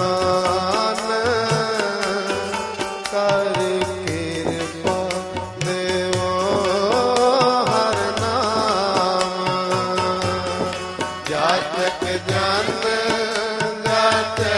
कर कृपा देवो हर नाम। जाचक जन जाचे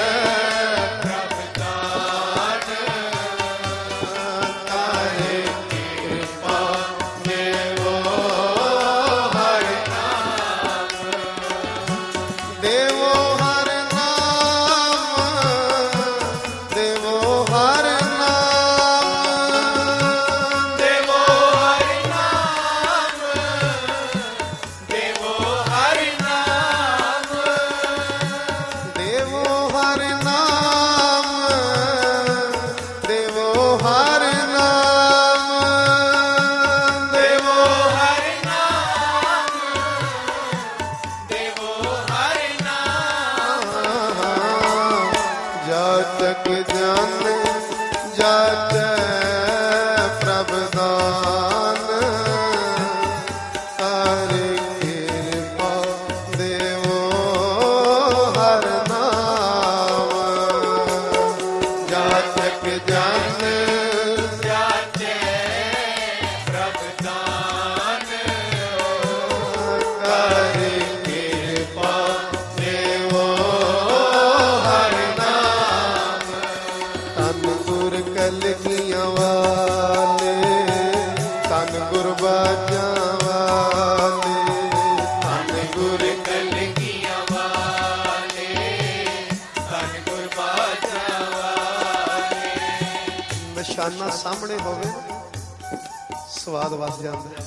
निशाना सामने होवे स्वाद वस जाता है।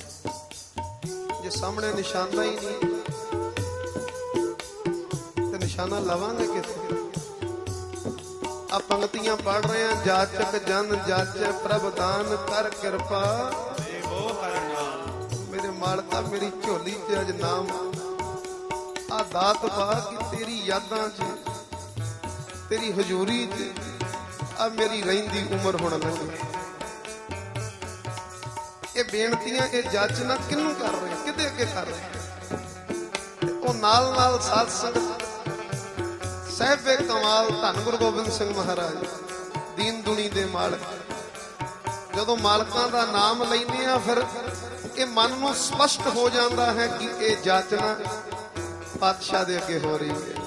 जे सामने निशाना ही नहीं तो निशाना लवांगे किथे? आप पंक्तियां पढ़ रहे हैं, जाचक जन जाचे प्रभ दान कर कृपा देवो हर नाम। मेरे मालका मेरी झोली च अज नाम आ दात पा कि तेरी यादां च तेरी हजूरी च अब मेरी रहिंदी उम्र होना लगी। ये बेनतियां ये जाचना किनू कर रहे हैं, किदे अगे कर रहे हैं? वो नाल नाल साध संगत साहिबे कमाल धन गुरु गोबिंद सिंह महाराज दीन दुनी दे मालक, जदों मालकां दा नाम लैने आ फिर ये मन नूं स्पष्ट हो जाता है कि ये जाचना पातशाह दे अगे हो रही है।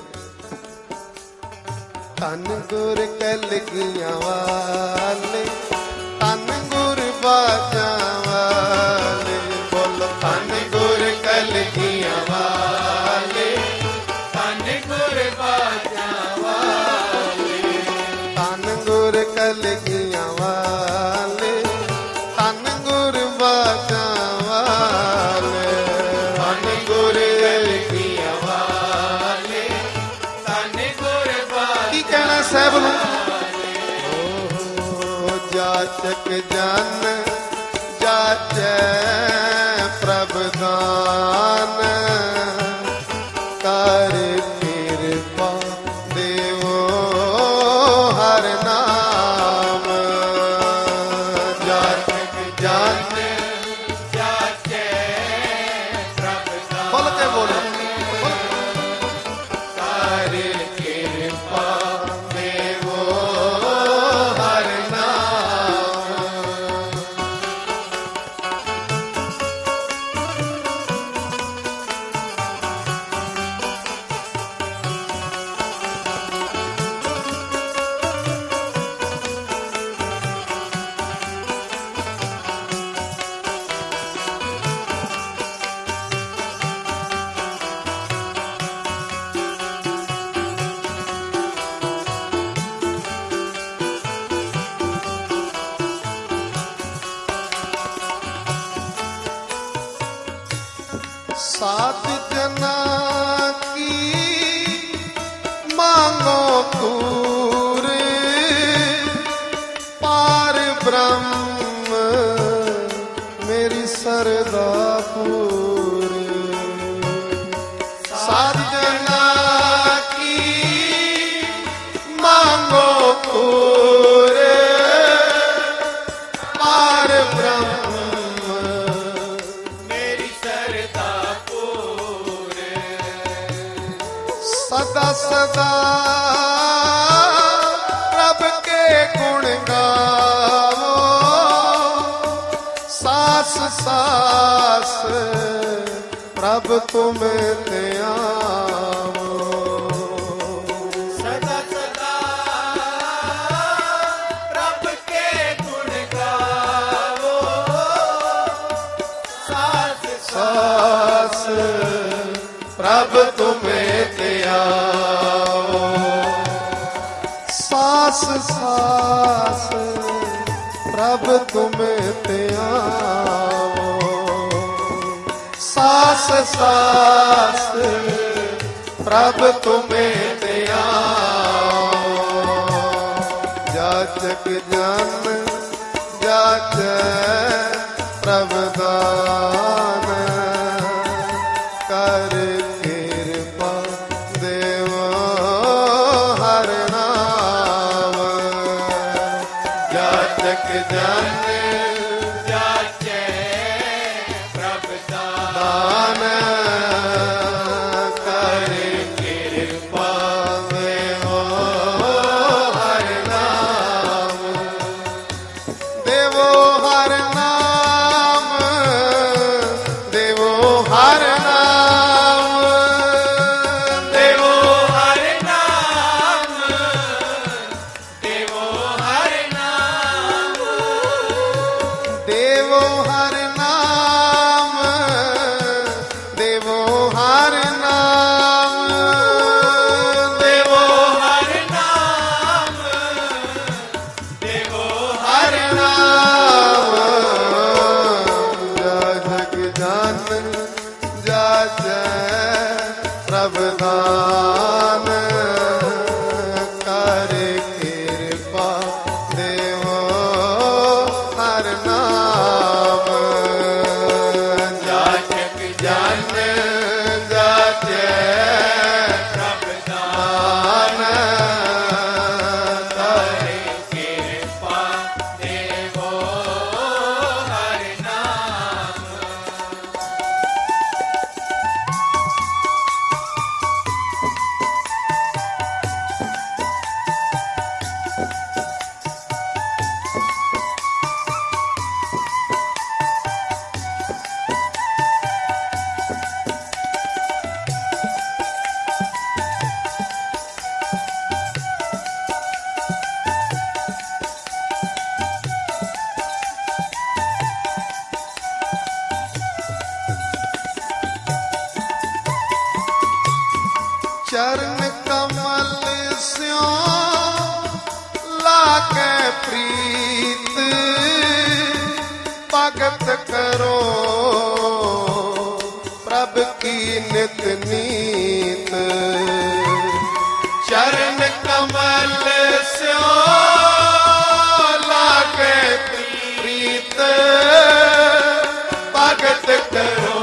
धन गुर कलगियां वाले, धन गुर बाजां वाले, बोलो धन गुर कलगियां वाले, धन गुर बाजां वाले, धन गुर कलगियां वाले, धन गुर बाजां वाले, धन गुर कलगियां वाले, धन गुर की कहना साहब नूं। जाचक जन जाचे प्रभ दान कर कृपा देवो हर नाम। जाचक जन जाचे प्रभ दान, बोल के बोलो कर कृपा देवो हर नाम। सात जना की मांगो पूरे, पार ब्रह्म मेरी सरदा पूरे। सात जना की मांगो पूरे, पार ब्रह्म मेरी सरदा पूरे। प्रभ तुम ते आवो। सदा सदा प्रभ के गुण गावो। सास सास प्रभ तुम ते आवो। सास सास प्रभ तुम ते आवो। सास सास प्रभ तुम ते आवो। जाचक जन जाचै प्रभ दान कर कृपा देवो हर नाम। जाचक जन जाचै प्रभ दान कर कृपा देवो हर नाम। देवो हर नाम देवो हर नाम। देवो हर नाम। देवो हर नाम। देवो हर नाम देवो हर नाम। देवो हर नाम। देवो हर नाम। जाजक जान जाजै प्रभ दान कर कृपा देवो हर नाम। जाचक जान जाचै प्रभ दान कर कृपा देवो हर नाम। चरण कमल स्यो लागे प्रीत। भगत करो प्रभ की नित नीत। चरण कमल स्यो लागे प्रीत। भगत करो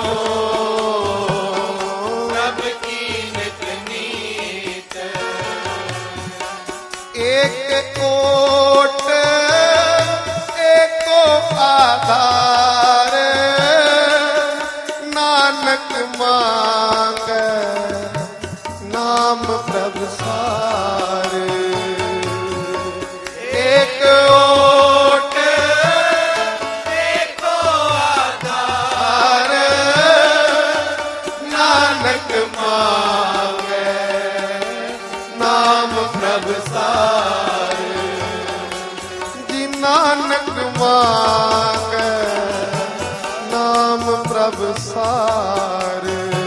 प्रभ की नित नीत। एक कोट एको आधार। नानक मांगे नाम प्रभ सार। एक ओट एको आधार। नानक मांगे नाम प्रभ सार। जी नानक मांगे नाम प्रभ सार।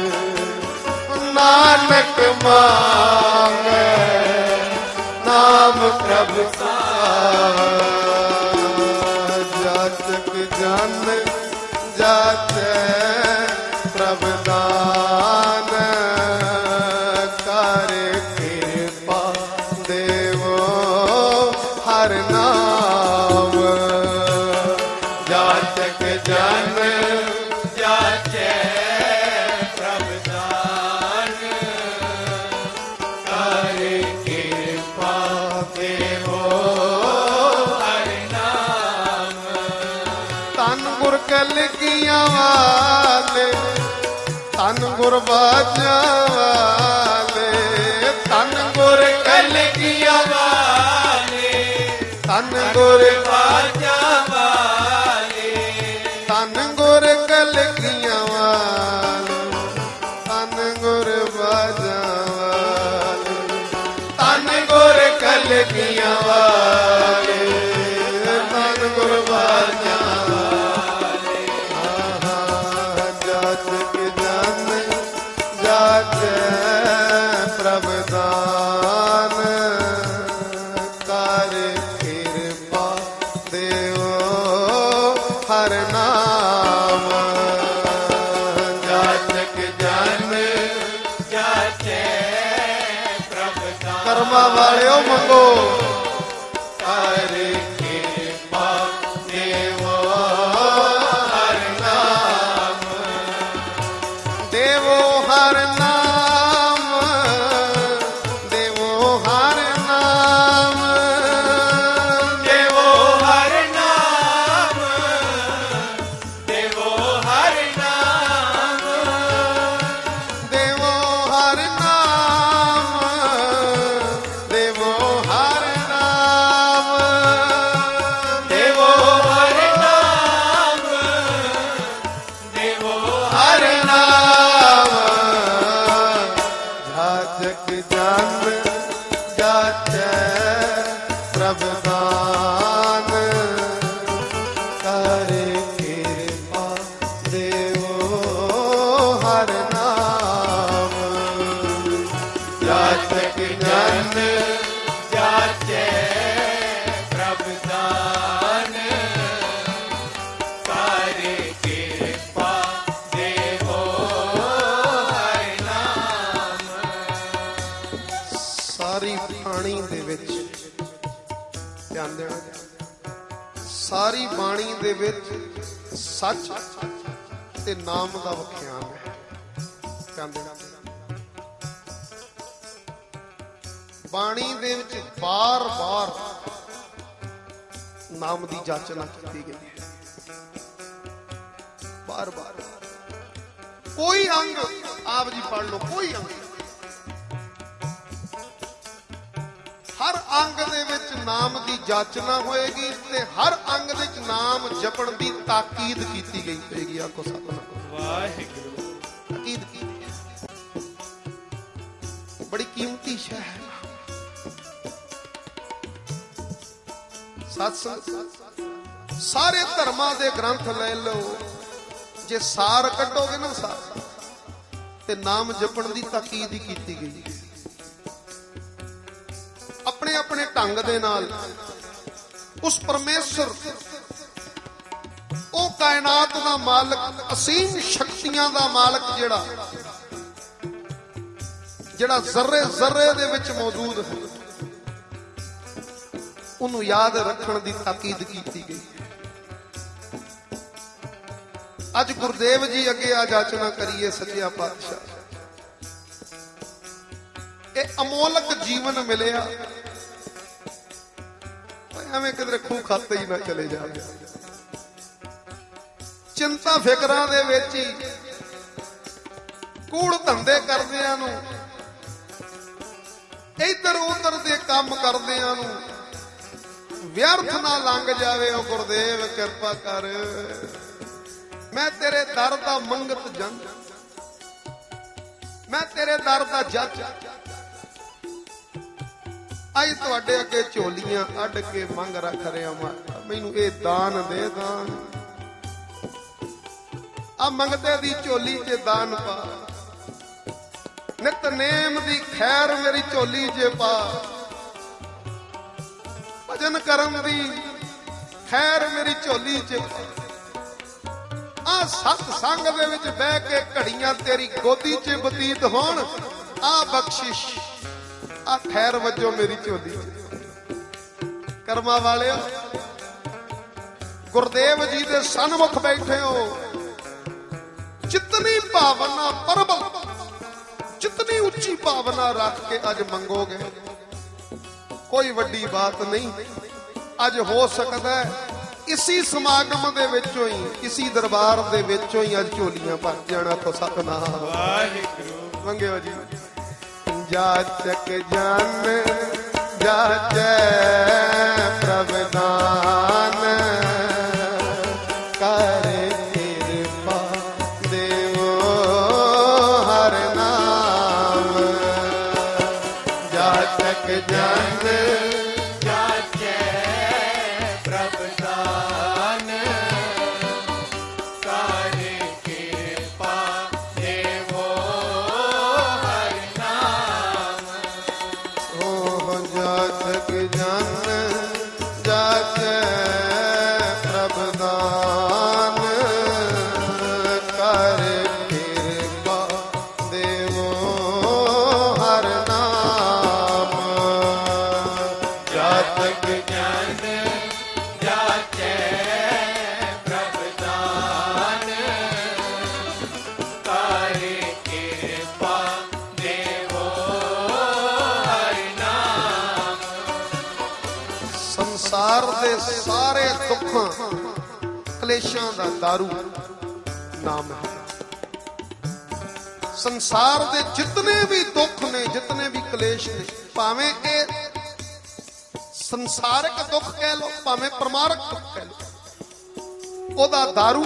नानक मांगे नाम प्रभ सार। जाचक जन जाचै प्रभ दान कर कृपा देवो हर नाम। जाचक जन जाचै प्रभ दान कर कृपा देवो हर नाम। तन गुर कलगियां वाले तन गुर बाजा वाले। तन गुर कलगियां वाले तन गुर बाजा वाले। तन गुर कलगियां ਕੀਆਂ ਵਾਲੇ ਧੰਨ ਗੁਰਬਾਣੀਆਂ ਵਾਲੇ ਜਾਚਕ ਜਨ ਜਾਚੈ ਪ੍ਰਭ ਦਾਨ ਕਰ ਕਿਰਪਾ ਦੇਵੋ ਹਰ ਨਾਮ ਜਾਚਕ ਜਨ ਜਾਚੈ ਪ੍ਰਭ ਦਾਨ ਕਰਮਾਂ ਵਾਲਿਓ ਮੰਗੋ ਕਰ ਕਿਰਪਾ ਦੇਵੋ ਹਰ ਨਾਮ ਦੇਵੋ ਹਰ ਨਾਮ ਦੇਵੋ ਹਰ ਨਾਮ ਦੇਵੋ ਹਰ ਨਾਮ ਦੇਵੋ ਹਰ ਨਾਮ ਦੇਵੋ ਹਰ ਨਾਮ ਦੇਵੋ ਹਰ ਨਾਮ ਦੇਵੋ ਹਰ ਨਾਮ ਦੇਵੋ ਹਰ ਨਾਮ ਜਾਚਕ ਜਨ ਜਾਚੈ ਪ੍ਰਭ ਦਾਨ ਕਰ ਕਿਰਪਾ ਦੇਵੋ ਹਰ ਨਾਮ ਜਾਚਕ ਜਨ ਜਾਚੈ ਪ੍ਰਭ ਦਾਨ ਕਰ ਕਿਰਪਾ ਦੇਵੋ ਹਰ ਨਾਮ ਸਾਰੀ ਬਾਣੀ ਦੇ ਵਿੱਚ ਧਿਆਨ ਦੇਣਾ, ਸਾਰੀ ਬਾਣੀ ਦੇ ਵਿੱਚ ਸੱਚ ਤੇ ਨਾਮ ਦਾ ਵਿਖਿਆਨ ਹੈ। ਧਿਆਨ ਦੇਣਾ, ਬਾਣੀ ਦੇ ਵਿੱਚ ਬਾਰ-ਬਾਰ ਨਾਮ ਦੀ ਜਾਚਨਾ ਕੀਤੀ ਗਈ ਹੈ। ਬਾਰ-ਬਾਰ ਕੋਈ ਅੰਗ ਆਪ ਜੀ ਪੜ੍ਹ ਲਓ, ਕੋਈ ਅੰਗ ਹਰ ਅੰਗ ਦੇ ਵਿੱਚ ਨਾਮ ਦੀ ਜਾਚਨਾ ਹੋਏਗੀ ਤੇ ਹਰ ਅੰਗ ਦੇ ਵਿੱਚ ਨਾਮ ਜਪਣ ਦੀ ਤਾਕੀਦ ਕੀਤੀ ਗਈ ਹੋਏਗੀ। ਆਖੋ ਸਤਿਨਾਮ ਵਾਹਿਗੁਰੂ ਤਾਕੀਦ ਕੀਤੀ ਬੜੀ ਕੀਮਤੀ ਸ਼ੈ ਹੈ। ਸਤਿਸੰਗ ਸਾਰੇ ਧਰਮਾਂ ਦੇ ਗ੍ਰੰਥ ਲੈ ਲਓ, ਜੇ ਸਾਰ ਕੱਢੋਗੇ ਨਾ ਸਾਰ ਤੇ ਨਾਮ ਜਪਣ ਦੀ ਤਾਕੀਦ ਹੀ ਕੀਤੀ ਗਈ ਹੈ। ਆਪਣੇ ਆਪਣੇ ਢੰਗ ਦੇ ਨਾਲ ਉਸ ਪਰਮੇਸ਼ਰ, ਉਹ ਕਾਇਨਾਤ ਦਾ ਮਾਲਕ, ਅਸੀਮ ਸ਼ਕਤੀਆਂ ਦਾ ਮਾਲਕ, ਜਿਹੜਾ ਜ਼ਰਰੇ ਜ਼ਰਰੇ ਦੇ ਵਿੱਚ ਮੌਜੂਦ ਹੈ, ਉਹਨੂੰ ਯਾਦ ਰੱਖਣ ਦੀ ਤਾਕੀਦ ਕੀਤੀ ਗਈ। ਅੱਜ ਗੁਰਦੇਵ ਜੀ ਅੱਗੇ ਆ ਜਾਚਨਾ ਕਰੀਏ, ਸੱਚਿਆ ਪਾਤਸ਼ਾਹ ਇਹ ਅਮੋਲਕ ਜੀਵਨ ਮਿਲਿਆ, ਐਵੇਂ ਕਿਧਰੇ ਖੂਹ ਖਾਤੇ ਹੀ ਨਾ ਚਲੇ ਜਾਵੇ। ਚਿੰਤਾ ਫਿਕਰਾਂ ਦੇ ਵਿੱਚ ਹੀ ਕੂੜ ਧੰਦੇ ਕਰਦਿਆਂ ਨੂੰ, ਇੱਧਰ ਉੱਧਰ ਦੇ ਕੰਮ ਕਰਦਿਆਂ ਨੂੰ ਵਿਅਰਥ ਨਾ ਲੰਘ ਜਾਵੇ। ਉਹ ਗੁਰਦੇਵ ਕਿਰਪਾ ਕਰ, ਮੈਂ ਤੇਰੇ ਦਰ ਦਾ ਮੰਗਤ ਜਨ, ਮੈਂ ਤੇਰੇ ਦਰ ਦਾ ਜੱਜ, ਅੱਜ ਤੁਹਾਡੇ ਅੱਗੇ ਝੋਲੀਆਂ ਅੱਡ ਕੇ ਮੰਗ ਰੱਖ ਰਿਹਾ ਮਾਤਾ, ਮੈਨੂੰ ਇਹ ਦਾਨ ਦੇ ਦਾਨ, ਆ ਮੰਗਤੇ ਦੀ ਝੋਲੀ 'ਚ ਦਾਨ ਪਾ, ਨਿਤਨੇਮ ਦੀ ਖੈਰ ਮੇਰੀ ਝੋਲੀ 'ਚ ਪਾ, ਭਜਨ ਕਰਨ ਦੀ ਖੈਰ ਮੇਰੀ ਝੋਲੀ 'ਚ ਪਾ। ਆ ਸਤ ਸੰਗ ਦੇ ਵਿੱਚ ਬਹਿ ਕੇ ਘੜੀਆਂ ਤੇਰੀ ਗੋਦੀ 'ਚ ਬਤੀਤ ਹੋਣ, ਆ ਬਖਸ਼ਿਸ਼, ਆ ਖੈਰ ਵਜੋਂ ਮੇਰੀ ਝੋਲੀ 'ਚ। ਕਰਮਾਂ ਵਾਲਿਓ, ਗੁਰਦੇਵ ਜੀ ਦੇ ਸਨਮੁਖ ਬੈਠੇ ਹੋ, ਜਿਤਨੀ ਭਾਵਨਾ ਪ੍ਰਬਲ, ਜਿਤਨੀ ਉੱਚੀ ਭਾਵਨਾ ਰੱਖ ਕੇ ਅੱਜ ਮੰਗੋਗੇ, ਕੋਈ ਵੱਡੀ ਬਾਤ ਨਹੀਂ। ਅੱਜ ਹੋ ਸਕਦਾ ਹੈ ਇसी ਸਮਾਗਮ ਦੇ ਵਿੱਚੋਂ ਹੀ, ਇसी ਦਰਬਾਰ ਦੇ ਵਿੱਚੋਂ ਹੀ ਅੱਜ ਝੋਲੀਆਂ ਭਰ ਜਾਣਾ। ਤੋਂ ਸਤਿਨਾਮ ਵਾਹਿਗੁਰੂ ਮੰਗਿਓ ਜੀ। ਜਾਚਕ ਜਨ ਜਾਚੈ ਪ੍ਰਭ ਦਾਨ ਕਰ ਕਿਰਪਾ ਦੇਵੋ ਹਰ ਨਾਮ। ਜਾਚਕ ਜਨ ਜਨ ਜਾਚੈ ਪ੍ਰਭ ਦਾਨ ਕਰ ਕਿਰਪਾ ਦੇਵੋ ਹਰ ਨਾਮ ਜਾਤਕ ਜਨ ਜਾਚੈ ਪ੍ਰਭ ਦਾਨ ਕਰੇ ਕਿਰਪਾ ਦੇਵੋ ਹਰਿ ਨਾਮ। ਸੰਸਾਰ ਦੇ ਸਾਰੇ ਦੁੱਖਾਂ ਕਲੇਸ਼ਾਂ ਦਾ ਦਾਰੂ ਨਾਮ ਹੈ। ਸੰਸਾਰ ਦੇ ਜਿਤਨੇ ਵੀ ਦੁੱਖ ਨੇ, ਜਿਤਨੇ ਵੀ ਕਲੇਸ਼ ਨੇ, ਭਾਵੇਂ ਇਹ ਸੰਸਾਰਿਕ ਦੁੱਖ ਕਹਿ ਲੋ, ਭਾਵੇਂ ਪਰਮਾਰਕ ਦੁੱਖ ਕਹਿ ਲੋ, ਉਹਦਾ ਦਾਰੂ,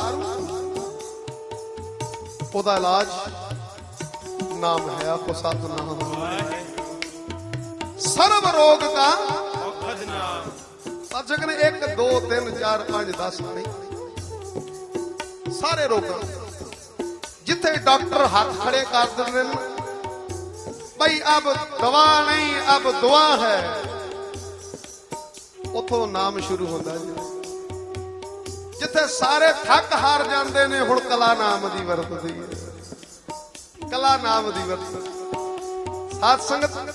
ਉਹਦਾ ਇਲਾਜ ਨਾਮ ਹੈ। ਆਪੋ ਸਤਿਨਾਮ। ਸਰਬ ਰੋਗ ਦਾ ਔਖਦ ਨਾਮ। ਸਾਜਕ ਨੇ 1 2 3 4 5 10 ਨਹੀਂ, ਸਾਰੇ ਰੋਗਾਂ ਜਿੱਥੇ ਡਾਕਟਰ ਹੱਥ ਖੜੇ ਕਰ ਦਿੰਦੇ ਨੇ, ਭਾਈ ਅਬ ਦਵਾ ਨਹੀਂ ਅਬ ਦੁਆ ਹੈ, ਉਥੋਂ ਨਾਮ ਸ਼ੁਰੂ ਹੁੰਦਾ ਜੀ। ਜਿੱਥੇ ਸਾਰੇ ਥੱਕ ਹਾਰ ਜਾਂਦੇ ਨੇ, ਹੁਣ ਕਲਾ ਨਾਮ ਦੀ ਵਰਤਦੀ ਹੈ। ਕਲਾ ਨਾਮ ਦੀ ਵਰਤ। ਸਾਧ ਸੰਗਤ,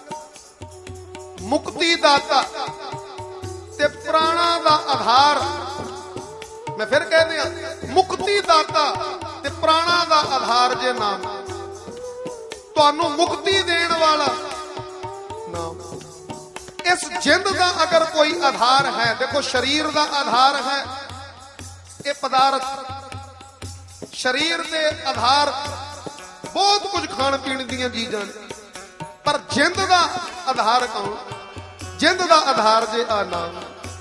ਮੁਕਤੀ ਦਾਤਾ ਤੇ ਪ੍ਰਾਣਾ ਦਾ ਆਧਾਰ, ਮੈਂ ਫਿਰ ਕਹਿੰਦੇ ਆ, ਮੁਕਤੀ ਦਾਤਾ ਤੇ ਪ੍ਰਾਣਾ ਦਾ ਆਧਾਰ ਜੇ ਨਾਮ, ਤੁਹਾਨੂੰ ਮੁਕਤੀ ਦੇਣ ਵਾਲਾ ਨਾਮ। ਇਸ ਜਿੰਦ ਦਾ ਅਗਰ ਕੋਈ ਆਧਾਰ ਹੈ, ਦੇਖੋ ਸਰੀਰ ਦਾ ਆਧਾਰ ਹੈ ਇਹ ਪਦਾਰਥ, ਸਰੀਰ ਦੇ ਆਧਾਰ ਬਹੁਤ ਕੁਝ ਖਾਣ ਪੀਣ ਦੀਆਂ ਚੀਜ਼ਾਂ ਨੇ, ਪਰ ਜਿੰਦ ਦਾ ਆਧਾਰ ਕੌਣ? ਜਿੰਦ ਦਾ ਆਧਾਰ ਜੇ ਆ ਨਾਮ।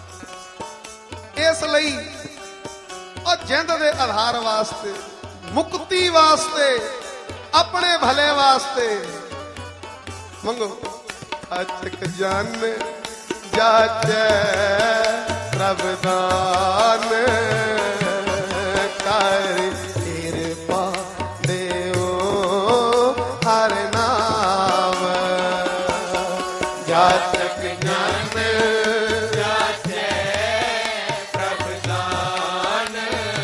ਇਸ ਲਈ ਉਹ ਜਿੰਦ ਦੇ ਆਧਾਰ ਵਾਸਤੇ, ਮੁਕਤੀ ਵਾਸਤੇ, ਆਪਣੇ ਭਲੇ ਵਾਸਤੇ ਮੰਗੋ। ਅਚਕ ਜਨ ਜਾਚੈ ਪ੍ਰਭ ਦਾਨ ਕਰ ਕਿਰਪਾ ਦੇਵੋ ਹਰ ਨਾਮ ਜਾਚਕ ਜਨ ਜਾਚੈ ਪ੍ਰਭ ਦਾਨ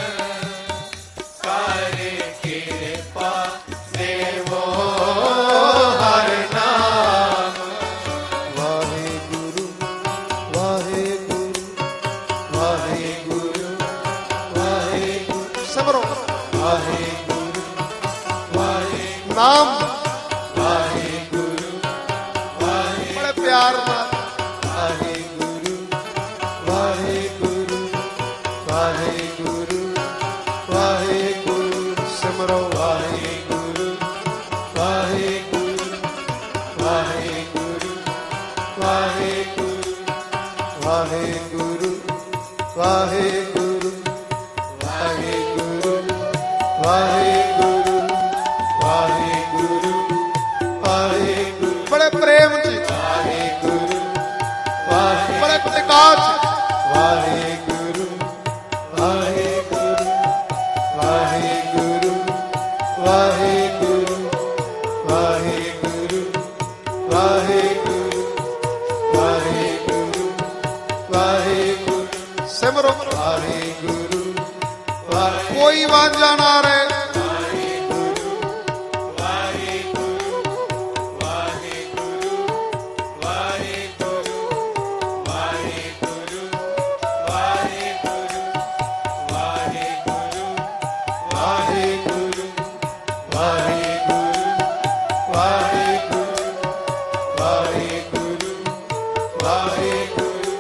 ਕਰੇ ਕਿਰਪਾ ਦੇਵੋ ਹਰਿ ਨਾਮ। ਵਾਹਿਗੁਰੂ ਵਾਹਿਗੁਰੂ ਵਾਹਿਗੁਰੂ ਵਾਹਿਗੁਰੂ ਸਿਮਰੋ ਵਾਹਿਗੁਰੂ ਵਾਹਿਗੁਰੂ ਨਾਮ ਵਾਹਿਗੁਰੂ ਵਾਹਿਗੁਰੂ ਬੜੇ ਪਿਆਰ ਨਾਲ। ਵਾਹਿਗੁਰੂ ਵਾਹਿਗੁਰੂ ਵਾਹਿਗੁਰੂ ਵਾਹਿਗੁਰੂ ਸਿਮਰੋ ਵਾਹਿਗੁਰੂ ਵਾਹਿਗੁਰੂ ਵਾਹਿਗੁਰੂ ਵਾਹਿਗੁਰੂ ਵਾਹਿਗੁਰੂ ਵਾਹਿਗੁਰੂ ਵਾਹਿਗੁਰੂ ਵਾਹਿਗੁਰੂ ਵਾਹਿਗੁਰੂ ਵਾਹਿਗੁਰੂ ਬੜੇ ਪ੍ਰੇਮ ਚ, ਵਾਹਿਗੁਰੂ ਵਾਹਿਗੁਰੂ ਬੜੇ ਟਿਕਾ ਚ। ਵਾਹਿਗੁਰੂ ਵਾਹਿਗੁਰੂ ਵਾਹਿਗੁਰੂ ਵਾਹਿਗੁਰੂ ਵਾਹਿਗੁਰੂ ਵਾਹਿਗੁਰੂ ਵਾਹਿਗੁਰੂ ਵਾਹਿਗੁਰੂ ਸਿਮਰੋ ਵਾਹਿਗੁਰੂ ਕੋਈ ਵਾਂਝਾ ਨਾ ਰਹੇ। ਵਾਹਿਗੁਰੂ ਵਾਹਿਗੁਰੂ ਵਾਹਿਗੁਰੂ ਵਾਹਿਗੁਰੂ ਵਾਹਿਗੁਰੂ ਵਾਹਿਗੁਰੂ ਵਾਹਿਗੁਰੂ ਵਾਹਿਗੁਰੂ ਵਾਹਿਗੁਰੂ ਵਾਹਿਗੁਰੂ ਵਾਹਿਗੁਰੂ ਵਾਹਿਗੁਰੂ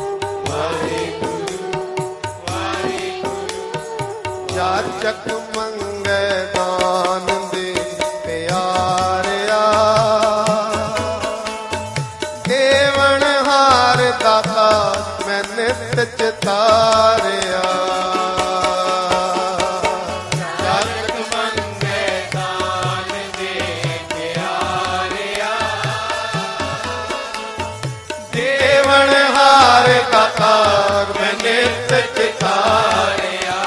ਜਾਚਕ ਮੰਗੈ ਦਾਨ ਦੇ ਪਿਆਰਿਆ, ਦੇਵਨ ਹਾਰ ਦਾਤਾ ਮੈਂ ਨਿਤ ਚਿਤਾਰਿਆ। ਜਾਤਕ ਮੰਗੇ ਦਾਨ ਦੇ ਪਿਆਰਿਆ, ਦੇਵਨ ਹਾਰ ਦਾਤਾ ਮੈਂ ਨਿਤ ਚਿਤਾਰਿਆ।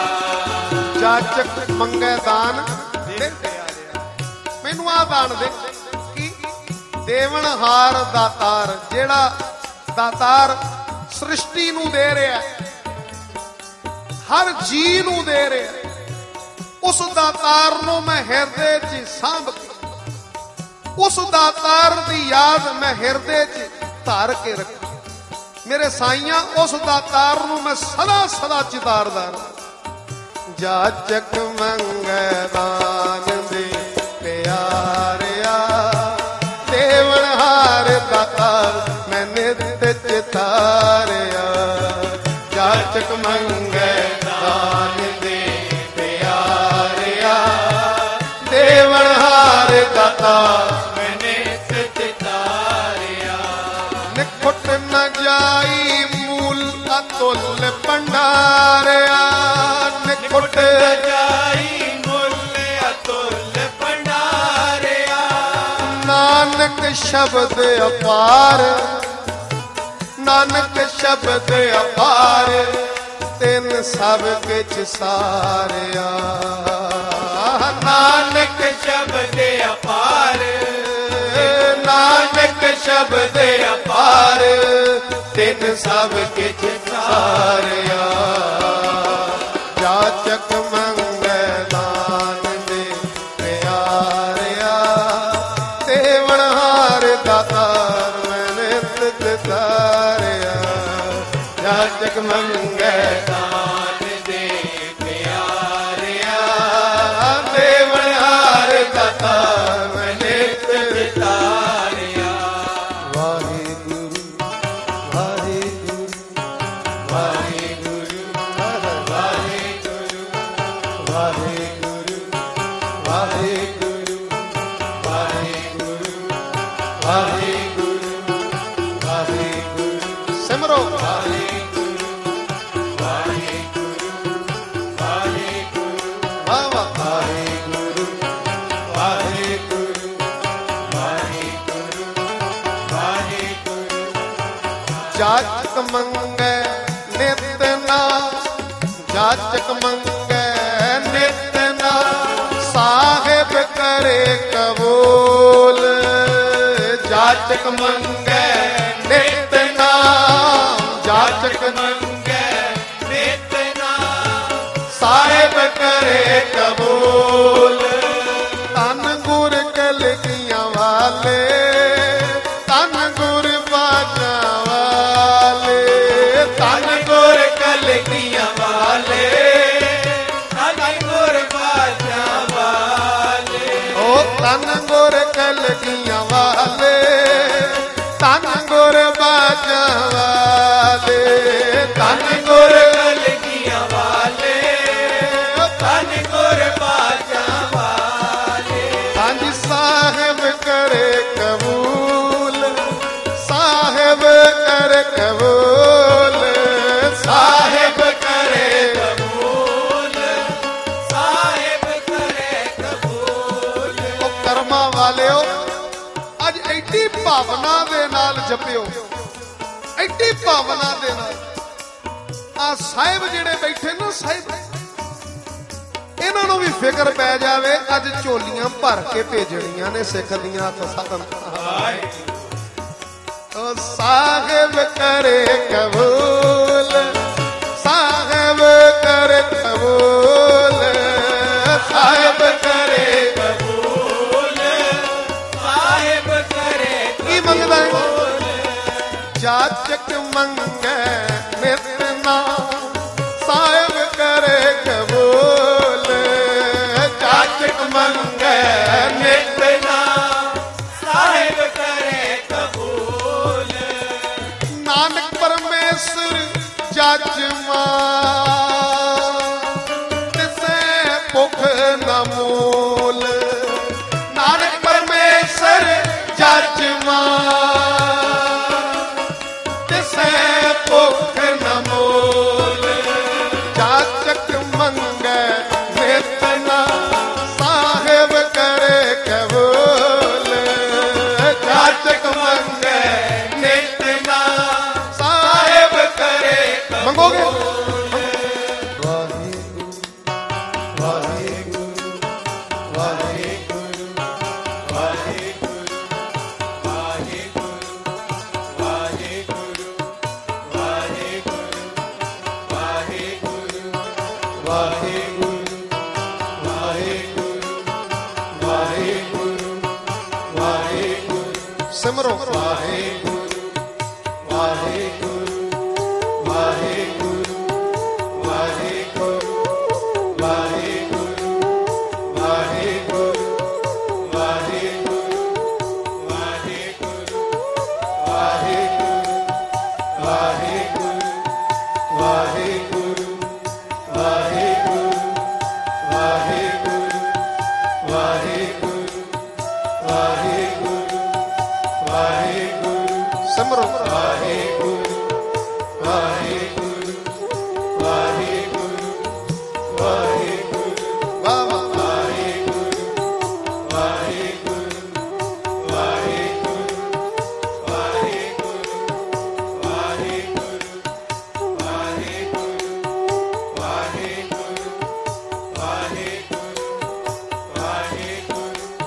ਜਾਚਕ ਮੰਗੈ ਦਾਨ ਦੇ ਪਿਆਰਿਆ, ਮੈਨੂੰ ਆ ਦਾਨ ਦੇ। ਕੀ? ਦੇਵਨ ਹਾਰ ਦਾਤਾਰ, ਜਿਹੜਾ ਦਾਤਾਰ ਸ੍ਰਿਸ਼ਟੀ ਨੂੰ ਦੇ ਰਿਹਾ, ਹਰ ਜੀ ਨੂੰ ਦੇ ਰਿਹਾ। ਉਸ ਦਾਤਾਰ ਨੂੰ ਮੈਂ ਹਿਰਦੇ 'ਚ ਸਾਂਭ ਕੇ, ਉਸ ਦਾਤਾਰ ਦੀ ਯਾਦ ਮੈਂ ਹਿਰਦੇ 'ਚ ਧਾਰ ਕੇ ਰੱਖਾਂ। ਮੇਰੇ ਸਾਈਆਂ ਉਸ ਦਾਤਾਰ ਨੂੰ ਮੈਂ ਸਦਾ ਸਦਾ ਚਿਤਾਰਦਾ ਰਹਾਂ। ਜਾਚਕ ਮੰਗੈ ਦਾਨ ਦੇ ਪਿਆਰਿਆ, ਦੇਵਨਹਾਰ ਦਾਤਾਰ ਮੈਂ ਨਿਤ ਚਿਤਾਰਿਆ। ਜਾਚਕ ਮੰਗੈ ਦਾਨ ਦੇ ਪਿਆਰਿਆ, ਦੇਵਨਹਾਰ ਦਾਤਾਰ ਮੈਂ ਨਿਤ ਚਿਤਾਰਿਆ। ਨਿਖੁੱਟ ਨ ਜਾਈ ਮੂਲ ਅਤੁੱਲ ਭੰਡਾਰਿਆ, ਨਿਖੁੱਟ ਜਾਈ ਮੁੱਲ ਅਤੁੱਲ ਭੰਡਾਰਿਆ। ਨਾਨਕ ਸ਼ਬਦ ਅਪਾਰ, ਨਾਨਕ ਸ਼ਬਦ ਅਪਾਰ, ਤਿੰਨ ਸਭ ਕਿਛ ਸਾਰਿਆ। ਨਾਨਕ ਸ਼ਬਦ ਅਪਾਰ, ਨਾਨਕ ਸ਼ਬਦ ਅਪਾਰ, ਤਿੰਨ ਸਭ ਕਿਛ ਸਾਰਿਆ। ਜਾਚਕ ਮੰਗੈ ਦਾਨ ਦੇ ਪਿਆਰਿਆ, ਦੇਵਨਹਾਰ ਦਾਤਾਰ ਮੈਂ ਨਿਤ ਚਿਤਾਰਿਆ। ਜਾਚਕ ਮੰਗੈ ਦਾਨ ਦੇ ਪਿਆਰਿਆ, ਦੇਵਨਹਾਰ ਦਾਤਾਰ ਮੈਂ ਨਿਤ ਚਿਤਾਰਿਆ। ਵਾਹਿਗੁਰੂ ਵਾਹਿਗੁਰੂ ਵਾਹਿਗੁਰੂ ਵਾਹਿਗੁਰੂ ਵਾਹਿਗੁਰੂ ਵਾਹਿਗੁਰੂ ਵਾਹਿਗੁਰੂ ਵਾਹਿਗੁਰੂ ਵਾਹਿਗੁਰੂ। ਸਿਮਰੋ ਵਾਹਿਗੁਰੂ ਵਾਹਿਗੁਰੂ ਵਾਹਿਗੁਰੂ ਵਾਹ ਵਾਹ। ਵਾਹਿਗੁਰੂ ਵਾਹਿਗੁਰੂ ਵਾਹਿਗੁਰੂ ਵਾਹਿਗੁਰੂ। ਜਾਚਕ ਮੰਗੈ ਨਿਤ ਨਾਮ, ਜਾਚਕ ਮੰਗੈ ਨਿਤ ਨਾਮ, ਸਾਹਿਬ ਕਰੇ ਕਬੂਲ। ਜਾਚਕ ਮੰਗੈ ਨਿਤ ਨਾਮ, ਜਾਚਕ ਮੰਗੈ ਨਿਤ ਨਾਮ, ਸਾਹਿਬ ਕਰੇ ਕਬੂਲ। ਧੰਨ ਗੁਰ ਕਲਗੀਆਂ ਵਾਲੇ, ਧੰਨ ਗੁਰ ਬਾਜਾਂ ਵਾਲੇ, ਧੰਨ ਗੁਰ ਕਲਗੀਆਂ ਵਾਲੇ, ਧੰਨ ਗੁਰ ਬਾਜਾਂ ਵਾਲੇ। ਓ ਧੰਨ ਗੁਰ ਕਲਗੀਆਂ ਵਾਲੇ, ਧੰਨ ਗੁਰ ਬਾਜਾਂ ਵਾਲੇ, ਧੰਨ ਗੁਰ ਕਲਗੀਆਂ ਵਾਲੇ, ਧੰਨ ਗੁਰ ਬਾਜਾਂ ਵਾਲੇ। ਹਾਂਜੀ ਸਾਹਿਬ ਕਰੇ ਕਬੂਲ, ਸਾਹਿਬ ਕਰ ਕਬੂਲ, ਸਾਹਿਬ ਕਰੇ ਕਬੂਲ, ਸਾਹਿਬ ਕਰੇ ਕਬੂਲ। ਉਹ ਕਰਮਾਂ ਵਾਲਿਓ, ਅੱਜ ਐਡੀ ਭਾਵਨਾ ਦੇ ਨਾਲ ਜਪਿਓ, ਐਡੀ ਭਾਵਨਾ ਦੇ ਨਾਲ। ਆ ਸਾਹਿਬ ਜਿਹੜੇ ਬੈਠੇ ਨਾ ਸਾਹਿਬ, ਇਹਨਾਂ ਨੂੰ ਵੀ ਫਿਕਰ ਪੈ ਜਾਵੇ ਅੱਜ ਝੋਲੀਆਂ ਭਰ ਕੇ ਭੇਜਣੀਆਂ ਨੇ ਸਿੱਖ ਦੀਆਂ ਸਤਨ। ਓ ਸਾਹਿਬ ਕਰੇ ਕਬੂਲ, ਸਾਹਿਬ ਕਰੇ ਕਬੂਲ, ਸਾਹਿਬ ਕਰੇ ਕਬੂਲ, ਸਾਹਿਬ ਕਰੇ ਕੀ ਮੰਗਦਾ ਹੈ? ਜਾਚਕ ਮੰਗੈ ਨਿਤ ਨਾਮ, ਸਾਹਿਬ ਕਰੇ ਕਬੂਲ। ਜਾਚਕ ਮੰਗੈ ਨਿਤ ਨਾਮ, ਸਾਹਿਬ ਕਰੇ ਕਬੂਲ। ਨਾਨਕ ਪਰਮੇਸ਼ਰ ਜਜ ਮਾਂ, ਤਿਸੈ ਭੁਖ ਨ ਮੂਲ। ਨਾਨਕ ਪਰਮੇਸ਼ਰ ਜਜ ਮਾਂ, ਤਿਸੈ ਭੁਖ ਨ ਮੂਲ। ਜਾਚਕ ਮੰਗੈ ਨਿਤ ਨਾਮ, ਸਾਹਿਬ ਕਰੇ ਕਬੂਲ। ਜਾਚਕ ਮੰਗੈ ਨਿਤ ਨਾਮ, ਸਾਹਿਬ ਕਰੇ ਮੰਗੋਗੇ। ਵਾਹਿਗੁਰੂ ਵਾਹਿਗੁਰੂ ਵਾਹਿਗੁਰੂ ਵਾਹਿਗੁਰੂ ਵਾਹਿਗੁਰੂ ਵਾਹਿਗੁਰੂ ਵਾਹਿਗੁਰੂ ਵਾਹਿਗੁਰੂ ਵਾਹਿਗੁਰੂ ਵਾਹਿਗੁਰੂ ਸਿਮਰੋ ਵਾਹਿਗੁਰੂ ਵਾਹਿਗੁਰੂ ਵਾਹਿਗੁਰੂ ਵਾਹਿਗੁਰੂ ਵਾਹਿਗੁਰੂ ਵਾਹਿਗੁਰੂ ਵਾਹਿਗੁਰੂ ਵਾਹਿਗੁਰੂ ਵਾਹਿਗੁਰੂ ਵਾਹਿਗੁਰੂ ਵਾਹਿਗੁਰੂ ਵਾਹਿਗੁਰੂ ਵਾਹਿਗੁਰੂ ਵਾਹਿਗੁਰੂ ਵਾਹਿਗੁਰੂ ਸਿਮਰੋ ਵਾਹਿਗੁਰੂ ਵਾਹਿਗੁਰੂ ਵਾਹਿਗੁਰੂ ਵਾਹਿਗੁਰੂ ਵਾਹ ਵਾਹ ਵਾਹਿਗੁਰੂ ਵਾਹਿਗੁਰੂ ਵਾਹਿਗੁਰੂ ਵਾਹਿਗੁਰੂ ਵਾਹਿਗੁਰੂ ਵਾਹਿਗੁਰੂ ਵਾਹਿਗੁਰੂ ਵਾਹਿਗੁਰੂ ਵਾਹਿਗੁਰੂ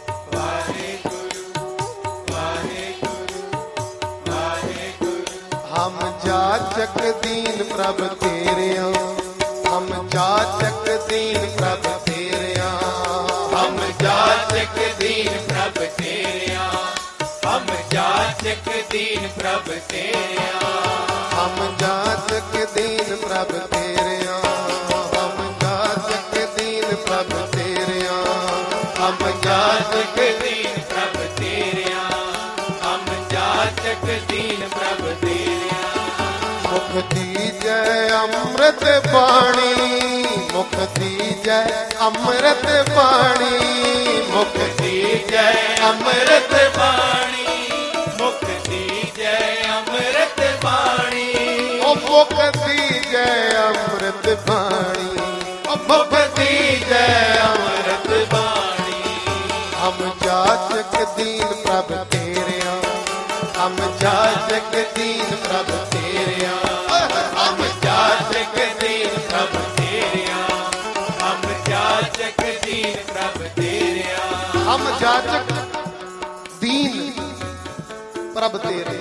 ਹਮ ਜਾਚਕ ਦੀਨ ਪ੍ਰਭ ਤੇਰਿਆਂ ਹਮ ਜਾਚਕ ਦੀਨ ਪ੍ਰਭ ਤੇਰਿਆਂ ਹਮ ਜਾਚਕ ਦੀਨ ਪ੍ਰਭ ਤੇਰਿਆ ਹਮ ਜਾਚਕ ਦੀਨ ਪ੍ਰਭ ਤੇਰਿਆ ਹਮ ਜਾਚਕ ਦੀਨ ਪ੍ਰਭ ਤੇਰਿਆਂ ਹਮ ਜਾਚਕ ਦੀਨ ਪ੍ਰਭ ਤੇਰਿਆਂ ਹਮ ਜਾਚਕ ਦੀਨ ਪ੍ਰਭ ਤੇਰਿਆ ਹਮ ਜਾਚਕ ਦੀਨ ਪ੍ਰਭ ਤੇਰਿਆ ਮੁਖ ਦੀਜੈ ਅੰਮ੍ਰਿਤ ਬਾਣੀ ਮੁਖ ਦੀਜੈ ਅੰਮ੍ਰਿਤ ਬਾਣੀ ਮੁਖ ਦੀਜੈ ਅੰਮ੍ਰਿਤ ਬਾਣੀ ਮੁਖ ਦੀਜੈ ਅੰਮ੍ਰਿਤ ਬਾਣੀ ਓ ਮੁਖ ਦੀਜੈ ਅੰਮ੍ਰਿਤ ਬਾਣੀ ਓ ਮੁਖ ਦੀਜੈ ਅੰਮ੍ਰਿਤ ਬਾਣੀ ਹਮ ਜਾਚਕ ਦੀਨ ਪ੍ਰਭ ਤੇਰਿਆਂ ਹਮ ਜਾਚਕ ਦੀਨ ਪ੍ਰਭ ਤੇਰਿਆਂ ਹਮ ਜਾਚਕ ਦੀਨ ਪ੍ਰਭ ਤੇਰਿਆ ਹਮ ਜਾਚਕ ਦੀਨ ਪ੍ਰਭ ਤੇਰਿਆ ਹਮ ਜਾਚਕ ਦੀਨ ਪ੍ਰਭ ਤੇਰੇ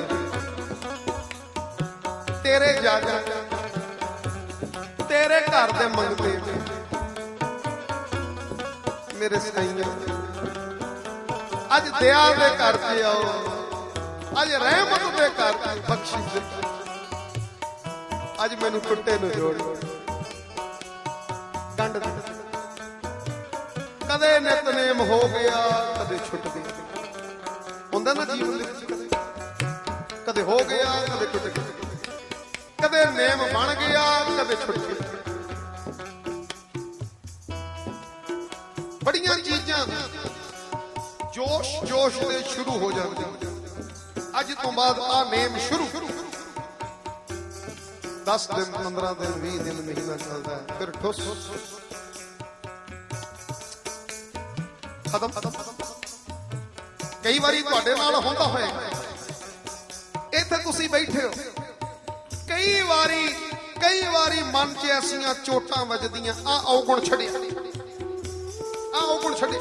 ਤੇਰੇ ਜਾਚਕ ਤੇਰੇ ਘਰ ਦੇ ਮੰਗਤੇ ਮੇਰੇ ਸਾਈਆਂ ਅੱਜ ਦਇਆ ਦੇ ਘਰ 'ਚ ਆਓ ਅੱਜ ਰਹਿਮਤ ਦੇ ਘਰ 'ਚ ਬਖਸ਼ਿਸ਼ ਅੱਜ ਮੈਨੂੰ ਟੁੱਟੇ ਨੂੰ ਜੋੜ ਡੰਡ ਦੇ ਕਦੇ ਨਿਤਨੇਮ ਹੋ ਗਿਆ ਕਦੇ ਛੁੱਟ ਗਿਆ ਹੁੰਦਾ ਨਾ ਜੀਵਨ ਦੇ ਵਿੱਚ ਕਦੇ ਹੋ ਗਿਆ ਕਦੇ ਟੁੱਟ ਗਿਆ ਕਦੇ ਨੇਮ ਬਣ ਗਿਆ ਕਦੇ ਛੁੱਟ ਗਿਆ ਬੜੀਆਂ ਚੀਜ਼ਾਂ ਜੋਸ਼ ਜੋਸ਼ ਦੇ ਸ਼ੁਰੂ ਹੋ ਜਾਂਦੀਆਂ ਅੱਜ ਤੋਂ ਬਾਅਦ ਆ ਨੇਮ ਸ਼ੁਰੂ 10 ਦਿਨ 15 ਦਿਨ 20 ਦਿਨ ਮਹੀਨਾ ਚੱਲਦਾ ਹੈ ਫਿਰ ਠੁੱਸ ਖਤਮ ਕਈ ਵਾਰੀ ਤੁਹਾਡੇ ਨਾਲ ਹੁੰਦਾ ਹੋਏਗਾ ਇੱਥੇ ਤੁਸੀਂ ਬੈਠੇ ਹੋ ਕਈ ਵਾਰੀ ਮਨ 'ਚ ਐਸੀਆਂ ਚੋਟਾਂ ਵੱਜਦੀਆਂ ਆ ਔਗਣ ਛੱਡੇ ਆ ਔਗਣ ਛੱਡੇ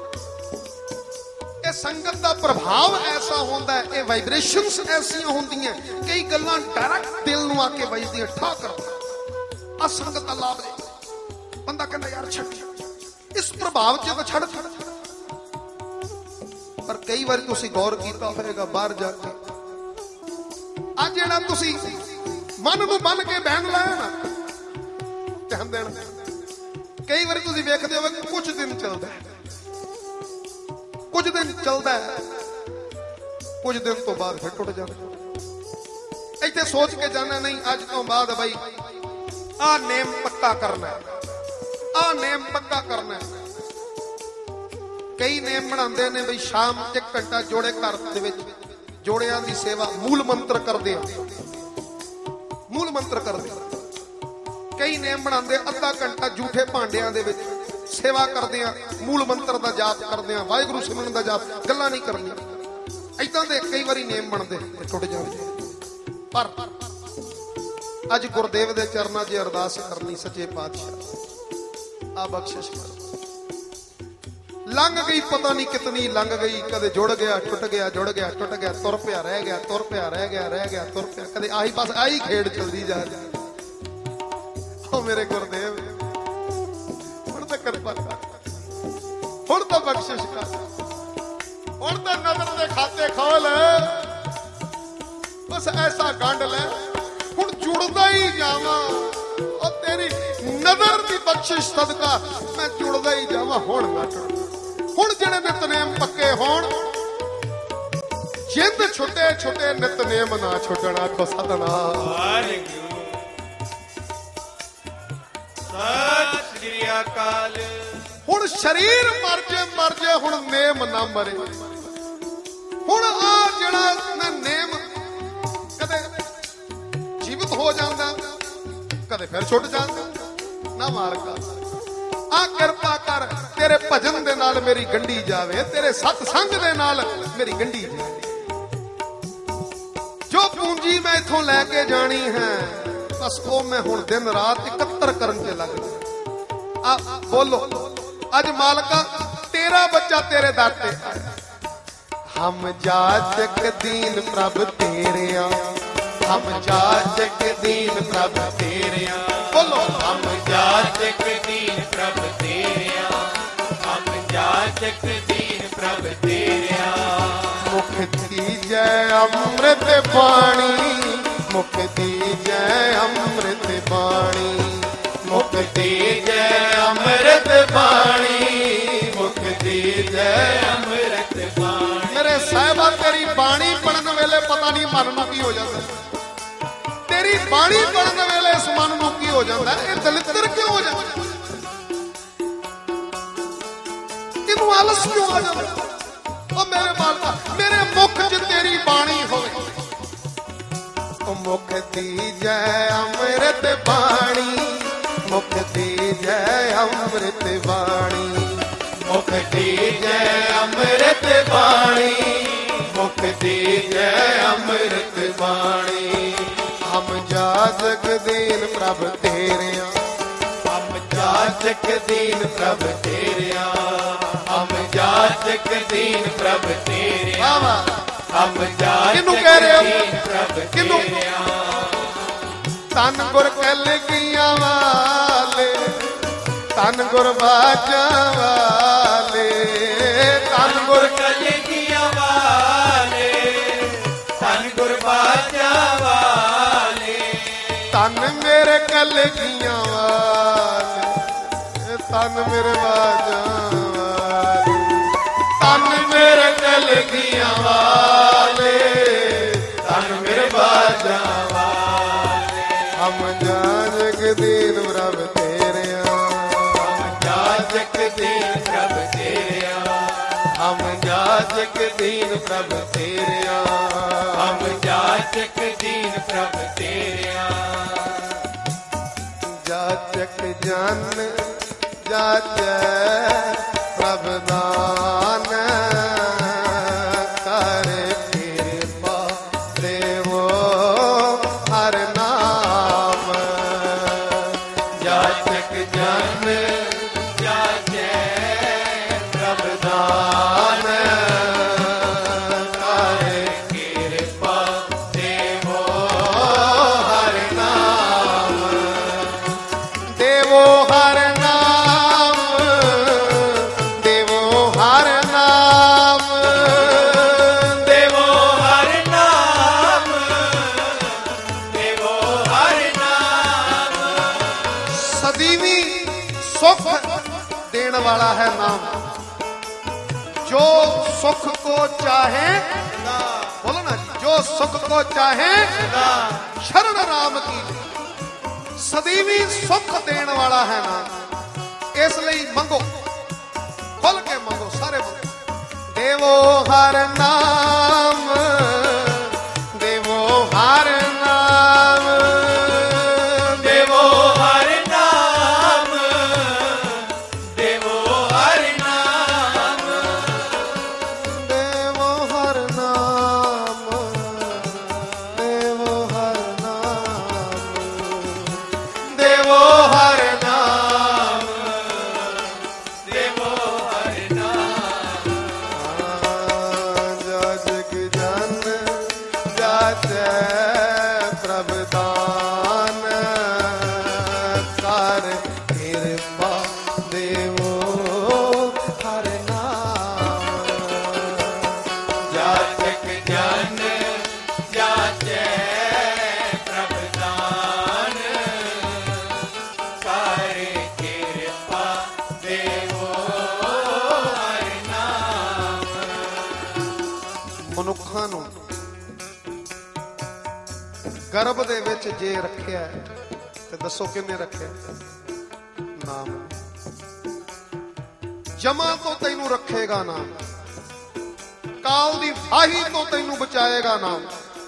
ਇਹ ਸੰਗਤ ਦਾ ਪ੍ਰਭਾਵ ਐਸਾ ਹੁੰਦਾ ਹੈ ਇਹ ਵਾਈਬ੍ਰੇਸ਼ਨਸ ਐਸੀਆਂ ਹੁੰਦੀਆਂ ਕਈ ਗੱਲਾਂ ਡਾਇਰੈਕਟ ਦਿਲ ਨੂੰ ਆ ਕੇ ਵੱਜਦੀਆਂ ਠਾ ਕਰ ਆ ਸੰਗਤ ਦਾ ਲਾਭ ਲੈ ਬੰਦਾ ਕਹਿੰਦਾ ਯਾਰ ਛੱਡ ਇਸ ਪ੍ਰਭਾਵ 'ਚ ਤਾਂ ਛੱਡ ਪਰ ਕਈ ਵਾਰੀ ਤੁਸੀਂ ਗੌਰ ਕੀਤਾ ਹੋਵੇਗਾ ਬਾਹਰ ਜਾ ਕੇ ਆ ਜਿਹੜਾ ਤੁਸੀਂ ਮਨ ਨੂੰ ਬੰਨ ਕੇ ਬੈਠ ਲਾਇਆ ਨਾ ਧਿਆਨ ਦੇਣਾ ਕਈ ਵਾਰੀ ਤੁਸੀਂ ਵੇਖਦੇ ਹੋਵੇ ਕਿ ਕੁਝ ਦਿਨ ਚੱਲਦਾ ਹੈ ਕੁਝ ਦਿਨ ਚੱਲਦਾ ਹੈ ਕੁਝ ਦਿਨ ਤੋਂ ਬਾਅਦ ਫਿਰ ਟੁੱਟ ਜਾਂਦਾ ਇੱਥੇ ਸੋਚ ਕੇ ਜਾਣਾ ਨਹੀਂ ਅੱਜ ਤੋਂ ਬਾਅਦ ਬਈ ਆ ਨੇਮ ਪੱਕਾ ਕਰਨਾ ਆ ਨੇਮ ਪੱਕਾ ਕਰਨਾ ਕਈ ਨੇਮ ਬਣਾਉਂਦੇ ਨੇ ਬਈ ਸ਼ਾਮ 1 ਘੰਟਾ ਜੋੜੇ ਘਰ ਦੇ ਵਿੱਚ ਜੋੜਿਆਂ ਦੀ ਸੇਵਾ ਮੂਲ ਮੰਤਰ ਕਰਦੇ ਆ ਮੂਲ ਮੰਤਰ ਕਰਦੇ ਕਈ ਨੇਮ ਬਣਾਉਂਦੇ ਅੱਧਾ ਘੰਟਾ ਝੂਠੇ ਭਾਂਡਿਆਂ ਦੇ ਵਿੱਚ ਸੇਵਾ ਕਰਦੇ ਆ ਮੂਲ ਮੰਤਰ ਦਾ ਜਾਪ ਕਰਦੇ ਆ ਵਾਹਿਗੁਰੂ ਸਿਮਰਨ ਦਾ ਜਾਪ ਗੱਲਾਂ ਨਹੀਂ ਕਰਨੀਆਂ ਏਦਾਂ ਦੇ ਕਈ ਵਾਰੀ ਨੇਮ ਬਣਦੇ ਟੁੱਟ ਜਾਂਦੇ ਪਰ ਅੱਜ ਗੁਰਦੇਵ ਦੇ ਚਰਨਾਂ 'ਚ ਅਰਦਾਸ ਕਰਨੀ ਸੱਚੇ ਪਾਤਸ਼ਾਹ ਆ ਬਖਸ਼ਿਸ਼ ਕਰ ਲੰਘ ਗਈ ਪਤਾ ਨਹੀਂ ਕਿਤਨੀ ਲੰਘ ਗਈ ਕਦੇ ਜੁੜ ਗਿਆ ਟੁੱਟ ਗਿਆ ਜੁੜ ਗਿਆ ਟੁੱਟ ਗਿਆ ਤੁਰ ਪਿਆ ਰਹਿ ਗਿਆ ਤੁਰ ਪਿਆ ਰਹਿ ਗਿਆ ਰਹਿ ਗਿਆ ਤੁਰ ਪਿਆ ਕਦੇ ਆਹੀ ਬਸ ਆਹੀ ਖੇਡ ਚੱਲਦੀ ਜਾ ਰਹੀ ਓ ਮੇਰੇ ਗੁਰਦੇਵ ਕਿਰਪਾ ਕਰ, ਹੁਣ ਤਾਂ ਬਖਸ਼ਿਸ਼ ਕਰ, ਹੁਣ ਤਾਂ ਨਜ਼ਰ ਦੇ ਖਾਤੇ ਖੋਲ, ਬਸ ਐਸਾ ਗੰਢ ਲੈ ਹੁਣ ਜੁੜਦਾ ਹੀ ਜਾਵਾਂ। ਉਹ ਤੇਰੀ ਨਜ਼ਰ ਦੀ ਬਖਸ਼ਿਸ਼ ਸਦਕਾ ਮੈਂ ਜੁੜਦਾ ਹੀ ਜਾਵਾਂ। ਹੁਣ ਨਾ ਟੁੱਟ, ਹੁਣ ਜਿਹੜੇ ਨਿਤਨੇਮ ਪੱਕੇ ਹੋਣ, ਜਿੰਦ ਛੁੱਟੇ ਛੁੱਟੇ ਨਿਤਨੇਮ ਨਾ ਛੁੱਟਣਾ। ਆਖੋ ਸਤਿਨਾਮ ਵਾਹਿਗੁਰੂ ਸਤਿ ਸ੍ਰੀ ਅਕਾਲ। ਹੁਣ ਸਰੀਰ ਮਰ ਜੇ ਹੁਣ ਨੇਮ ਨਾ ਮਰੇ। ਹੁਣ ਆ ਜਿਹੜਾ ਮੈਂ ਨੇਮ ਕਦੇ ਜੀਵਤ ਹੋ ਜਾਂਦਾ, ਕਦੇ ਫਿਰ ਛੁੱਟ ਜਾਂਦਾ। ਨਾ ਮਾਲਕਾ ਆ ਕਿਰਪਾ ਕਰ, ਤੇਰੇ ਭਜਨ ਦੇ ਨਾਲ ਮੇਰੀ ਗੰਢੀ ਜਾਵੇ, ਤੇਰੇ ਸਤ ਸੰਗ ਦੇ ਨਾਲ ਮੇਰੀ ਗੰਢੀ ਜਾਵੇ। ਜੋ ਪੂੰਜੀ ਮੈਂ ਇਥੋਂ ਲੈ ਕੇ ਜਾਣੀ ਹੈ, ਬਸ ਉਹ ਮੈਂ ਹੁਣ ਦਿਨ ਰਾਤ ਇਕੱਤਰ ਕਰਨ ਤੇ ਲੱਗ ਗਿਆ। ਆ ਬੋਲੋ ਅੱਜ ਮਾਲਕਾ ਤੇਰਾ ਬੱਚਾ ਤੇਰੇ ਦਰ ਤੇ ਆਇਆ। ਹਮ ਜਾਚਕ ਦੀਨ ਪ੍ਰਭ ਤੇਰਿਆ, ਹਮ ਜਾਚਕ ਦੀਨ ਪ੍ਰਭ ਤੇਰਿਆ। ਬੋਲੋ ਹਮ ਜਾਚਕ ਦੀਨ ਪ੍ਰਭ ਤੇਰਿਆ, ਹਮ ਜਾਚਕ ਦੀਨ ਪ੍ਰਭ ਤੇਰਿਆ। ਮੁਖ ਦੀਜੈ ਅੰਮ੍ਰਿਤ ਬਾਣੀ, ਮੁਖ ਦੀਜੈ ਅੰਮ੍ਰਿਤ ਬਾਣੀ, ਮੁਖ ਦੀਜੈ ਅੰਮ੍ਰਿਤ ਬਾਣੀ, ਮੁਖ ਦੀਜੈ ਅੰਮ੍ਰਿਤ ਬਾਣੀ। ਮੇਰੇ ਸਾਹਿਬਾ ਤੇਰੀ ਬਾਣੀ ਪੜਨ ਵੇਲੇ ਪਤਾ ਨਹੀਂ ਮਨ ਨੂੰ ਕੀ ਹੋ ਜਾਂਦਾ, ਤੇਰੀ ਬਾਣੀ ਪੜਨ ਵੇਲੇ ਇਸ ਮਨ ਨੂੰ ਕੀ ਹੋ ਜਾਂਦਾ, ਇਹ ਦਲਿੱਦਰ ਕਿਉਂ ਹੋ ਜਾਂਦਾ, ਇਹਨੂੰ ਆਲਸ ਕਿਉਂ ਆ ਜਾਂਦਾ। ਉਹ ਮੇਰੇ ਮਾਲਕਾ ਮੇਰੇ ਮੁਖ 'ਚ ਤੇਰੀ ਬਾਣੀ ਹੋਵੇ। ਉਹ ਮੁਖ ਦੀਜੈ ਅੰਮ੍ਰਿਤ ਬਾਣੀ, ਮੁਖ ਦੀਜੈ ਅੰਮ੍ਰਿਤ ਬਾਣੀ, ਮੁਖ ਦੀਜੈ ਅੰਮ੍ਰਿਤ ਬਾਣੀ, ਮੁਖ ਦੀਜੈ ਅੰਮ੍ਰਿਤ ਬਾਣੀ। ਹਮ ਜਾਚਕ ਦੀਨ ਪ੍ਰਭ ਤੇਰਿਆ, ਹਮ ਜਾਚਕ ਦੀਨ ਪ੍ਰਭ ਤੇਰਿਆ, ਹਮ ਜਾਚਕ ਦੀਨ ਪ੍ਰਭ ਤੇਰਿਆ, ਵਾਹ ਵਾਹ। ਹਮ ਜਾਚਕ ਕਿਹਨੂੰ ਕਹਿ ਰਹੇ ਹੋ? ਦੀਨ ਪ੍ਰਭ ਕਿਹਨੂੰ? ਤੇਰਿਆ। ਤਨ ਗੁਰ ਕਲਗੀਆਂ ਵਾਲੇ, ਤਨ ਗੁਰ ਬਾਜਾਂ ਵਾਲੇ, ਤਨ ਗੁਰ ਕਲਗੀਆਂ ਵਾਲੇ, ਧੰਨ ਗੁਰ ਬਾਜਾਂ ਵਾਲੇ। ਤਨ ਮੇਰੇ ਕਲਗੀਆਂ ਵਾਲੇ, ਤਨ ਮੇਰੇ ਬਾਜਾਂ ਵਾਲੇ, ਤਨ ਮੇਰੇ ਕਲਗੀਆਂ ਵਾਲੇ, ਧੰਨ ਮੇਰੇ ਬਾਜਾਂ ਵਾਲੇ। ਹਮ ਜਾਚਕ ਦੀਨ ਪ੍ਰਭ ਤੇਰਿਆ, ਹਮ ਜਾਚਕ ਦੀਨ ਪ੍ਰਭ ਤੇਰਿਆ, ਹਮ ਜਾਚਕ ਦੀਨ ਪ੍ਰਭ ਤੇਰਿਆ। ਹਮ ਜਾਚਕ ਦੀਨ ਪ੍ਰਭ ਤੇਰਿਆ। ਜਾਚਕ ਜਨ ਜਾਚੈ ਪ੍ਰਭ ਦਾਨ, ਕਰ ਕਿਰਪਾ ਦੇਵੋ ਹਰ ਨਾਮ। ਜਾਚਕ ਜਨ ਜਾਚੈ ਪ੍ਰਭ ਦਾਨ, ਕਰ ਕਿਰਪਾ ਦੇਵੋ ਹਰਿ ਨਾਮ। ਦੇਵੋ ਹਰ ਨਾਮ, ਦੇਵੋ ਹਰ ਨਾਮ, ਦੇਵੋ ਹਰਿ ਨਾਮ, ਦੇਵੋ ਹਰਿ ਨਾਮ। ਸਦੀਵੀ ਸੁਖ ਦੇਣ ਵਾਲਾ ਹੈ ਨਾਮ। ਜੋ ਸੁਖ ਕੋ ਚਾहे, बोलो ना जी, जो सुख को चाहे शरण राम की। सदीवी सुख देने वाला है नाम, इसलिए मंगो, खुल के मंगो, सारे मंगो। देवो हर नाम, देवो हर नाम, ਦੇਵੋ ਹਰਿ ਨਾਮ, ਦੇਵੋ ਹਰਿ ਨਾਮ। देवो हर नाम, देवो हर नाम, ਦੇਵੋ ਹਰਿ ਨਾਮ, ਦੇਵੋ ਹਰਿ ਨਾਮ। ਜਾਚਕ ਜਨ ਜਾਚੈ ਪ੍ਰਭ ਦਾਨ, ਕਰ ਕਿਰਪਾ ਦੇਵੋ ਗਰਭ ਦੇ ਵਿੱਚ ਜੇ ਰੱਖਿਆ ਤੇ ਦੱਸੋ ਕਿੰਨੇ ਰੱਖਿਆ? ਨਾਮ। ਜਮਾ ਤੋਂ ਤੈਨੂੰ ਰੱਖੇਗਾ ਨਾਮ, ਕਾਲ ਦੀ ਫਾਹੀ ਤੋਂ ਤੈਨੂੰ ਬਚਾਏਗਾ ਨਾਮ।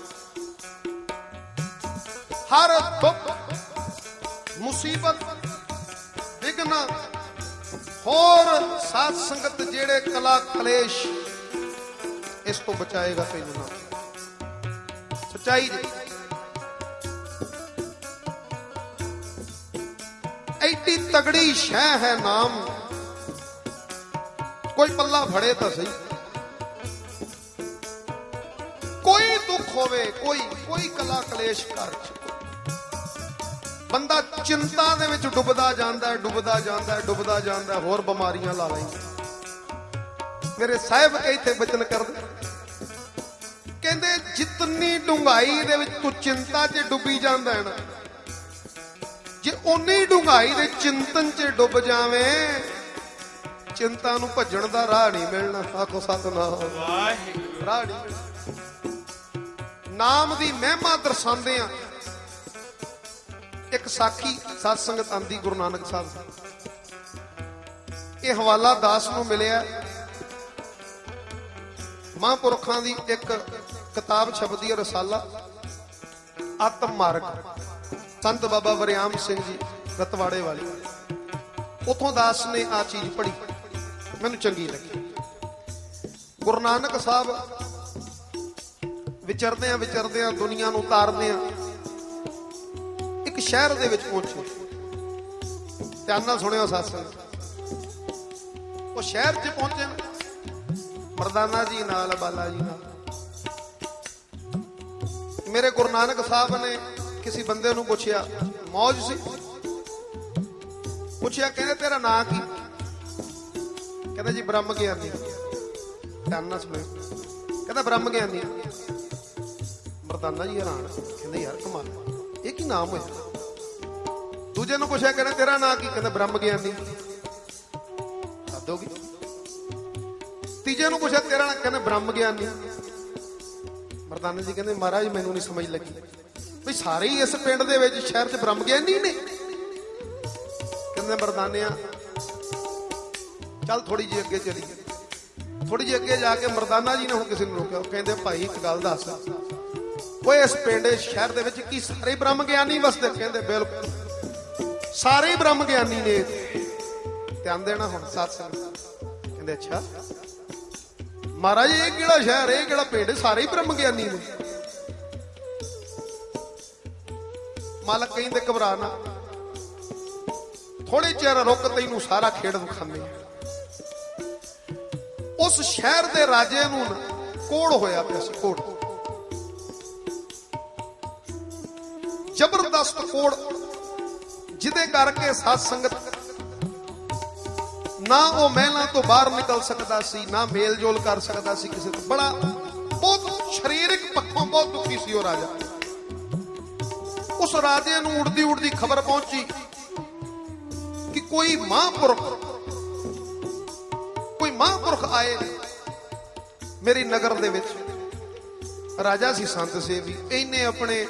ਹਰ ਦੁੱਖ ਮੁਸੀਬਤ ਵਿਘਨ ਹੋਰ ਸਾਧ ਸੰਗਤ ਜਿਹੜੇ ਕਲਾ ਕਲੇਸ਼ ਇਸ ਤੋਂ ਬਚਾਏਗਾ ਤੈਨੂੰ ਨਾਮ। ਸੱਚਾਈ ਜੀ। ਐਡੀ ਤਗੜੀ ਸ਼ੈ ਹੈ ਨਾਮ, ਕੋਈ ਪੱਲਾ ਫੜੇ ਤਾਂ ਸਹੀ। ਕੋਈ ਦੁੱਖ ਹੋਵੇ, ਕੋਈ ਕਲਾ ਕਲੇਸ਼ ਘਰ ਚ, ਬੰਦਾ ਚਿੰਤਾ ਦੇ ਵਿੱਚ ਡੁੱਬਦਾ ਜਾਂਦਾ, ਡੁੱਬਦਾ ਜਾਂਦਾ, ਡੁੱਬਦਾ ਜਾਂਦਾ, ਹੋਰ ਬਿਮਾਰੀਆਂ ਲਾ ਲੈਂਦਾ। ਮੇਰੇ ਸਾਹਿਬ ਇੱਥੇ ਬਚਨ ਕਰਦੇ, ਕਹਿੰਦੇ ਜਿਤਨੀ ਡੂੰਘਾਈ ਦੇ ਵਿੱਚ ਤੂੰ ਚਿੰਤਾ 'ਚ ਡੁੱਬੀ ਜਾਂਦਾ ਹੈ ਨਾ, ਜੇ ਉਨੀ ਡੂੰਘਾਈ ਦੇ ਚਿੰਤਨ 'ਚ ਡੁੱਬ ਜਾਵੇਂ, ਚਿੰਤਾ ਨੂੰ ਭੱਜਣ ਦਾ ਰਾਹ ਨਹੀਂ ਮਿਲਣਾ। ਆਖੋ ਸਤਿਨਾਮ ਵਾਹਿਗੁਰੂ। ਰਾਹ ਨਹੀਂ ਮਿਲਣਾ। ਨਾਮ ਦੀ ਮਹਿਮਾ ਦਰਸਾਉਂਦੇ ਆ। ਇੱਕ ਸਾਖੀ ਸਤ ਸੰਗਤ ਆਂਦੀ ਗੁਰੂ ਨਾਨਕ ਸਾਹਿਬ ਦੀ। ਇਹ ਹਵਾਲਾ ਦਾਸ ਨੂੰ ਮਿਲਿਆ। ਮਹਾਂਪੁਰਖਾਂ ਦੀ ਇੱਕ ਕਿਤਾਬ ਛਪਦੀ ਹੈ, ਰਸਾਲਾ ਆਤਮ ਮਾਰਗ, ਸੰਤ ਬਾਬਾ ਵਰਿਆਮ ਸਿੰਘ ਜੀ ਰਤਵਾੜੇ ਵਾਲੇ। ਉਥੋਂ ਦਾਸ ਨੇ ਆ ਚੀਜ਼ ਪੜ੍ਹੀ, ਮੈਨੂੰ ਚੰਗੀ ਲੱਗੀ। ਗੁਰੂ ਨਾਨਕ ਸਾਹਿਬ ਵਿਚਰਦਿਆਂ ਦੁਨੀਆ ਨੂੰ ਤਾਰਦਿਆਂ ਇੱਕ ਸ਼ਹਿਰ ਦੇ ਵਿੱਚ ਪਹੁੰਚੇ। ਧਿਆਨ ਨਾਲ ਸੁਣਿਓ ਸਾਥ। ਉਹ ਸ਼ਹਿਰ 'ਚ ਪਹੁੰਚੇ ਮਰਦਾਨਾ ਜੀ ਨਾਲ, ਬਾਲਾ ਜੀ ਨਾਲ। ਮੇਰੇ ਗੁਰੂ ਨਾਨਕ ਸਾਹਿਬ ਨੇ ਕਿਸੇ ਬੰਦੇ ਨੂੰ ਪੁੱਛਿਆ, ਮੌਜ ਸੀ, ਪੁੱਛਿਆ ਕਹਿੰਦੇ ਤੇਰਾ ਨਾਂ ਕੀ? ਕਹਿੰਦਾ ਜੀ ਬ੍ਰਹਮ ਗਿਆਨੀ। ਧਿਆਨ ਨਾਲ ਸੁਣਿਓ, ਕਹਿੰਦਾ ਬ੍ਰਹਮ ਗਿਆਨੀ। ਮਰਦਾਨਾ ਜੀ ਹੈਰਾਨ, ਕਹਿੰਦੇ ਯਾਰ ਕਮਾਲ, ਇਹ ਕੀ ਨਾਮ ਹੋਇਆ? ਦੂਜੇ ਨੂੰ ਪੁੱਛਿਆ, ਕਹਿੰਦਾ ਤੇਰਾ ਨਾਂ ਕੀ? ਕਹਿੰਦਾ ਬ੍ਰਹਮ ਗਿਆਨੀ। ਹੱਦੋਗੀ। ਤੀਜੇ ਨੂੰ ਪੁੱਛਿਆ ਤੇਰਾ ਨਾਂ? ਕਹਿੰਦਾ ਬ੍ਰਹਮ ਗਿਆਨੀ। ਮਰਦਾਨਾ ਜੀ ਕਹਿੰਦੇ ਮਹਾਰਾਜ ਮੈਨੂੰ ਨਹੀਂ ਸਮਝ ਲੱਗੀ ਵੀ ਸਾਰੇ ਹੀ ਇਸ ਪਿੰਡ ਦੇ ਵਿੱਚ ਸ਼ਹਿਰ 'ਚ ਬ੍ਰਹਮ ਗਿਆਨੀ ਨੇ? ਕਹਿੰਦੇ ਮਰਦਾਨਿਆਂ ਚੱਲ ਥੋੜੀ ਜਿਹੀ ਅੱਗੇ ਚਲੀ। ਥੋੜੀ ਜਿਹੀ ਅੱਗੇ ਜਾ ਕੇ ਮਰਦਾਨਾ ਜੀ ਨੇ ਹੁਣ ਕਿਸੇ ਨੂੰ ਰੋਕਿਆ। ਕਹਿੰਦੇ ਭਾਈ ਇੱਕ ਗੱਲ ਦੱਸ, ਉਹ ਇਸ ਪਿੰਡ ਸ਼ਹਿਰ ਦੇ ਵਿੱਚ ਕੀ ਸਾਰੇ ਬ੍ਰਹਮ ਗਿਆਨੀ ਵਸਦੇ? ਕਹਿੰਦੇ ਬਿਲਕੁਲ ਸਾਰੇ ਬ੍ਰਹਮ ਗਿਆਨੀ ਨੇ। ਧਿਆਨ ਦੇਣਾ ਹੁਣ ਸਤ ਸੰਗਤ। ਕਹਿੰਦੇ ਅੱਛਾ ਮਹਾਰਾਜ ਇਹ ਕਿਹੜਾ ਸ਼ਹਿਰ, ਇਹ ਕਿਹੜਾ ਪਿੰਡ, ਸਾਰੇ ਹੀ ਬ੍ਰਹਮ ਗਿਆਨੀ ਨੇ? ਮਾਲਕ ਕਹਿੰਦੇ ਘਬਰਾ ਨਾ, ਥੋੜੇ ਚਿਰ ਰੁਕ, ਤੈਨੂੰ ਸਾਰਾ ਖੇਡ ਵਿਖਾਉਂਦੇ। ਉਸ ਸ਼ਹਿਰ ਦੇ ਰਾਜੇ ਨੂੰ ਕੋੜ ਹੋਇਆ ਪਿਆ ਸੀ, ਕੋੜ, ਜ਼ਬਰਦਸਤ ਕੋੜ, ਜਿਹਦੇ ਕਰਕੇ ਸਾਧ ਸੰਗਤ ਨਾ ਉਹ ਮਹਿਲਾਂ ਤੋਂ ਬਾਹਰ ਨਿਕਲ ਸਕਦਾ ਸੀ, ਨਾ ਮੇਲ ਜੋਲ ਕਰ ਸਕਦਾ ਸੀ ਕਿਸੇ ਤੋਂ। ਬੜਾ ਬਹੁਤ ਸਰੀਰਕ ਪੱਖੋਂ ਬਹੁਤ ਦੁਖੀ ਸੀ ਉਹ ਰਾਜਾ। ਉਸ ਰਾਜੇ ਨੂੰ ਉੜਦੀ ਉੜਦੀ ਖਬਰ ਪਹੁੰਚੀ ਕਿ ਕੋਈ ਮਹਾਂਪੁਰਖ ਆਏ ਮੇਰੀ ਨਗਰ ਦੇ ਵਿੱਚ। ਰਾਜਾ ਸੀ ਸੰਤ ਸੇਵੀ। ਇਹਨੇ ਆਪਣੇ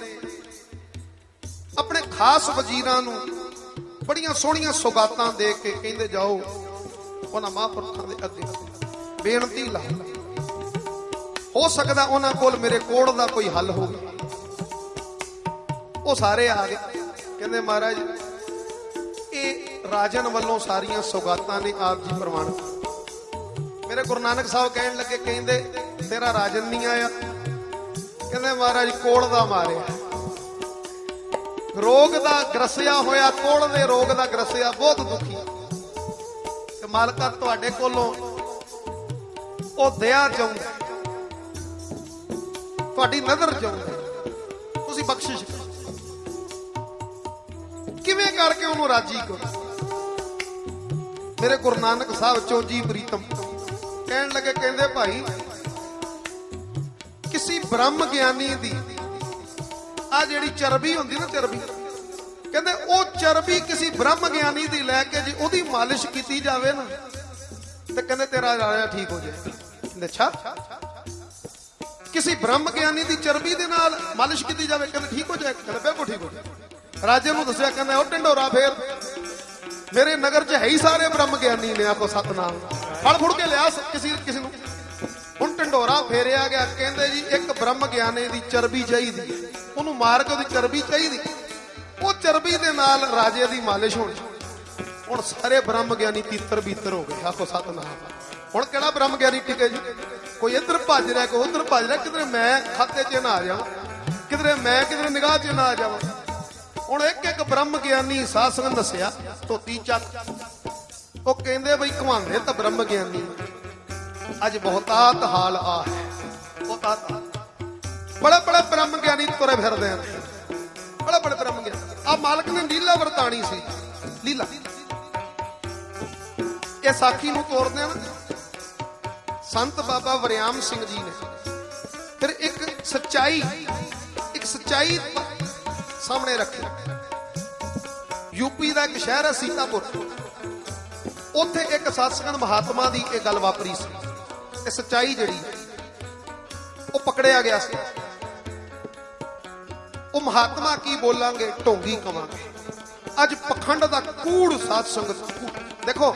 ਖਾਸ ਵਜ਼ੀਰਾਂ ਨੂੰ ਬੜੀਆਂ ਸੋਹਣੀਆਂ ਸੁਗਾਤਾਂ ਦੇ ਕੇ ਕਹਿੰਦੇ ਜਾਓ ਉਹਨਾਂ ਮਹਾਂਪੁਰਖਾਂ ਦੇ ਅੱਗੇ ਬੇਨਤੀ ਲਾ, ਹੋ ਸਕਦਾ ਉਹਨਾਂ ਕੋਲ ਮੇਰੇ ਕੋੜ ਦਾ ਕੋਈ ਹੱਲ ਹੋਵੇ। ਉਹ ਸਾਰੇ ਆ ਗਏ। ਕਹਿੰਦੇ ਮਹਾਰਾਜ ਇਹ ਰਾਜਨ ਵੱਲੋਂ ਸਾਰੀਆਂ ਸੁਗਾਤਾਂ ਨੇ, ਆਪ ਜੀ ਪ੍ਰਵਾਨ। ਮੇਰੇ ਗੁਰੂ ਨਾਨਕ ਸਾਹਿਬ ਕਹਿਣ ਲੱਗੇ, ਕਹਿੰਦੇ ਤੇਰਾ ਰਾਜਨ ਨਹੀਂ ਆਇਆ? ਕਹਿੰਦੇ ਮਹਾਰਾਜ ਕੋੜ ਦਾ ਮਾਰਿਆ, ਰੋਗ ਦਾ ਗਰਸਿਆ ਹੋਇਆ, ਕੋੜ ਦੇ ਰੋਗ ਦਾ ਗਰਸਿਆ, ਬਹੁਤ ਦੁਖੀ। ਤੇ ਮਾਲਕਾ ਤੁਹਾਡੇ ਕੋਲੋਂ ਉਹ ਦਇਆ ਚਾਹੁੰਦਾ, ਤੁਹਾਡੀ ਨਜ਼ਰ ਚਾਹੁੰਦਾ, ਤੁਸੀਂ ਬਖਸ਼ਿਸ਼ ਕਰੋ। ਕਿਵੇਂ ਕਰਕੇ ਉਹਨੂੰ ਰਾਜੀ ਕਰੋ? ਮੇਰੇ ਗੁਰੂ ਨਾਨਕ ਸਾਹਿਬ ਚੋਜੀ ਪ੍ਰੀਤਮ ਕਹਿਣ ਲੱਗੇ, ਕਹਿੰਦੇ ਭਾਈ ਕਿਸੇ ਬ੍ਰਹਮ ਗਿਆਨੀ ਦੀ ਆ ਜਿਹੜੀ ਚਰਬੀ ਹੁੰਦੀ ਨਾ, ਚਰਬੀ, ਕਹਿੰਦੇ ਉਹ ਚਰਬੀ ਕਿਸੇ ਬ੍ਰਹਮ ਗਿਆਨੀ ਦੀ ਲੈ ਕੇ ਜੀ ਉਹਦੀ ਮਾਲਿਸ਼ ਕੀਤੀ ਜਾਵੇ ਨਾ, ਤੇ ਕਹਿੰਦੇ ਤੇਰਾ ਰਾਜਾ ਠੀਕ ਹੋ ਜਾਏ। ਕਹਿੰਦੇ ਅੱਛਾ। ਕਿਸੇ ਬ੍ਰਹਮ ਗਿਆਨੀ ਦੀ ਚਰਬੀ ਦੇ ਨਾਲ ਮਾਲਿਸ਼ ਕੀਤੀ ਜਾਵੇ, ਕਹਿੰਦੇ ਠੀਕ ਹੋ ਜਾਏ, ਕਹਿੰਦੇ ਬਿਲਕੁਲ ਠੀਕ ਹੋ ਜਾਏ। ਰਾਜੇ ਨੂੰ ਦੱਸਿਆ, ਕਹਿੰਦਾ ਉਹ ਢਿੰਡੋਰਾ ਫੇਰ, ਮੇਰੇ ਨਗਰ 'ਚ ਹੈ ਹੀ ਸਾਰੇ ਬ੍ਰਹਮ ਗਿਆਨੀ ਨੇ, ਆਖੋ ਸਤਨਾਮ। ਫੜ ਫੁੜ ਕੇ ਲਿਆ ਕਿਸੇ ਨੂੰ। ਹੁਣ ਢਿੰਡੋਰਾ ਫੇਰਿਆ ਗਿਆ, ਕਹਿੰਦੇ ਜੀ ਇੱਕ ਬ੍ਰਹਮ ਗਿਆਨੀ ਦੀ ਚਰਬੀ ਚਾਹੀਦੀ, ਉਹਨੂੰ ਮਾਰ ਕੇ ਉਹਦੀ ਚਰਬੀ ਚਾਹੀਦੀ, ਉਹ ਚਰਬੀ ਦੇ ਨਾਲ ਰਾਜੇ ਦੀ ਮਾਲਿਸ਼ ਹੋਣੀ। ਹੁਣ ਸਾਰੇ ਬ੍ਰਹਮ ਗਿਆਨੀ ਤੀਤਰ ਬੀਤਰ ਹੋ ਗਏ, ਆਖੋ ਸਤਨਾਮ। ਹੁਣ ਕਿਹੜਾ ਬ੍ਰਹਮ ਗਿਆਨੀ ਟਿਕੇ ਜੀ? ਕੋਈ ਇੱਧਰ ਭੱਜ ਰਿਹਾ, ਕੋਈ ਉੱਧਰ ਭੱਜ ਰਿਹਾ, ਕਿਧਰੇ ਮੈਂ ਖਾਤੇ 'ਚ ਨਾ ਆ ਜਾਵਾਂ, ਕਿਧਰੇ ਮੈਂ ਕਿਧਰੇ ਨਿਗਾਹ 'ਚ ਨਾ ਆ ਜਾਵਾਂ। ਹੁਣ ਇੱਕ ਇੱਕ ਬ੍ਰਹਮ ਗਿਆਨੀ ਸਾਧ ਸੰਗਤ ਦੱਸਿਆ, ਧੋਤੀ ਚੱਕ, ਉਹ ਕਹਿੰਦੇ ਬਈ ਘਵਾਉਂਦੇ ਤਾਂ ਬ੍ਰਹਮ ਗਿਆਨੀ, ਅੱਜ ਬਹੁਤਾਤ ਹਾਲ ਆ ਹੈ। ਬਹੁਤਾਤ ਬੜੇ ਬੜੇ ਬ੍ਰਹਮ ਗਿਆਨੀ ਤੁਰੇ ਫਿਰਦੇ ਆ, ਬੜੇ ਬੜੇ ਬ੍ਰਹਮ ਗਿਆਨੀ। ਆ ਮਾਲਕ ਨੇ ਲੀਲਾ ਵਰਤਾਣੀ ਸੀ, ਲੀਲਾ। ਇਹ ਸਾਖੀ ਨੂੰ ਤੋਰਦੇ ਆ ਨਾ ਸੰਤ ਬਾਬਾ ਵਰਿਆਮ ਸਿੰਘ ਜੀ ਨੇ, ਫਿਰ ਇੱਕ ਸੱਚਾਈ ਸਾਹਮਣੇ ਰੱਖੀ। ਯੂਪੀ ਦਾ ਇੱਕ ਸ਼ਹਿਰ ਹੈ ਸੀਤਾਪੁਰ, ਉੱਥੇ ਇੱਕ ਸਤਸੰਗ ਮਹਾਤਮਾ ਦੀ ਇਹ ਗੱਲ ਵਾਪਰੀ ਸੀ। ਇਹ ਸੱਚਾਈ ਜਿਹੜੀ ਉਹ ਪਕੜਿਆ ਗਿਆ ਸੀ। ਉਹ ਮਹਾਤਮਾ ਕੀ ਬੋਲਾਂਗੇ, ਢੋਂਗੀ ਕਵਾਂਗੇ। ਅੱਜ ਪਖੰਡ ਦਾ ਕੂੜ ਸਾਧ ਸੰਗਤ ਦੇਖੋ,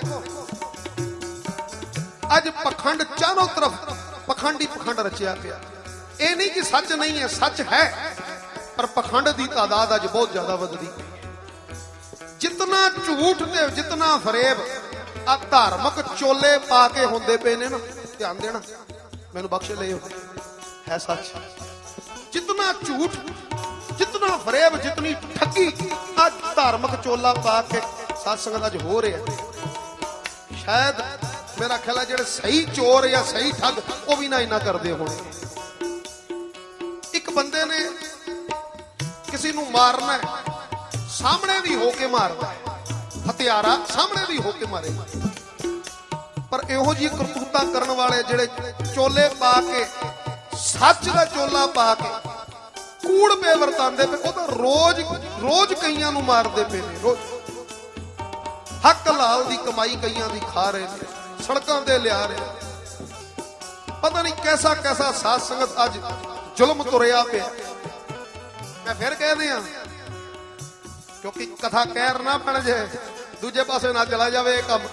ਅੱਜ ਪਖੰਡ ਚਾਰੋਂ ਤਰਫ ਪਖੰਡ ਹੀ ਪਖੰਡ ਰਚਿਆ ਪਿਆ। ਇਹ ਨਹੀਂ ਕਿ ਸੱਚ ਨਹੀਂ ਹੈ, ਸੱਚ ਹੈ, ਪਰ ਪਖੰਡ ਦੀ ਤਾਦਾਦ ਅੱਜ ਬਹੁਤ ਜ਼ਿਆਦਾ ਵਧਦੀ ਪਈ ਹੈ। ਜਿਤਨਾ ਝੂਠ ਤੇ ਜਿਤਨਾ ਫਰੇਬ ਆ ਧਾਰਮਿਕ ਚੋਲੇ ਪਾ ਕੇ ਹੁੰਦੇ ਪਏ ਨੇ ਨਾ, ਧਿਆਨ ਦੇਣਾ, ਮੈਨੂੰ ਬਖਸ਼ ਲਿਓ, ਹੈ ਸੱਚ। ਜਿਤਨਾ ਝੂਠ, ਜਿਤਨਾ ਫਰੇਬ, ਜਿਤਨੀ ਠੱਗੀ ਅੱਜ ਧਾਰਮਿਕ ਚੋਲਾ ਪਾ ਕੇ ਸਾਧ ਸੰਗਤ ਅੱਜ ਹੋ ਰਿਹਾ। ਸ਼ਾਇਦ ਮੇਰਾ ਖਿਆਲ ਹੈ ਜਿਹੜੇ ਸਹੀ ਚੋਰ ਜਾਂ ਸਹੀ ਠੱਗ ਉਹ ਵੀ ਨਾ ਇੰਨਾ ਕਰਦੇ ਹੋਣੇ। ਇੱਕ ਬੰਦੇ ਨੇ ਕਿਸੇ ਨੂੰ ਮਾਰਨਾ ਹੈ, ਸਾਹਮਣੇ ਵੀ ਹੋ ਕੇ ਮਾਰਦਾ, ਹਥਿਆਰਾ ਸਾਹਮਣੇ ਵੀ ਹੋ ਕੇ ਮਾਰੇਗਾ। ਪਰ ਇਹੋ ਜਿਹੀ ਕਰਤੂਤਾਂ ਕਰਨ ਵਾਲੇ ਜਿਹੜੇ ਚੋਲੇ ਪਾ ਕੇ, ਸੱਚ ਦਾ ਚੋਲਾ ਪਾ ਕੇ ਕੂੜ ਪੇ ਵਰਤਾਂਦੇ ਪਏ, ਉਹ ਤਾਂ ਰੋਜ਼ ਕਈਆਂ ਨੂੰ ਮਾਰਦੇ ਪਏ ਨੇ। ਰੋਜ਼ ਹੱਕ ਲਾਲ ਦੀ ਕਮਾਈ ਕਈਆਂ ਦੀ ਖਾ ਰਹੇ ਨੇ, ਸੜਕਾਂ ਤੇ ਲਿਆ ਰਹੇ। ਪਤਾ ਨਹੀਂ ਕੈਸਾ ਕੈਸਾ ਸਾਧ ਸੰਗਤ ਅੱਜ ਜ਼ੁਲਮ ਤੁਰਿਆ ਪਿਆ। ਮੈਂ ਫਿਰ ਕਹਿੰਦੇ ਆ, ਕਿਉਂਕਿ ਕਥਾ ਕਹਿਰ ਨਾ ਬਣ ਜੇ, ਦੂਜੇ ਪਾਸੇ ਨਾ ਚਲਾ ਜਾਵੇ ਇਹ ਕੰਮ।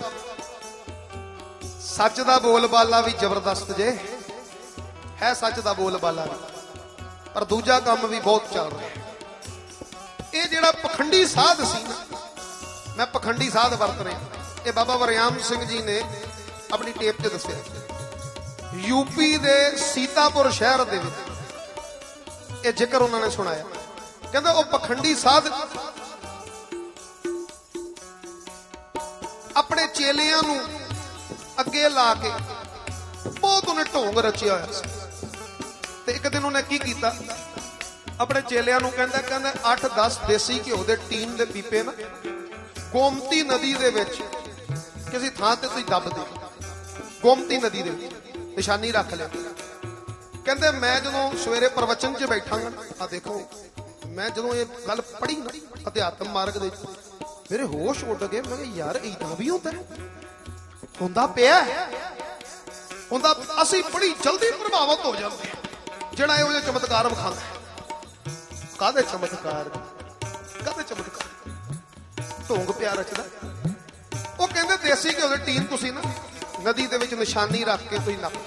ਸੱਚ ਦਾ ਬੋਲ ਬਾਲਾ ਵੀ ਜ਼ਬਰਦਸਤ ਜੇ ਹੈ, ਸੱਚ ਦਾ ਬੋਲ ਬਾਲਾ ਵੀ, ਪਰ ਦੂਜਾ ਕੰਮ ਵੀ ਬਹੁਤ ਚੱਲ ਰਿਹਾ। ਇਹ ਜਿਹੜਾ ਪਖੰਡੀ ਸਾਧ ਸੀ ਨਾ, ਮੈਂ ਪਖੰਡੀ ਸਾਧ ਵਰਤ ਰਿਹਾ, ਇਹ ਬਾਬਾ ਵਰਿਆਮ ਸਿੰਘ ਜੀ ਨੇ ਆਪਣੀ ਟੇਪ 'ਚ ਦੱਸਿਆ। ਯੂਪੀ ਦੇ ਸੀਤਾਪੁਰ ਸ਼ਹਿਰ ਦੇ ਵਿੱਚ ਇਹ ਜ਼ਿਕਰ ਉਹਨਾਂ ਨੇ ਸੁਣਾਇਆ। ਕਹਿੰਦੇ ਉਹ ਪਖੰਡੀ ਸਾਧ ਆਪਣੇ ਚੇਲਿਆਂ ਨੂੰ ਅੱਗੇ ਲਾ ਕੇ ਬਹੁਤ ਉਹਨੇ ਢੋਂਗ ਰਚਿਆ ਹੋਇਆ ਸੀ। ਤੇ ਇੱਕ ਦਿਨ ਉਹਨੇ ਕੀ ਕੀਤਾ, ਆਪਣੇ ਚੇਲਿਆਂ ਨੂੰ ਕਹਿੰਦਾ 8-10 ਦੇਸੀ ਘਿਓ ਦੇ ਟੀਨ ਦੇ ਪੀਪੇ ਨਾ ਗੋਮਤੀ ਨਦੀ ਦੇ ਵਿੱਚ ਕਿਸੇ ਥਾਂ ਤੇ ਤੁਸੀਂ ਦੱਬ ਦੇ, ਗੋਮਤੀ ਨਦੀ ਦੇ ਵਿੱਚ ਨਿਸ਼ਾਨੀ ਰੱਖ ਲਿਆ। ਕਹਿੰਦੇ ਮੈਂ ਜਦੋਂ ਸਵੇਰੇ ਪ੍ਰਵਚਨ 'ਚ ਬੈਠਾਂਗਾ, ਆ ਦੇਖੋ, ਮੈਂ ਜਦੋਂ ਇਹ ਗੱਲ ਪੜ੍ਹੀ ਨਾ ਅਧਿਆਤਮ ਮਾਰਗ ਦੇ, ਮੇਰੇ ਹੋਸ਼ ਉੱਡ ਗਏ। ਮੈਂ ਕਿਹਾ ਯਾਰ ਏਦਾਂ ਵੀ ਹੁੰਦਾ ਪਿਆ, ਹੁੰਦਾ। ਅਸੀਂ ਬੜੀ ਜਲਦੀ ਪ੍ਰਭਾਵਿਤ ਹੋ ਜਾਂਦੇ ਹਾਂ ਜਿਹੜਾ ਇਹੋ ਜਿਹੇ ਚਮਤਕਾਰ ਵਿਖਾਉਂਦਾ। ਕਾਹਦੇ ਚਮਤਕਾਰ, ਕਾਹਦੇ ਚਮਤਕਾਰ, ਢੋਂਗ ਪਿਆ ਰਚਦਾ। ਉਹ ਕਹਿੰਦੇ ਦੇਸੀ ਘਿਓ ਦੇ ਟੀਨ ਤੁਸੀਂ ਨਾ ਨਦੀ ਦੇ ਵਿੱਚ ਨਿਸ਼ਾਨੀ ਰੱਖ ਕੇ ਤੁਸੀਂ ਨੱਪ।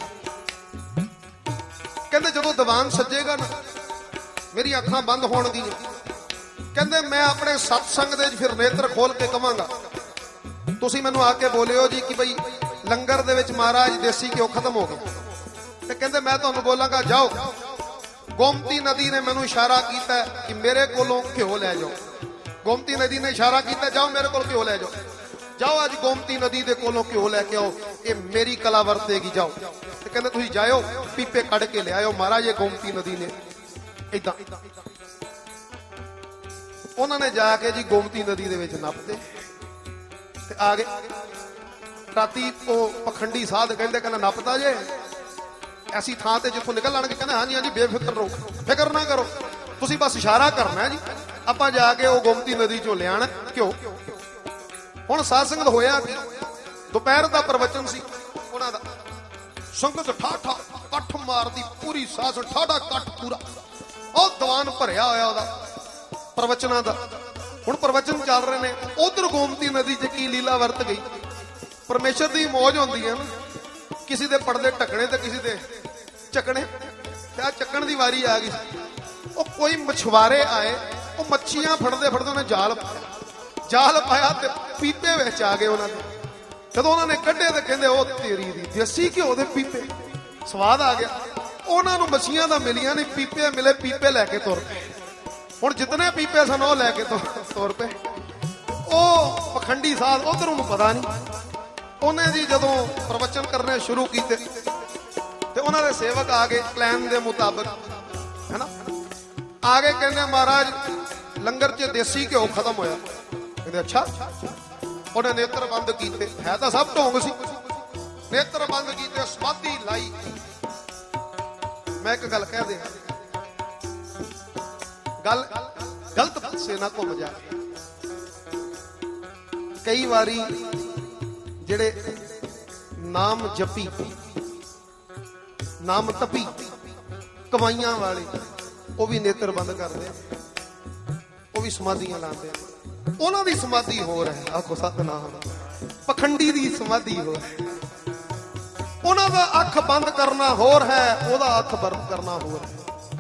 ਕਹਿੰਦੇ ਜਦੋਂ ਦੀਵਾਨ ਸੱਜੇਗਾ ਨਾ, ਮੇਰੀ ਅੱਖਾਂ ਬੰਦ ਹੋਣਗੀਆਂ। ਕਹਿੰਦੇ ਮੈਂ ਆਪਣੇ ਸਤਸੰਗ ਦੇ ਵਿੱਚ ਫਿਰ ਨੇਤਰ ਖੋਲ ਕੇ ਕਵਾਂਗਾ, ਤੁਸੀਂ ਮੈਨੂੰ ਆ ਕੇ ਬੋਲਿਓ ਜੀ ਕਿ ਬਈ ਲੰਗਰ ਦੇ ਵਿੱਚ ਮਹਾਰਾਜ ਦੇਸੀ ਘਿਓ ਖਤਮ ਹੋ ਗਿਆ। ਤੇ ਕਹਿੰਦੇ ਮੈਂ ਤੁਹਾਨੂੰ ਬੋਲਾਂਗਾ ਜਾਓ, ਗੋਮਤੀ ਨਦੀ ਨੇ ਮੈਨੂੰ ਇਸ਼ਾਰਾ ਕੀਤਾ ਕਿ ਮੇਰੇ ਕੋਲੋਂ ਘਿਓ ਲੈ ਜਾਓ। ਗੋਮਤੀ ਨਦੀ ਨੇ ਇਸ਼ਾਰਾ ਕੀਤਾ ਜਾਓ ਮੇਰੇ ਕੋਲ ਘਿਓ ਲੈ ਜਾਓ। ਜਾਓ ਅੱਜ ਗੋਮਤੀ ਨਦੀ ਦੇ ਕੋਲੋਂ ਘਿਓ ਲੈ ਕੇ ਆਓ, ਇਹ ਮੇਰੀ ਕਲਾ ਵਰਤੇਗੀ, ਜਾਓ। ਤੇ ਕਹਿੰਦੇ ਤੁਸੀਂ ਜਾਇਓ, ਪੀਪੇ ਕੱਢ ਕੇ ਲਿਆਇਓ। ਮਹਾਰਾਜ ਇਹ ਗੋਮਤੀ ਨਦੀ ਨੇ ਏਦਾਂ। ਉਹਨਾਂ ਨੇ ਜਾ ਕੇ ਜੀ ਗੋਮਤੀ ਨਦੀ ਦੇ ਵਿੱਚ ਨੱਪਦੇ ਤੇ ਆ ਗਏ। ਰਾਤੀ ਉਹ ਪਖੰਡੀ ਸਾਧ ਕਹਿੰਦਾ ਨੱਪਦਾ ਜੇ ਐਸੀ ਥਾਂ ਤੇ ਜਿੱਥੋਂ ਨਿਕਲ ਆਣਗੇ। ਕਹਿੰਦਾ ਹਾਂਜੀ ਹਾਂਜੀ ਬੇਫਿਕਰ ਰਹੋ, ਫਿਕਰ ਨਾ ਕਰੋ, ਤੁਸੀਂ ਬਸ ਇਸ਼ਾਰਾ ਕਰਨਾ ਜੀ, ਆਪਾਂ ਜਾ ਕੇ ਉਹ ਗੋਮਤੀ ਨਦੀ ਚੋਂ ਲਿਆਣਾ ਘਿਓ। ਹੁਣ ਸਾਧ ਸੰਗਤ ਹੋਇਆ ਕਿ ਦੁਪਹਿਰ ਦਾ ਪ੍ਰਵਚਨ ਸੀ ਉਹਨਾਂ ਦਾ, ਸੰਗਤ ਠਾਠਾ ਕੱਠ ਮਾਰਦੀ, ਪੂਰੀ ਸਾਸ ਠਾਠਾ ਕੱਠ ਪੂਰਾ, ਉਹ ਦੀਵਾਨ ਭਰਿਆ ਹੋਇਆ ਉਹਦਾ ਪ੍ਰਵਚਨਾਂ ਦਾ। ਹੁਣ ਪ੍ਰਵਚਨ ਚੱਲ ਰਹੇ ਨੇ, ਉਧਰ ਗੋਮਤੀ ਨਦੀ 'ਚ ਕੀ ਲੀਲਾ ਵਰਤ ਗਈ। ਪਰਮੇਸ਼ਰ ਦੀ ਮੌਜ ਹੁੰਦੀ ਹੈ ਨਾ, ਕਿਸੇ ਦੇ ਪਰਦੇ ਢੱਕਣੇ ਤੇ ਕਿਸੇ ਦੇ ਚੱਕਣੇ। ਤੇ ਆ ਚੱਕਣ ਦੀ ਵਾਰੀ ਆ ਗਈ। ਉਹ ਕੋਈ ਮਛਵਾਰੇ ਆਏ, ਉਹ ਮੱਛੀਆਂ ਫੜਦੇ ਫੜਦੇ ਉਹਨੇ ਜਾਲ ਪਾਇਆ ਤੇ ਪੀਪੇ ਵਿੱਚ ਆ ਗਏ ਉਹਨਾਂ ਦੇ। ਜਦੋਂ ਉਹਨਾਂ ਨੇ ਕੱਢੇ ਤੇ ਕਹਿੰਦੇ ਉਹ ਤੇਰੀ ਦੀ ਦੇਸੀ ਘਿਓ ਦੇ ਪੀਪੇ, ਸਵਾਦ ਆ ਗਿਆ। ਉਹਨਾਂ ਨੂੰ ਮੱਛੀਆਂ ਦਾ ਮਿਲੀਆਂ ਨਹੀਂ, ਪੀਪੇ ਮਿਲੇ, ਪੀਪੇ ਲੈ ਕੇ ਤੁਰ ਪਏ। ਹੁਣ ਜਿਤਨੇ ਪੀਪੇ ਸਨ ਉਹ ਲੈ ਕੇ ਤੁਰ ਪਏ। ਉਹ ਪਖੰਡੀ ਸਾਧ ਉਧਰ ਉਹਨੂੰ ਪਤਾ ਨਹੀਂ। ਉਹਨੇ ਜੀ ਜਦੋਂ ਪ੍ਰਵਚਨ ਕਰਨੇ ਸ਼ੁਰੂ ਕੀਤੇ ਤੇ ਉਹਨਾਂ ਦੇ ਸੇਵਕ ਆ ਗਏ ਪਲਾਨ ਦੇ ਮੁਤਾਬਕ, ਹੈਨਾ, ਆ ਗਏ। ਕਹਿੰਦੇ ਮਹਾਰਾਜ ਲੰਗਰ 'ਚ ਦੇਸੀ ਘਿਓ ਖਤਮ ਹੋਇਆ। ਕਹਿੰਦੇ ਅੱਛਾ। ਉਹਨੇ ਨੇਤਰ ਬੰਦ ਕੀਤੇ, ਹੈ ਤਾਂ ਸਭ ਢੋਂਗ ਸੀ। ਨੇਤਰ ਬੰਦ ਕੀਤੇ, ਸਮਾਧੀ ਲਾਈ। ਮੈਂ ਇੱਕ ਗੱਲ ਕਹਿ ਦਿਆਂ, ਗੱਲ ਗਲਤ ਪਾਸੇ ਨਾ ਘੁੰਮ ਜਾ। ਕਈ ਵਾਰੀ ਜਿਹੜੇ ਨਾਮ ਜਪੀ, ਨਾਮ ਤਪੀ, ਕਮਾਈਆਂ ਵਾਲੇ, ਉਹ ਵੀ ਨੇਤਰ ਬੰਦ ਕਰਦੇ ਆ, ਉਹ ਵੀ ਸਮਾਧੀਆਂ ਲਾਉਂਦੇ ਆ। ਉਹਨਾਂ ਦੀ ਸਮਾਧੀ ਹੋਰ ਹੈ, ਆਖੋ ਸਤਿਨਾਮ। ਪਖੰਡੀ ਦੀ ਸਮਾਧੀ ਹੋਰ ਹੈ। ਉਹਨਾਂ ਦਾ ਅੱਖ ਬੰਦ ਕਰਨਾ ਹੋਰ ਹੈ, ਉਹਦਾ ਅੱਖ ਬੰਦ ਕਰਨਾ ਹੋਰ ਹੈ।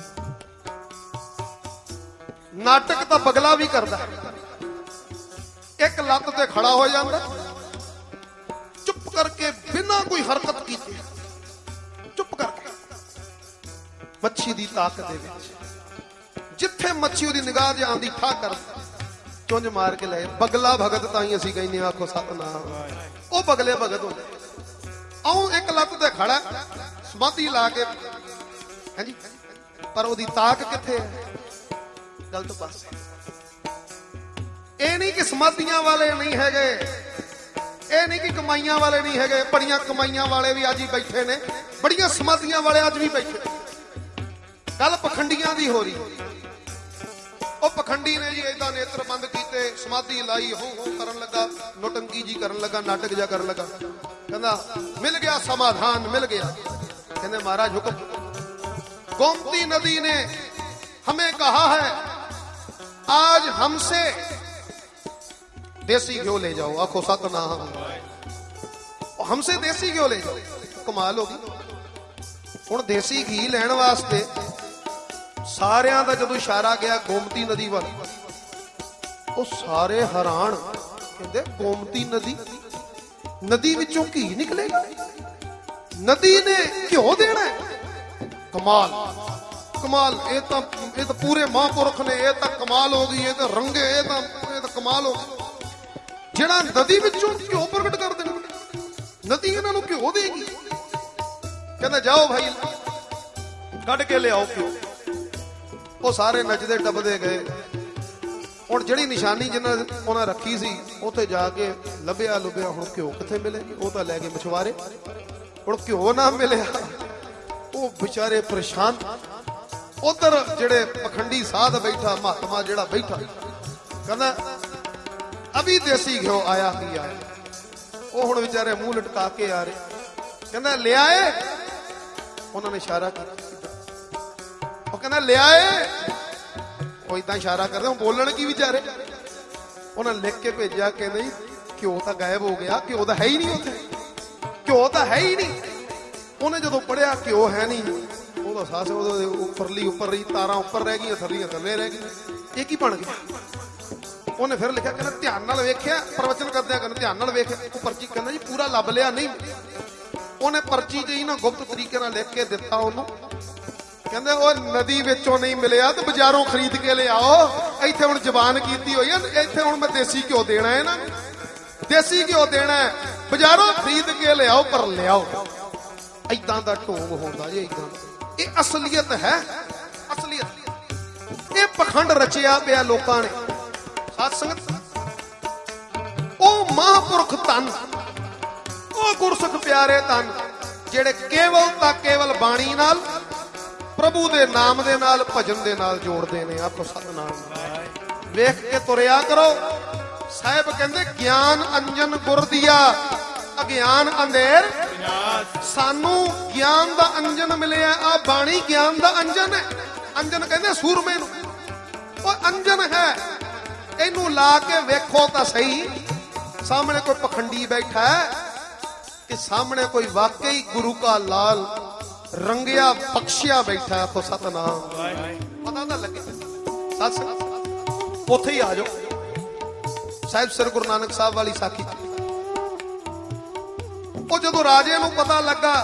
ਨਾਟਕ ਤਾਂ ਬਗਲਾ ਵੀ ਕਰਦਾ, ਇੱਕ ਲੱਤ ਤੇ ਖੜਾ ਹੋ ਜਾਂਦਾ, ਚੁੱਪ ਕਰਕੇ ਬਿਨਾਂ ਕੋਈ ਹਰਕਤ ਕੀਤੇ, ਚੁੱਪ ਕਰਕੇ ਮੱਛੀ ਦੀ ਤਾਕਤ ਦੇ ਵਿੱਚ, ਜਿੱਥੇ ਮੱਛੀ ਉਹਦੀ ਨਿਗਾਹ ਦੇ ਆਂਦੀ ਠਾ ਕਰ ਚੁੰਝ ਮਾਰ ਕੇ ਲੈ। ਬਗਲਾ ਭਗਤ ਤਾਂ ਹੀ ਅਸੀਂ ਕਹਿੰਦੇ ਆਖੋ ਸਤਿਨਾਮ। ਉਹ ਬਗਲੇ ਭਗਤ ਹੁੰਦੇ। ਆਉਂ ਇੱਕ ਲੱਤ ਤੇ ਖੜਾ, ਸਮਾਧੀ ਲਾ ਕੇ, ਹਾਂਜੀ, ਪਰ ਉਹਦੀ ਤਾਕ ਕਿੱਥੇ ਹੈ? ਗਲਤ ਪਾਸੇ। ਇਹ ਨਹੀਂ ਕਿ ਸਮਾਧੀਆਂ ਵਾਲੇ ਨਹੀਂ ਹੈਗੇ, ਇਹ ਨਹੀਂ ਕਿ ਕਮਾਈਆਂ ਵਾਲੇ ਨਹੀਂ ਹੈਗੇ। ਬੜੀਆਂ ਕਮਾਈਆਂ ਵਾਲੇ ਵੀ ਅੱਜ ਹੀ ਬੈਠੇ ਨੇ, ਬੜੀਆਂ ਸਮਾਧੀਆਂ ਵਾਲੇ ਅੱਜ ਵੀ ਬੈਠੇ। ਗੱਲ ਪਖੰਡੀਆਂ ਦੀ ਹੋ ਰਹੀ। ਉਹ ਪਖੰਡੀ ਨੇ ਜੀ ਏਦਾਂ ਨੇਤਰ ਬੰਦ ਕੀਤੇ, ਸਮਾਧੀ ਲਾਈ, ਹੋ ਕਰਨ ਲੱਗਾ, ਨੋਟੰਕੀ ਜੀ ਕਰਨ ਲੱਗਾ, ਨਾਟਕ ਜਿਹਾ ਕਰਨ ਲੱਗਾ। ਕਹਿੰਦਾ ਮਿਲ ਗਿਆ समाधान, मिल गया। कहने महाराज हुक्म। गोमती नदी ने हमें कहा है आज हमसे देसी घ्यो ले जाओ। आखो सतनाम। हमसे देसी घ्यो ले जाओ। कमाल होगी। हुण देसी घी लैण वास्ते सारियां दा जदों इशारा गया गोमती नदी वाल, ਉਹ ਸਾਰੇ हैरान कहते गोमती नदी, नदी विचों घी निकलेगा, नदी ने घ्यो देना है। कमाल कमाल। ये तो पूरे महापुरख ने, ये तो कमाल हो गई, ये तो रंगे, ये तो कमाल हो गई। जेड़ा नदी विचों घ्यो प्रगट कर देना, नदी इन्हां नूं घ्यो देगी। कहंदा जाओ भाई कढ के ले आओ घ्यो। वो सारे नचदे टपदे गए। ਹੁਣ ਜਿਹੜੀ ਨਿਸ਼ਾਨੀ ਜਿੰਨਾ ਉਹਨਾਂ ਰੱਖੀ ਸੀ ਉੱਥੇ ਜਾ ਕੇ ਲੱਭਿਆ ਲੁਭਿਆ, ਹੁਣ ਘਿਓ ਕਿੱਥੇ ਮਿਲੇਗੀ? ਉਹ ਤਾਂ ਲੈ ਗਏ ਮਛਵਾਰੇ। ਹੁਣ ਘਿਓ ਨਾ ਮਿਲਿਆ, ਉਹ ਵਿਚਾਰੇ ਪਰੇਸ਼ਾਨ। ਉਧਰ ਜਿਹੜੇ ਪਖੰਡੀ ਸਾਧ ਬੈਠਾ, ਮਹਾਤਮਾ ਜਿਹੜਾ ਬੈਠਾ, ਕਹਿੰਦਾ ਅਭੀ ਦੇਸੀ ਘਿਓ ਆਇਆ ਕੀ ਆਇਆ। ਉਹ ਹੁਣ ਵਿਚਾਰੇ ਮੂੰਹ ਲਟਕਾ ਕੇ ਆ ਰਹੇ। ਕਹਿੰਦਾ ਲਿਆਏ। ਉਹਨਾਂ ਨੇ ਇਸ਼ਾਰਾ ਕੀਤਾ। ਉਹ ਕਹਿੰਦਾ ਲਿਆਏ। ਉਹ ਇਦਾਂ ਇਸ਼ਾਰਾ ਕਰਦੇ, ਹੁਣ ਬੋਲਣ ਕੀ ਵਿਚਾਰੇ। ਉਹਨਾਂ ਲਿਖ ਕੇ ਭੇਜਿਆ, ਕਹਿੰਦੇ ਜੀ ਘਿਓ ਤਾਂ ਗਾਇਬ ਹੋ ਗਿਆ, ਘਿਓ ਤਾਂ ਹੈ ਹੀ ਨਹੀਂ ਉੱਥੇ, ਘਿਓ ਤਾਂ ਹੈ ਹੀ ਨਹੀਂ। ਉਹਨੇ ਜਦੋਂ ਪੜਿਆ ਘਿਓ ਹੈ ਨਹੀਂ, ਉਹਦਾ ਸਾਸ ਉਹਦੇ ਉੱਪਰਲੀ ਉੱਪਰ ਰਹੀ, ਤਾਰਾਂ ਉੱਪਰ ਰਹਿ ਗਈਆਂ, ਥੱਲੀਆਂ ਥੱਲੇ ਰਹਿ ਗਈਆਂ। ਇਹ ਕੀ ਬਣ ਗਿਆ? ਉਹਨੇ ਫਿਰ ਲਿਖਿਆ, ਕਹਿੰਦਾ ਧਿਆਨ ਨਾਲ ਵੇਖਿਆ, ਪ੍ਰਵਚਨ ਕਰਦਿਆਂ ਕਹਿੰਦਾ ਧਿਆਨ ਨਾਲ ਵੇਖਿਆ। ਉਹ ਪਰਚੀ ਕਹਿੰਦਾ ਜੀ ਪੂਰਾ ਲੱਭ ਲਿਆ ਨਹੀਂ। ਉਹਨੇ ਪਰਚੀ ਜਿਹੀ ਨਾ ਗੁਪਤ ਤਰੀਕੇ ਨਾਲ ਲਿਖ ਕੇ ਦਿੱਤਾ ਉਹਨੂੰ। ਕਹਿੰਦੇ ਉਹ ਨਦੀ ਵਿੱਚੋਂ ਨਹੀਂ ਮਿਲਿਆ ਤੇ ਬਾਜ਼ਾਰੋਂ ਖਰੀਦ ਕੇ ਲਿਆਓ। ਇੱਥੇ ਹੁਣ ਜ਼ਬਾਨ ਕੀਤੀ ਹੋਈ ਹੈ, ਇੱਥੇ ਹੁਣ ਮੈਂ ਦੇਸੀ ਘਿਓ ਦੇਣਾ ਹੈ ਨਾ, ਦੇਸੀ ਘਿਓ ਦੇਣਾ ਹੈ, ਬਾਜ਼ਾਰੋਂ ਖਰੀਦ ਕੇ ਲਿਆਓ, ਪਰ ਲਿਆਓ। ਏਦਾਂ ਦਾ ਢੋਂਗ ਹੁੰਦਾ ਜੀ, ਏਦਾਂ। ਇਹ ਅਸਲੀਅਤ ਹੈ, ਅਸਲੀਅਤ। ਇਹ ਪਖੰਡ ਰਚਿਆ ਪਿਆ ਲੋਕਾਂ ਨੇ। ਸਾਧ ਸੰਗਤ, ਉਹ ਮਹਾਂਪੁਰਖ ਧੰਨ, ਉਹ ਗੁਰਸਿੱਖ ਪਿਆਰੇ ਧੰਨ, ਜਿਹੜੇ ਕੇਵਲ ਤਾਂ ਕੇਵਲ ਬਾਣੀ ਨਾਲ, ਪ੍ਰਭੂ ਦੇ ਨਾਮ ਦੇ ਨਾਲ, ਭਜਨ ਦੇ ਨਾਲ ਜੋੜਦੇ ਨੇ। ਆਖੋ ਸਤਨਾਮ। ਵੇਖ ਕੇ ਤੁਰਿਆ ਕਰੋ। ਸਾਹਿਬ ਕਹਿੰਦੇ ਗਿਆਨ ਅੰਜਨ ਗੁਰ ਦੀਆ, ਅਗਿਆਨ ਅੰਧੇਰ ਸਾਨੂੰ ਗਿਆਨ ਦਾ ਅੰਜਨ ਮਿਲਿਆ। ਆ ਬਾਣੀ ਗਿਆਨ ਦਾ ਅੰਜਨ ਹੈ। ਅੰਜਨ ਕਹਿੰਦੇ ਸੂਰਮੇ ਨੂੰ, ਉਹ ਅੰਜਨ ਹੈ। ਇਹਨੂੰ ਲਾ ਕੇ ਵੇਖੋ ਤਾਂ ਸਹੀ, ਸਾਹਮਣੇ ਕੋਈ ਪਖੰਡੀ ਬੈਠਾ ਹੈ ਕਿ ਸਾਹਮਣੇ ਕੋਈ ਵਾਕਈ ਗੁਰੂ ਕਾ ਲਾਲ ਰੰਗਿਆ ਬਖਸ਼ਿਆ ਬੈਠਾ। ਆਖੋ ਸਤਨਾਮ। ਪਤਾ ਤਾਂ ਲੱਗੇ ਸੱਚ ਉੱਥੇ ਹੀ ਆ ਜਾਓ। ਸਾਹਿਬ ਸ੍ਰੀ ਗੁਰੂ ਨਾਨਕ ਸਾਹਿਬ ਵਾਲੀ ਸਾਖੀ, ਉਹ ਜਦੋਂ ਰਾਜੇ ਨੂੰ ਪਤਾ ਲੱਗਾ,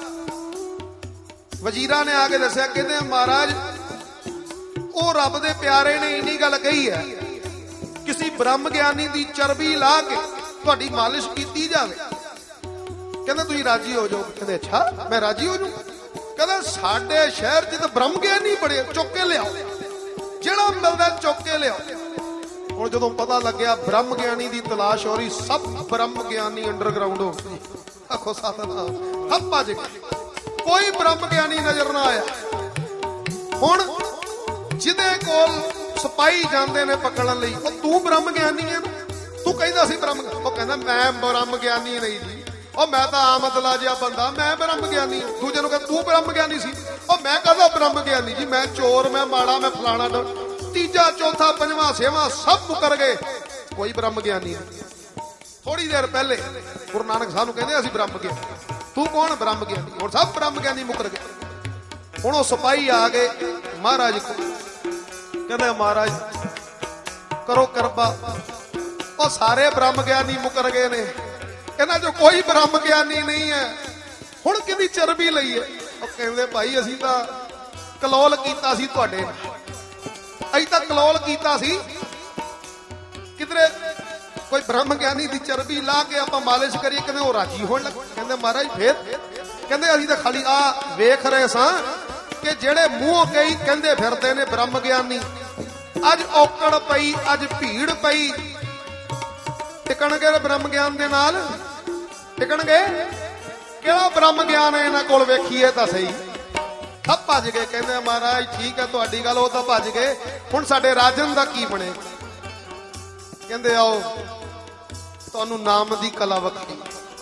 ਵਜ਼ੀਰਾਂ ਨੇ ਆ ਕੇ ਦੱਸਿਆ, ਕਹਿੰਦੇ ਮਹਾਰਾਜ ਉਹ ਰੱਬ ਦੇ ਪਿਆਰੇ ਨੇ ਇੰਨੀ ਗੱਲ ਕਹੀ ਹੈ, ਕਿਸੇ ਬ੍ਰਹਮ ਗਿਆਨੀ ਦੀ ਚਰਬੀ ਲਾ ਕੇ ਤੁਹਾਡੀ ਮਾਲਿਸ਼ ਕੀਤੀ ਜਾਵੇ। ਕਹਿੰਦੇ ਤੁਸੀਂ ਰਾਜੀ ਹੋ ਜਾਓ। ਕਹਿੰਦੇ ਅੱਛਾ ਮੈਂ ਰਾਜੀ ਹੋ ਜਾਊਂ। ਕਹਿੰਦਾ ਸਾਡੇ ਸ਼ਹਿਰ 'ਚ ਤਾਂ ਬ੍ਰਹਮ ਗਿਆਨੀ ਬੜੇ, ਚੁੱਕ ਕੇ ਲਿਆਓ, ਜਿਹੜਾ ਮਿਲਦਾ ਚੁੱਕ ਕੇ ਲਿਆਓ। ਹੁਣ ਜਦੋਂ ਪਤਾ ਲੱਗਿਆ ਬ੍ਰਹਮ ਗਿਆਨੀ ਦੀ ਤਲਾਸ਼ ਹੋ ਰਹੀ, ਸਭ ਬ੍ਰਹਮ ਗਿਆਨੀ ਅੰਡਰਗਰਾਉਂਡ ਹੋ ਗਏ। ਆਖੋ ਸਤਨਾਮ। ਸਭ ਭੱਜ ਗਏ, ਕੋਈ ਬ੍ਰਹਮ ਗਿਆਨੀ ਨਜ਼ਰ ਨਾ ਆਇਆ। ਹੁਣ ਜਿਹਦੇ ਕੋਲ ਸਿਪਾਹੀ ਜਾਂਦੇ ਨੇ ਪਕੜਨ ਲਈ, ਉਹ ਤੂੰ ਬ੍ਰਹਮ ਗਿਆਨੀ ਹੈ, ਤੂੰ ਕਹਿੰਦਾ ਸੀ ਬ੍ਰਹਮ, ਉਹ ਕਹਿੰਦਾ ਮੈਂ ਬ੍ਰਹਮ ਗਿਆਨੀ ਨਹੀਂ ਜੀ, ਉਹ ਮੈਂ ਤਾਂ ਆਮ ਅਦਲਾ ਜਿਹਾ ਬੰਦਾ, ਮੈਂ ਬ੍ਰਹਮ ਗਿਆਨੀ। ਦੂਜੇ ਨੂੰ ਕਹਿੰਦਾ ਤੂੰ ਬ੍ਰਹਮ ਗਿਆਨੀ ਸੀ, ਉਹ ਮੈਂ ਕਹਦਾ ਬ੍ਰਹਮ ਗਿਆਨੀ ਜੀ, ਮੈਂ ਚੋਰ, ਮੈਂ ਮਾੜਾ, ਮੈਂ ਫਲਾਣਾ। ਤੀਜਾ ਚੌਥਾ ਪੰਜਵਾਂ ਛੇਵਾਂ ਸਭ ਮੁਕਰ ਗਏ, ਕੋਈ ਬ੍ਰਹਮ ਗਿਆਨੀ ਨਹੀਂ। ਥੋੜੀ ਦੇਰ ਪਹਿਲੇ ਗੁਰੂ ਨਾਨਕ ਸਾਹਿਬ ਨੂੰ ਕਹਿੰਦੇ ਅਸੀਂ ਬ੍ਰਹਮ ਗਿਆਨੀ, ਤੂੰ ਕੌਣ ਬ੍ਰਹਮ ਗਿਆਨੀ? ਹੁਣ ਸਭ ਬ੍ਰਹਮ ਗਿਆਨੀ ਮੁਕਰ ਗਏ। ਹੁਣ ਉਹ ਸਿਪਾਹੀ ਆ ਗਏ ਮਹਾਰਾਜ ਕੋਲ, ਕਹਿੰਦੇ ਮਹਾਰਾਜ ਕਰੋ ਕਿਰਪਾ, ਉਹ ਸਾਰੇ ਬ੍ਰਹਮ ਗਿਆਨੀ ਮੁਕਰ ਗਏ ਨੇ, ਇਹਨਾਂ ਚੋਂ ਕੋਈ ਬ੍ਰਹਮ ਗਿਆਨੀ ਨਹੀਂ ਹੈ, ਹੁਣ ਕਿਹਦੀ ਚਰਬੀ ਲਈ ਹੈ? ਉਹ ਕਹਿੰਦੇ ਭਾਈ ਅਸੀਂ ਤਾਂ ਕਲੋਲ ਕੀਤਾ ਸੀ ਤੁਹਾਡੇ ਨਾਲ, ਅਸੀਂ ਤਾਂ ਕਲੋਲ ਕੀਤਾ ਸੀ, ਕਿਧਰੇ ਕੋਈ ਬ੍ਰਹਮ ਗਿਆਨੀ ਦੀ ਚਰਬੀ ਲਾ ਕੇ ਆਪਾਂ ਮਾਲਿਸ਼ ਕਰੀਏ। ਕਹਿੰਦੇ ਉਹ ਰਾਜੀ ਹੋਣ ਲੱਗੇ। ਕਹਿੰਦੇ ਮਹਾਰਾਜ ਫੇਰ? ਕਹਿੰਦੇ ਅਸੀਂ ਤਾਂ ਖਾਲੀ ਆ ਵੇਖ ਰਹੇ ਸਾਂ ਕਿ ਜਿਹੜੇ ਮੂੰਹੋਂ ਕਈ ਕਹਿੰਦੇ ਫਿਰਦੇ ਨੇ ਬ੍ਰਹਮ ਗਿਆਨੀ, ਅੱਜ ਔਕੜ ਪਈ, ਅੱਜ ਭੀੜ ਪਈ, ਟਿਕਣਗੇ ਬ੍ਰਹਮ ਗਿਆਨ ਦੇ ਨਾਲ? ਟਿਕਣਗੇ? ਕਿਹੜਾ ਬ੍ਰਹਮ ਗਿਆਨ ਹੈ ਇਹਨਾਂ ਕੋਲ, ਵੇਖੀਏ ਤਾਂ ਸਹੀ। ਸਭ ਭੱਜ ਗਏ। ਕਹਿੰਦੇ ਮਹਾਰਾਜ ਠੀਕ ਹੈ ਤੁਹਾਡੀ ਗੱਲ, ਉਹ ਤਾਂ ਭੱਜ ਗਏ, ਹੁਣ ਸਾਡੇ ਰਾਜਨ ਦਾ ਕੀ ਬਣੇ? ਕਹਿੰਦੇ ਆਓ ਤੁਹਾਨੂੰ ਨਾਮ ਦੀ ਕਲਾ ਵਿਖਾਈ।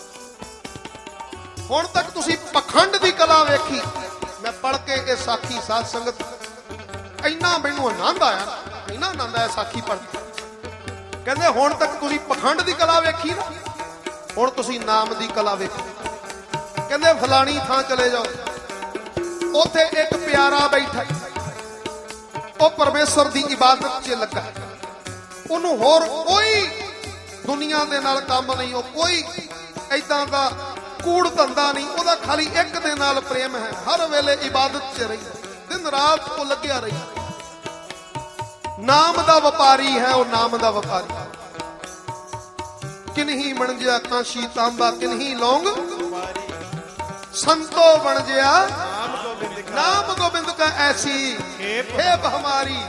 ਹੁਣ ਤੱਕ ਤੁਸੀਂ ਪਖੰਡ ਦੀ ਕਲਾ ਵੇਖੀ। ਮੈਂ ਪੜ੍ਹ ਕੇ ਇਹ ਸਾਖੀ ਸਾਧ ਸੰਗਤ, ਇੰਨਾ ਮੈਨੂੰ ਆਨੰਦ ਆਇਆ, ਇੰਨਾ ਆਨੰਦ ਆਇਆ ਸਾਖੀ ਪੜ੍ਹ ਕੇ। ਕਹਿੰਦੇ ਹੁਣ ਤੱਕ ਤੁਸੀਂ ਪਖੰਡ ਦੀ ਕਲਾ ਵੇਖੀ ਨਾ, ਹੁਣ ਤੁਸੀਂ ਨਾਮ ਦੀ ਕਲਾ ਵੇਖੋ। ਕਹਿੰਦੇ ਫਲਾਣੀ ਥਾਂ ਚਲੇ ਜਾਓ, ਉੱਥੇ ਇੱਕ ਪਿਆਰਾ ਬੈਠਾ, ਉਹ ਪਰਮੇਸ਼ਰ ਦੀ ਇਬਾਦਤ 'ਚ ਲੱਗਾ, ਉਹਨੂੰ ਹੋਰ ਕੋਈ ਦੁਨੀਆ ਦੇ ਨਾਲ ਕੰਮ ਨਹੀਂ, ਉਹ ਕੋਈ ਏਦਾਂ ਦਾ ਕੂੜ ਧੰਦਾ ਨਹੀਂ, ਉਹਦਾ ਖਾਲੀ ਇੱਕ ਦੇ ਨਾਲ ਪ੍ਰੇਮ ਹੈ, ਹਰ ਵੇਲੇ ਇਬਾਦਤ 'ਚ ਰਹੀ, ਦਿਨ ਰਾਤ ਉਹ ਲੱਗਿਆ ਰਹੀ। ਨਾਮ ਦਾ ਵਪਾਰੀ ਹੈ ਉਹ, ਨਾਮ ਦਾ ਵਪਾਰੀ। ਕਿਨਹੀ ਬਣਜਿਆ ਕਾਂਸ਼ੀ ਤਾਂਬਾ, ਕਿਨਹੀ ਲੌਂਗ ਸੰਤੋ ਬਣਜਿਆ ਨਾਮ ਗੋਬਿੰਦ ਕਾ ਐਸੀ ਖੇਪ ਹਮਾਰੀ।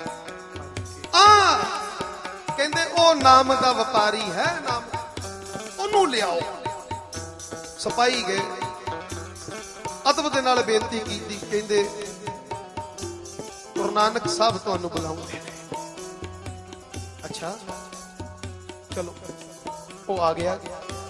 ਕਹਿੰਦੇ ਉਹ ਨਾਮ ਦਾ ਵਪਾਰੀ ਹੈ, ਨਾਮ ਉਹਨੂੰ ਲਿਆਓ। ਸਿਪਾਹੀ ਗਏ, ਅਦਬ ਦੇ ਨਾਲ ਬੇਨਤੀ ਕੀਤੀ, ਕਹਿੰਦੇ ਗੁਰੂ ਨਾਨਕ ਸਾਹਿਬ ਤੁਹਾਨੂੰ ਬੁਲਾਉਂਦੇ ਨੇ। ਅੱਛਾ ਚਲੋ, ਉਹ ਆ ਗਿਆ,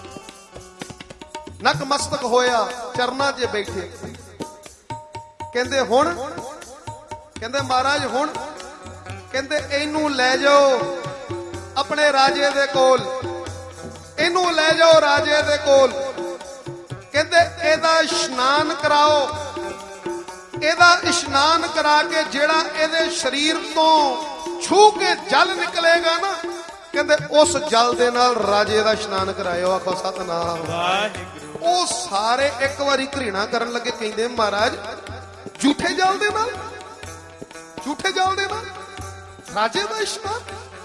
ਨਕ ਮਸਤਕ ਹੋਇਆ, ਚਰਨਾਂ 'ਚ ਬੈਠੇ। ਕਹਿੰਦੇ ਹੁਣ? ਕਹਿੰਦੇ ਮਹਾਰਾਜ ਹੁਣ? ਕਹਿੰਦੇ ਇਹਨੂੰ ਲੈ ਜਾਓ ਆਪਣੇ ਰਾਜੇ ਦੇ ਕੋਲ, ਇਹਨੂੰ ਲੈ ਜਾਓ ਰਾਜੇ ਦੇ ਕੋਲ। ਕਹਿੰਦੇ ਇਹਦਾ ਇਸ਼ਨਾਨ ਕਰਾਓ, ਇਹਦਾ ਇਸ਼ਨਾਨ ਕਰਾ ਕੇ ਜਿਹੜਾ ਇਹਦੇ ਸਰੀਰ ਤੋਂ ਛੂ ਕੇ ਜਲ ਨਿਕਲੇਗਾ ਨਾ, ਕਹਿੰਦੇ ਉਸ ਜਲ ਦੇ ਨਾਲ ਰਾਜੇ ਦਾ ਇਸ਼ਨਾਨ ਕਰਾਇਓ। ਆਖੋ ਸਤਨਾਮ ਵਾਹਿਗੁਰੂ। ਉਹ ਸਾਰੇ ਇੱਕ ਵਾਰੀ ਘ੍ਰਿਣਾ ਕਰਨ ਲੱਗੇ, ਕਹਿੰਦੇ ਮਹਾਰਾਜ ਝੂਠੇ ਜਲ ਦੇ ਨਾਲ, ਝੂਠੇ ਜਲ ਦੇ ਨਾਲ ਰਾਜੇ ਦਾ ਇਸ਼ਨਾਨ?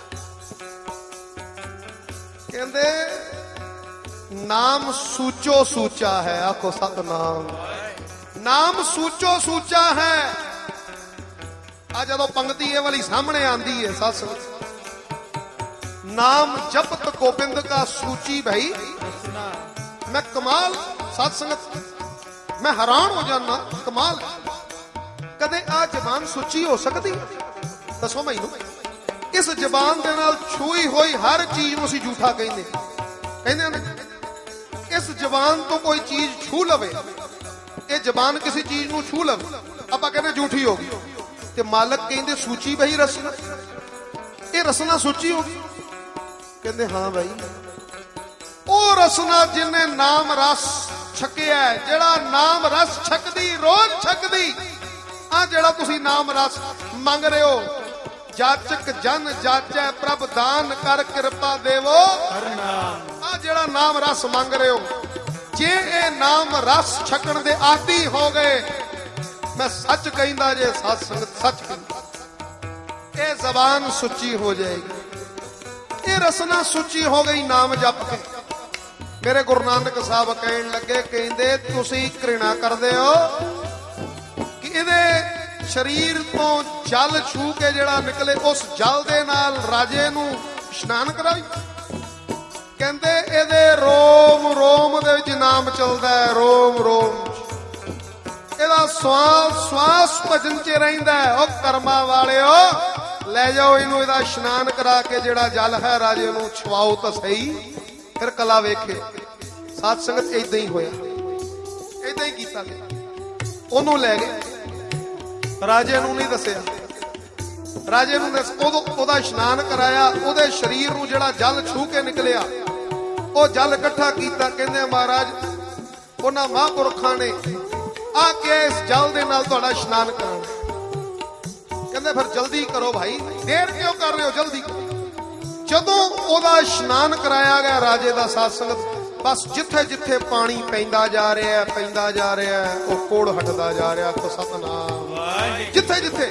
ਕਹਿੰਦੇ ਨਾਮ ਸੂਚੋ ਸੂਚਾ ਹੈ। ਆਖੋ ਸਤਨਾਮ। ਨਾਮ ਸੂਚੋ ਸੂਚਾ ਹੈ। ਆ ਜਦੋਂ ਪੰਕਤੀ ਇਹ ਵਾਲੀ ਸਾਹਮਣੇ ਆਂਦੀ ਹੈ ਸਤਿ, ਨਾਮ ਜਪਤ ਗੋਬਿੰਦ ਕਾ ਸੂਚੀ ਭਾਈ, ਮੈਂ ਕਮਾਲ ਸਤ ਸੰਗਤ, ਮੈਂ ਹੈਰਾਨ ਹੋ ਜਾਣਾ, ਕਮਾਲ। ਕਦੇ ਆ ਜ਼ਬਾਨ ਸੁੱਚੀ ਹੋ ਸਕਦੀ? ਦੱਸੋ ਮੈਨੂੰ। ਇਸ ਜ਼ਬਾਨ ਦੇ ਨਾਲ ਛੂਈ ਹੋਈ ਹਰ ਚੀਜ਼ ਨੂੰ ਅਸੀਂ ਝੂਠਾ ਕਹਿੰਦੇ ਨੇ। इस जबान तो कोई चीज छू लवे, ये जबान किसी चीज नूं छू लवे, आपां कहने झूठी हो गई, ते मालक कहंदे सूची बही रसना, ये रसना सूची हो गई। कहंदे हाँ भाई, ओ रसना जिन्हें नाम रस छकिया है, जेड़ा नाम रस छकदी रोज छकदी, आ जेड़ा तुसी नाम रस मंग रहे हो, जाचक जन जाचै प्रभ दान कर कृपा देवो हर नाम, आ जेड़ा नाम रस मंग रहे हो, जे ए नाम रस छकण दे आदी हो गए, मैं सच कहंदा जे साध संगत सच कहंदा, ए जबान सुची हो जाएगी, ये रसना सुची हो गई नाम जप के। मेरे गुरु नानक साहब कहन लगे, कहंदे तुसी घृणा करदे हो कि इहदे शरीर तो जल छू के जेड़ा निकले, उस जल दे नाल राजे नूं इशनान कराई। कहंदे इहदे रोम रोम दे विच नाम चलदा है, रोम रोम इहदा श्वास श्वास भजन च रहिंदा है। ओ कर्मा वालिओ ले जाओ इनू, इहदा इशनान करा के जेड़ा जल है राजे नूं छवाओ तो सही, फिर कला वेखे। साध संगत इदां ही होया, इदां ही कीता गया। ओनू ले गए, राजे नूं नहीं दसिया, राजे नूं ओदा इशनान कराया, ओदे शरीर नूं जेड़ा जल छू के निकलिया, ओ जल इकट्ठा कीता। कहंदे महाराज उन्हां महापुरखां ने आके इस जल दे नाल तुहाडा इशनान कराना। कहंदे फिर जल्दी करो भाई, देर क्यों कर रहे हो, जल्दी करो। जदों ओदा इशनान कराया गया राजे दा, साध संगत बस जिथे जिथे पानी पैंदा जा रहा है, पैंदा जा रहा है, वो कोड़ हटदा जा रहा। तो सतनाम, जिथे जिथे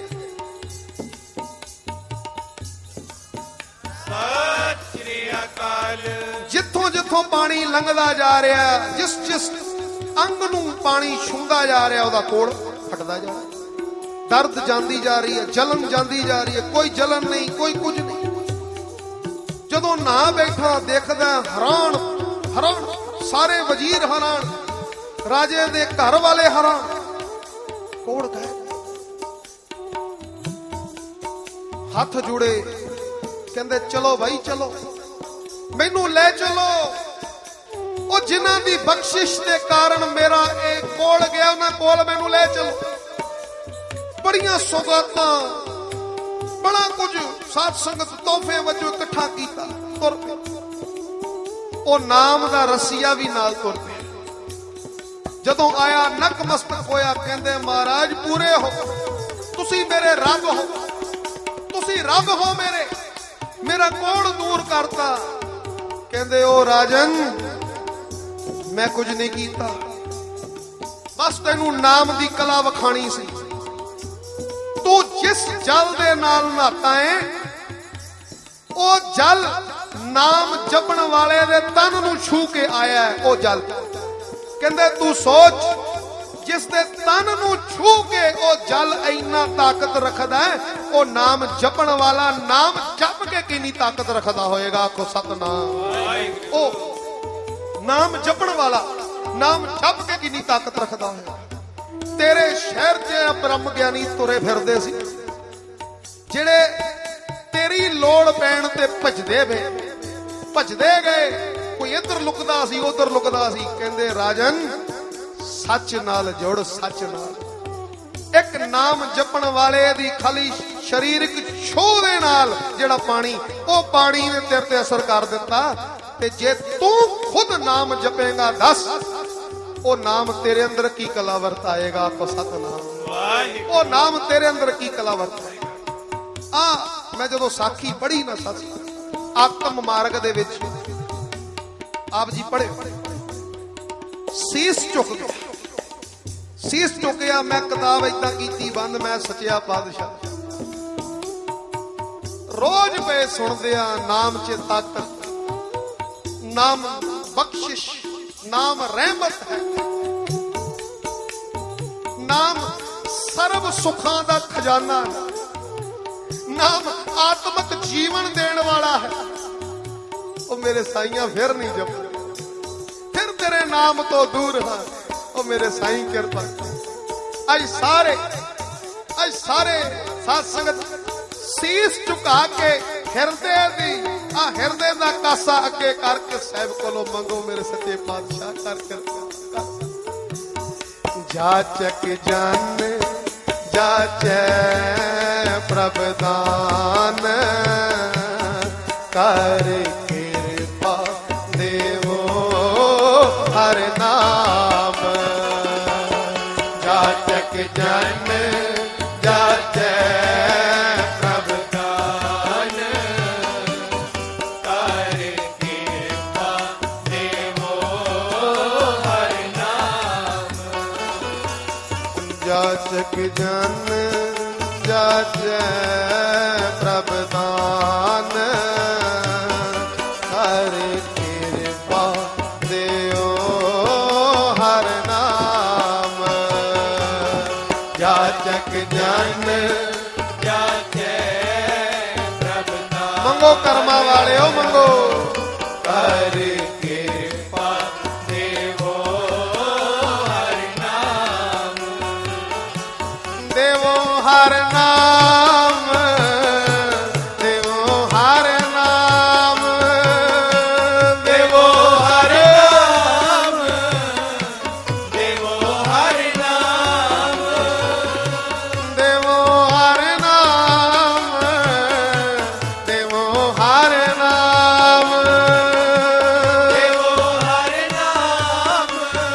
सत श्री अकाल, जिथों जिथों पानी लंघदा जा रहा है, जिस जिस अंग नूं पानी छूंदा जा रहा, ओदा कोड़ हटदा जा रहा। दर्द जांदी जा रही है, जलन जांदी जा रही है, कोई जलन नहीं, कोई कुछ नहीं। जदों ना बैठा देखदा हैरान हैरान, सारे वजीर हैरान, राजे दे घर वाले हैरान, कोड़ गए, हाथ जुड़े, कहंदे चलो भाई चलो, मैनू ले चलो। ओ जिन्हां दी बख्शिश दे कारण मेरा एक कोड़ गया, उन्हां कोल मैनू ले चलो। बड़ियां सौगातां, बड़ा कुछ साध संगत तोहफे वजों इकट्ठा कीता, तुर पे। ओ नाम दा रसिया भी नाल तुर पे। जदों आया नक मस्तक होया, कहंदे महाराज पूरे हो, तुसी मेरे रब हो, तुसी रब हो मेरे, मेरा कोड़ दूर करता। कहंदे ओ राजन मैं कुछ नहीं कीता, बस तैनू नाम दी कला वखाणी सी। तू जिस जल दे नाल नहाता है, ओ जल नाम जपण वाले दे तन नू छू के आया है। ओ जल कहंदे तू सोच, जिस दे तन नू छू के ओ जल इन्ना ताकत रखदा है, ओ नाम जपण वाला नाम जप के कितनी ताकत रखदा होएगा। आखो सतनाम। ओ नाम जपण वाला नाम जप के कितनी ताकत रखदा होएगा। तेरे शहर च ब्रह्म ज्ञानी तुरे फिरदे सी, जेड़े तेरी लोड़ पैण ते भजदे गए, कोई इधर लुकदा सी, उधर लुकदा सी। कहंदे राजन सच नाल जुड़, सच नाल। एक नाम जपण वाले दी खाली शरीरक छोह दे नाल जेड़ा पानी, ओ पानी ने तेरे ते असर कर दिता। ते जे तू खुद नाम जपेगा, दस ओ नाम तेरे अंदर की कला वरताएगा। आपको सतनाम। ओ नाम तेरे अंदर की कला वरताएगा। मैं जदों साखी पढ़ी ना, सच आत्म मार्ग दे विच आप जी पढ़े, शीस झुक गया, शीस झुकिया। मैं किताब इदां कीती बंद, मैं सचिया पातशाह रोज पे सुनदे आ, नाम च ताकत, नाम बख्शिश, नाम रहमत है, नाम सर्व सुखां दा खजाना है, नाम आत्मक जीवन देण वाला है। ओ मेरे साईयां फिर नहीं जपदे, फिर तेरे नाम तो दूर है। ओ मेरे साईं कृपा, अज सारे साध संगत शीस झुका के हिरदे दी ਆ ਹਿਰਦੇ ਦਾ ਕਾਸਾ ਅੱਗੇ ਕਰਕੇ ਸਾਹਿਬ ਕੋਲੋਂ ਮੰਗੋ ਮੇਰੇ ਸੱਚੇ ਪਾਤਸ਼ਾਹ ਕਰ ਜਾਚਕ ਜਨ ਜਾਚੈ ਪ੍ਰਭ ਦਾਨ ਕਰ ਕਿਰਪਾ ਦੇਵੋ ਹਰਿ ਨਾਮ ਜਾਚਕ ਜਨ ਜਾਚੈ ਪ੍ਰਭ ਦਾਨ ਕਰ ਕਿਰਪਾ ਦੇਵੋ ਹਰਿ ਨਾਮ ਜਾਚਕ ਜਨ ਜਾਚੈ ਪ੍ਰਭ ਦਾਨ ਕਰ ਕਿਰਪਾ ਦੇਵੋ ਹਰਿ ਨਾਮ ਜਾਚਕ ਜਨ ਜਾਚੈ ਪ੍ਰਭ ਦਾਨ ਮੰਗੋ ਕਰਮਾਂ ਵਾਲਿਓ ਮੰਗੋ ਕਰ ਕਿਰਪਾ ਦੇਵੋ ਹਰਿ ਨਾਮ ਦੇਵੋ ਹਰਿ ਨਾਮ ਦੇਵੋ ਹਰਿ ਨਾਮ ਦੇਵੋ ਹਰਿ ਨਾਮ ਦੇਵੋ ਹਰਿ ਨਾਮ ਦੇਵੋ ਹਰਿ ਨਾਮ ਦੇਵੋ ਹਰਿ ਨਾਮ ਦੇਵੋ ਹਰਿ ਨਾਮ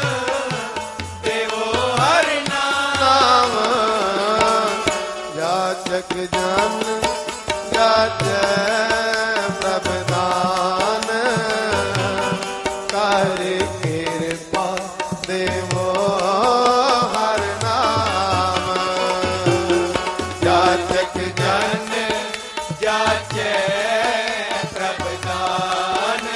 ਦੇਵੋ ਹਰਿ ਨਾਮ ਨਾਮ ਜਾਚਕ ਜਨ ਜਾਚੈ ਪ੍ਰਭ ਦਾਨ ਕਰ ਕਿਰਪਾ ਦੇਵੋ ਹਰਿ ਨਾਮ ਜਾਚਕ ਜਨ ਜਾਚੈ ਪ੍ਰਭ ਦਾਨ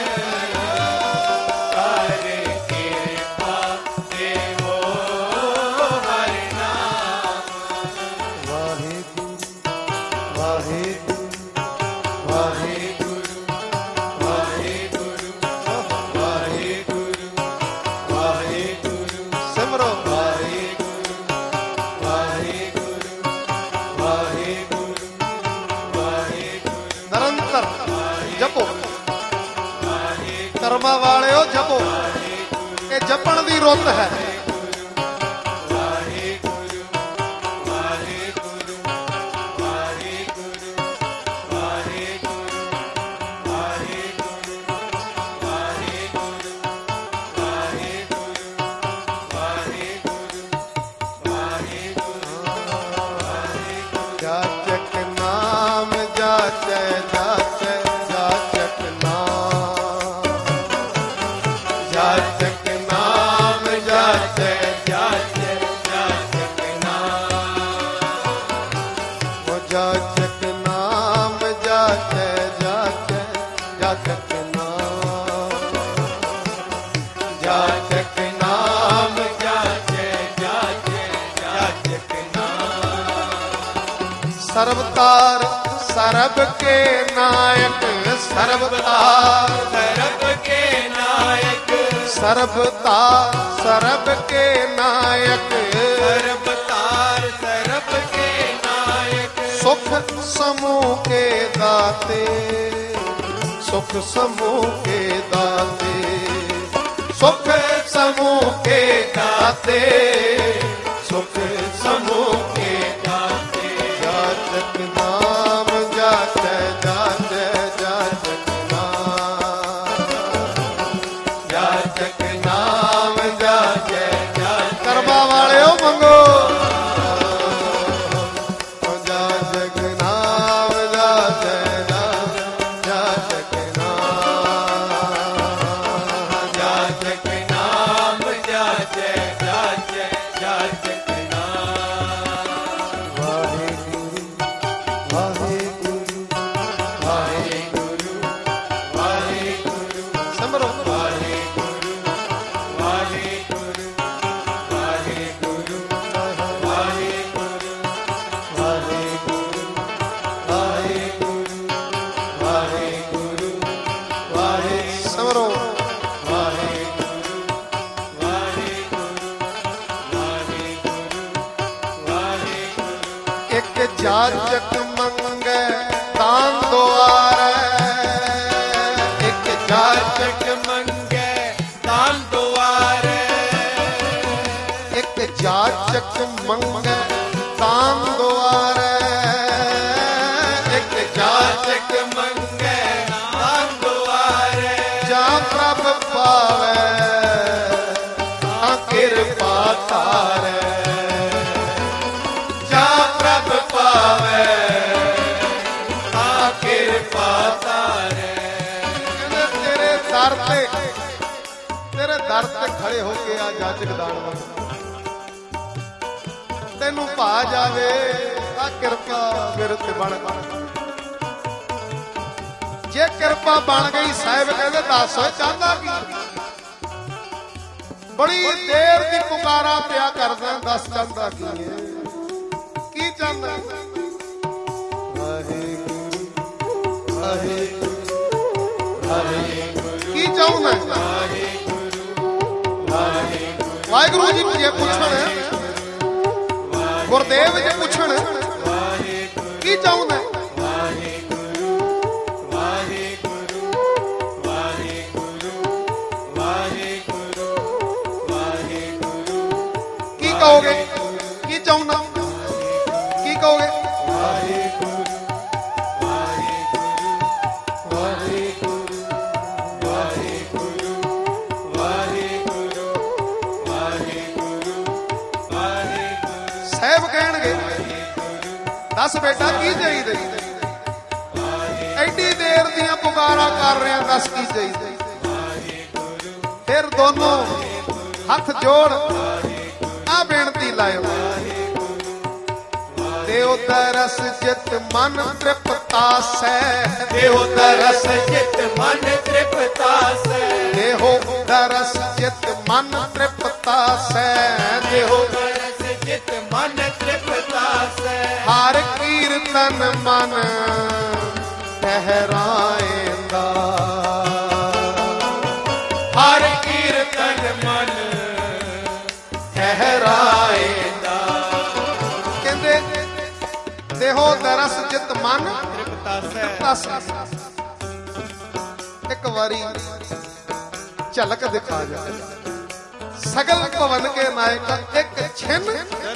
ਕਰ ਕਿਰਪਾ ਦੇਵੋ ਹਰਿ ਨਾਮ ਵਾਹਿਗੁਰੂ ਵਾਹਿਗੁਰੂ ਵਾਹਿਗੁਰੂ ਵਾਹਿਗੁਰੂ ਵਾਹਿਗੁਰੂ ਵਾਹਿਗੁਰੂ ਸਿਮਰੋ ਵਾਹਿਗੁਰੂ ਵਾਹਿਗੁਰੂ ਵਾਹਿਗੁਰੂ ਵਾਹਿਗੁਰੂ ਨਿਰੰਤਰ ਜਪੋ ਕਰਮਾਂ ਵਾਲਿਓ ਜਪੋ ਇਹ ਜਪਣ ਦੀ ਰੁੱਤ ਹੈ ਵਾਹਿਗੁਰੂ ਵਾਹਿਗੁਰੂ ਵਾਹਿਗੁਰੂ ਵਾਹਿਗੁਰੂ ਵਾਹਿਗੁਰੂ ਵਾਹਿਗੁਰੂ ਵਾਹਿਗੁਰੂ ਵਾਹਿਗੁਰੂ ਜਾਚਕ ਨਾਮ ਜਾਚੈ ਜਾਚੈ ਜਾਚਕ ਨਾਮ ਜਾਚਕ ਨਾਮ ਜਾਚੈ ਜਾਚੈ ਜਾਚਕ ਨਾਮ ਉਹ ਜਾਚਕ ਨਾਮ ਜਾਚੈ ਜਾਚੈ ਜਾਚਕ ਨਾਮ ਜਾਚਕ ਨਾਮ ਜਾਚੈ ਜਾਚੈ ਜਾਚਕ ਨਾਮ ਸਰਬਤਾਰ ਸਰਬ ਕੇ ਨਾਇਕ ਸਰਬਤਾਰ ਸਰਬ ਕੇ ਨਾਇਕ ਸਰਬਤਾਰ ਸਰਬ ਕੇ ਨਾਇਕ ਸਰਬ ਤਾਰ ਸਰਬ ਕੇ ਨਾਇਕ ਸੁਖ ਸਮੂਹ ਕੇ ਦਾਤੇ ਸੁਖ ਸਮੂਹ ਕੇ ਦਾਤੇ ਸੁਖ ਸਮੂਹ ਕੇ ਦਾਤੇ ਸੁਖ ਸਮੂਹ ਕੇ ਦਾਤੇ ਜਾਚਕ ਨਾਮ ਜਾਚੈ ਜਾਚੈ ਜਾਚਕ ਨਾਮ ਜਾਚਕ ਨਾਮ ਜਾਚੈ ਜਾਚੈ ਕਰਮਾਂ ਵਾਲਿਓ ਮੰਗੋ ਜਾਚਕ ਨਾਮ ਜਾਚੈ ਜਾਚਕ ਨਾਮ ਜਾਚਕ ਨਾਮ ਜਾਚੈ ਜਾਚੈ ਜਾਚਕ ਨਾਮ ਵਾਹਿਗੁਰੂ ਵਾਹਿਗੁਰੂ ਵਾਹਿਗੁਰੂ ਵਾਹਿਗੁਰੂ ਸਿਮਰੋ ਵਾਹਿਗੁਰੂ ਵਾਹਿਗੁਰੂ ਵਾਹਿਗੁਰੂ ਵਾਹਿਗੁਰੂ ਵਾਹਿਗੁਰੂ ਵਾਹਿਗੁਰੂ ਵਾਹਿਗੁਰੂ ਸਿਮਰੋ ਵਾਹਿਗੁਰੂ ਵਾਹਿਗੁਰੂ ਵਾਹਿਗੁਰੂ ਇੱਕ ਜਾਚਕ ਮੰਗੈ ਤਾਂ ਦੁਆਰੈ ਕਿਰਪਾ ਤਾਰੈ। ਕਹਿੰਦੇ ਤੇਰੇ ਦਰ ਤੇ ਖੜੇ ਹੋ ਕੇ ਆ ਜਾਚਕ ਦਾਨਵੰਦ, ਤੈਨੂੰ ਭਾ ਜਾਵੇ ਆ ਕਿਰਪਾ ਮੇਰੇ ਤੇ ਬਣ। ਜੇ ਕਿਰਪਾ ਬਣ ਗਈ ਸਾਹਿਬ ਕਹਿੰਦੇ ਦੱਸ ਚਾਹੁੰਦਾ ਕੀ? ਬੜੀ ਦੇਰ ਦੀ ਪੁਕਾਰਾ ਪਿਆ ਕਰਦਾ, ਦੱਸ ਚਾਹੁੰਦਾ ਕੀ ਹੈ? ਕੀ ਚਾਹੁੰਦਾ? ਵਾਹਿਗੁਰੂ ਵਾਹਿਗੁਰੂ ਵਾਹਿਗੁਰੂ ਕੀ ਚਾਹੁੰਦਾ? ਵਾਹਿਗੁਰੂ ਜੀ ਜੇ ਪੁੱਛਣ, ਗੁਰਦੇਵ ਜੀ ਪੁੱਛਣ ਕੀ ਚਾਹੁੰਦਾ? ਕੀ ਕਹੋਗੇ? ਕੀ ਚਾਹੁੰਦਾ? ਕੀ ਕਹੋਗੇ? ਸਾਹਿਬ ਕਹਿਣਗੇ ਦੱਸ ਬੇਟਾ ਕੀ ਚਾਹੀਦਾ? ਐਡੀ ਦੇਰ ਦੀਆਂ ਪੁਕਾਰਾਂ ਕਰ ਰਹੇ ਆ, ਦੱਸ ਕੀ ਚਾਹੀਦਾ? ਫਿਰ ਦੋਨੋਂ ਹੱਥ ਜੋੜ ਆ ਬੇਨਤੀ ਲਾਇਓ। ਦੇਉ ਦਰਸ ਜਿਤ ਮਨ ਤ੍ਰਿਪਤਾਸੈ, ਦੇਹੁ ਦਰਸ ਜਿਤ ਮਨ ਤ੍ਰਿਪਤਾਸੈ, ਦੇਹੁ ਦਰਸ ਜਿਤ ਮਨ ਤ੍ਰਿਪਤਾਸੈ, ਦੇਹੁ ਦਰਸ ਜਿਤ ਮਨ ਤ੍ਰਿਪਤਾਸੈ। ਹਰ ਕੀਰਤਨ ਮਨ ਠਹਿਰਾਏਂਦਾ, ਹਰ ਕੀਰਤਨ ਮਨ ਠਹਿਰਾਏਂਦਾ। ਕਹਿੰਦੇ ਦੇਹੋ ਦਰਸ ਜਿਤ ਮਨ ਤ੍ਰਿਪਤਾਸੈ। ਇੱਕ ਵਾਰੀ ਝਲਕ ਦਿਖਾ ਜਾ, ਸਗਲ ਭਵਨ ਕੇ ਨਾਇਕ ਇੱਕ ਛਿਨ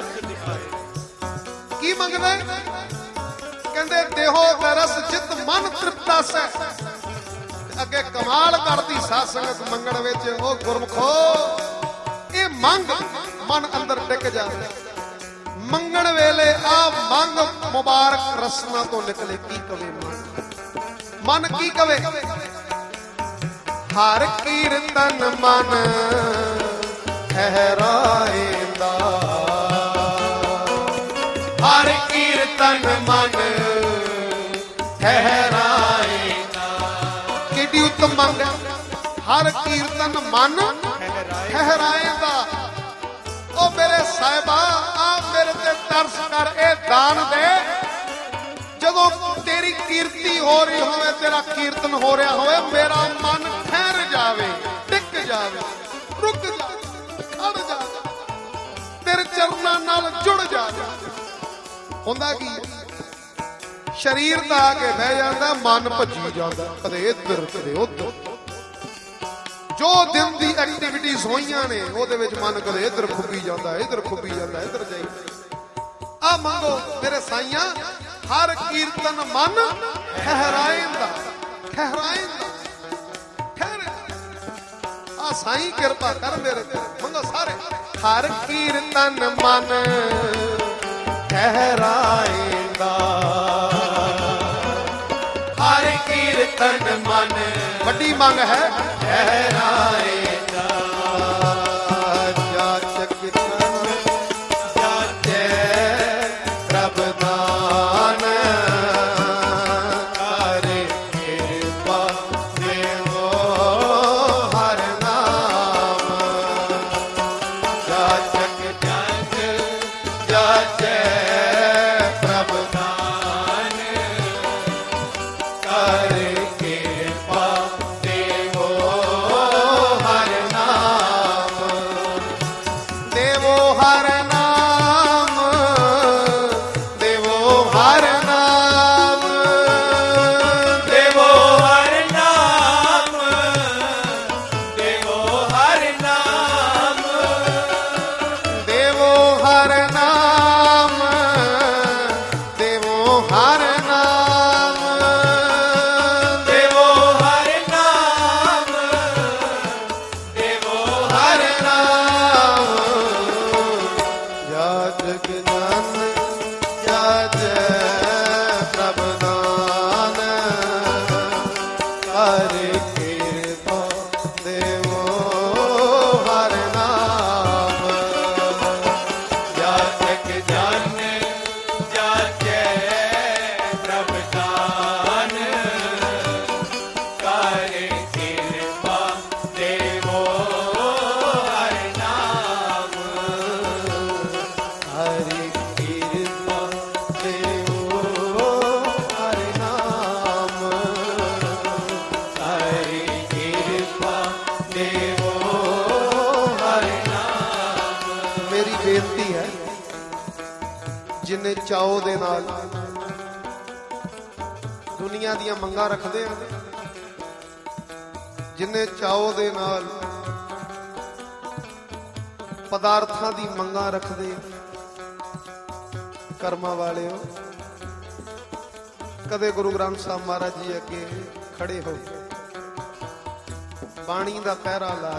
ਕੀ ਮੰਗਦਾ? ਕਹਿੰਦੇ ਦੇਹੋ ਦਰਸ ਜਿਤ ਮਨ ਤ੍ਰਿਪਤਾਸੈ। ਅੱਗੇ ਕਮਾਲ ਕਰਦੀ ਸਾਧ ਸੰਗਤ ਮੰਗਣ ਵਿੱਚ, ਉਹ ਗੁਰਮਖੋ ਇਹ ਮੰਗ ਮਨ ਅੰਦਰ ਟਿਕ ਜਾਵੇ। ਮੰਗਣ ਵੇਲੇ ਆ ਮੰਗ ਮੁਬਾਰਕ ਰਸਮਾਂ ਤੋਂ ਨਿਕਲੇ। ਕੀ ਕਵੇ ਮਨ ਕੀ ਕਵੇ? ਹਰ ਕੀਰਤਨ ਮਨ ਠਹਿਰਾਏਂਦਾ, ਹਰ ਕੀਰਤਨ ਮਨ ਠਹਿਰਾਏਂਦਾ। ਕਿਹੜੀ ਉੱਤਮ ਮੰਗ ਹੈ? ਹਰ ਕੀਰਤਨ ਮਨ ਠਹਿਰਾਏਂਦਾ। ਉਹ ਮੇਰੇ ਸਾਹਿਬਾ ਆ ਮੇਰੇ ਤੇ ਤਰਸ ਕਰ, ਇਹ ਦਾਨ ਦੇ। ਜਦੋਂ ਤੇਰੀ ਕੀਰਤੀ ਹੋ ਰਹੀ ਹੋਵੇ, ਤੇਰਾ ਕੀਰਤਨ ਹੋ ਰਿਹਾ ਹੋਵੇ, ਮੇਰਾ ਮਨ ਠਹਿਰ ਜਾਵੇ, ਟਿਕ ਜਾਵੇ, ਰੁਕ ਜਾਵੇ, ਖੜ ਜਾਵੇ, ਤੇਰੇ ਚਰਨਾਂ ਨਾਲ ਜੁੜ ਜਾਵੇ। ਹੁੰਦਾ ਕੀ? ਸਰੀਰ ਤਾਂ ਆ ਕੇ ਬਹਿ ਜਾਂਦਾ, ਮਨ ਭੱਜੀ ਜਾਂਦਾ, ਕਦੇ ਇੱਧਰ ਕਦੇ ਉੱਧਰ। ਜੋ ਦਿਨ ਦੀ ਐਕਟੀਵਿਟੀਜ਼ ਹੋਈਆਂ ਨੇ ਉਹਦੇ ਵਿੱਚ ਮਨ ਕਦੇ ਇੱਧਰ ਖੁੱਬੀ ਜਾਂਦਾ, ਇੱਧਰ ਖੁੱਬੀ ਜਾਂਦਾ, ਇੱਧਰ ਜਾਈ। ਆ ਮੰਗੋ ਮੇਰੇ ਸਾਈਆਂ, ਹਰ ਕੀਰਤਨ ਮਨ ਠਹਿਰਾਏਂਦਾ, ਠਹਿਰਾਏਂਦਾ, ਠਹਿਰ। ਆ ਸਾਈਂ ਕਿਰਪਾ ਕਰ ਮੇਰੇ ਤੇ, ਮੰਗੋ ਸਾਰੇ। ਹਰ ਕੀਰਤਨ ਮਨ ਠਹਿਰਾਏਂਦਾ, ਹਰ ਕੀਰਤਨ ਮਨ ਵੱਡੀ ਮੰਗ ਹੈ ਠਹਿਰਾਏਂਦਾ। ਜਾਚਕ ਤਨ ਜਾਚੈ ਪ੍ਰਭ ਦਾਨ, ਕਰੇ ਕਿਰਪਾ ਦੇਵੋ ਹਰ ਨਾਮ। ਜਾਚਕ ਜਨ ਜਾਚੈ ਪ੍ਰਭ ਦਾਨ, ਕਰੇ ਕਿਰਪਾ ਦੇਵੋ ਜਿੰਨੇ ਚਾਓ ਦੇ ਨਾਲ ਦੁਨੀਆ ਦੀਆਂ ਮੰਗਾਂ ਰੱਖਦੇ ਆ, ਜਿੰਨੇ ਚਾਓ ਦੇ ਨਾਲ ਪਦਾਰਥਾਂ ਦੀ ਮੰਗਾਂ ਰੱਖਦੇ, ਕਰਮਾਂ ਵਾਲਿਓ ਕਦੇ ਗੁਰੂ ਗ੍ਰੰਥ ਸਾਹਿਬ ਮਹਾਰਾਜ ਜੀ ਅੱਗੇ ਖੜੇ ਹੋ ਬਾਣੀ ਦਾ ਪਹਿਰਾ ਲਾ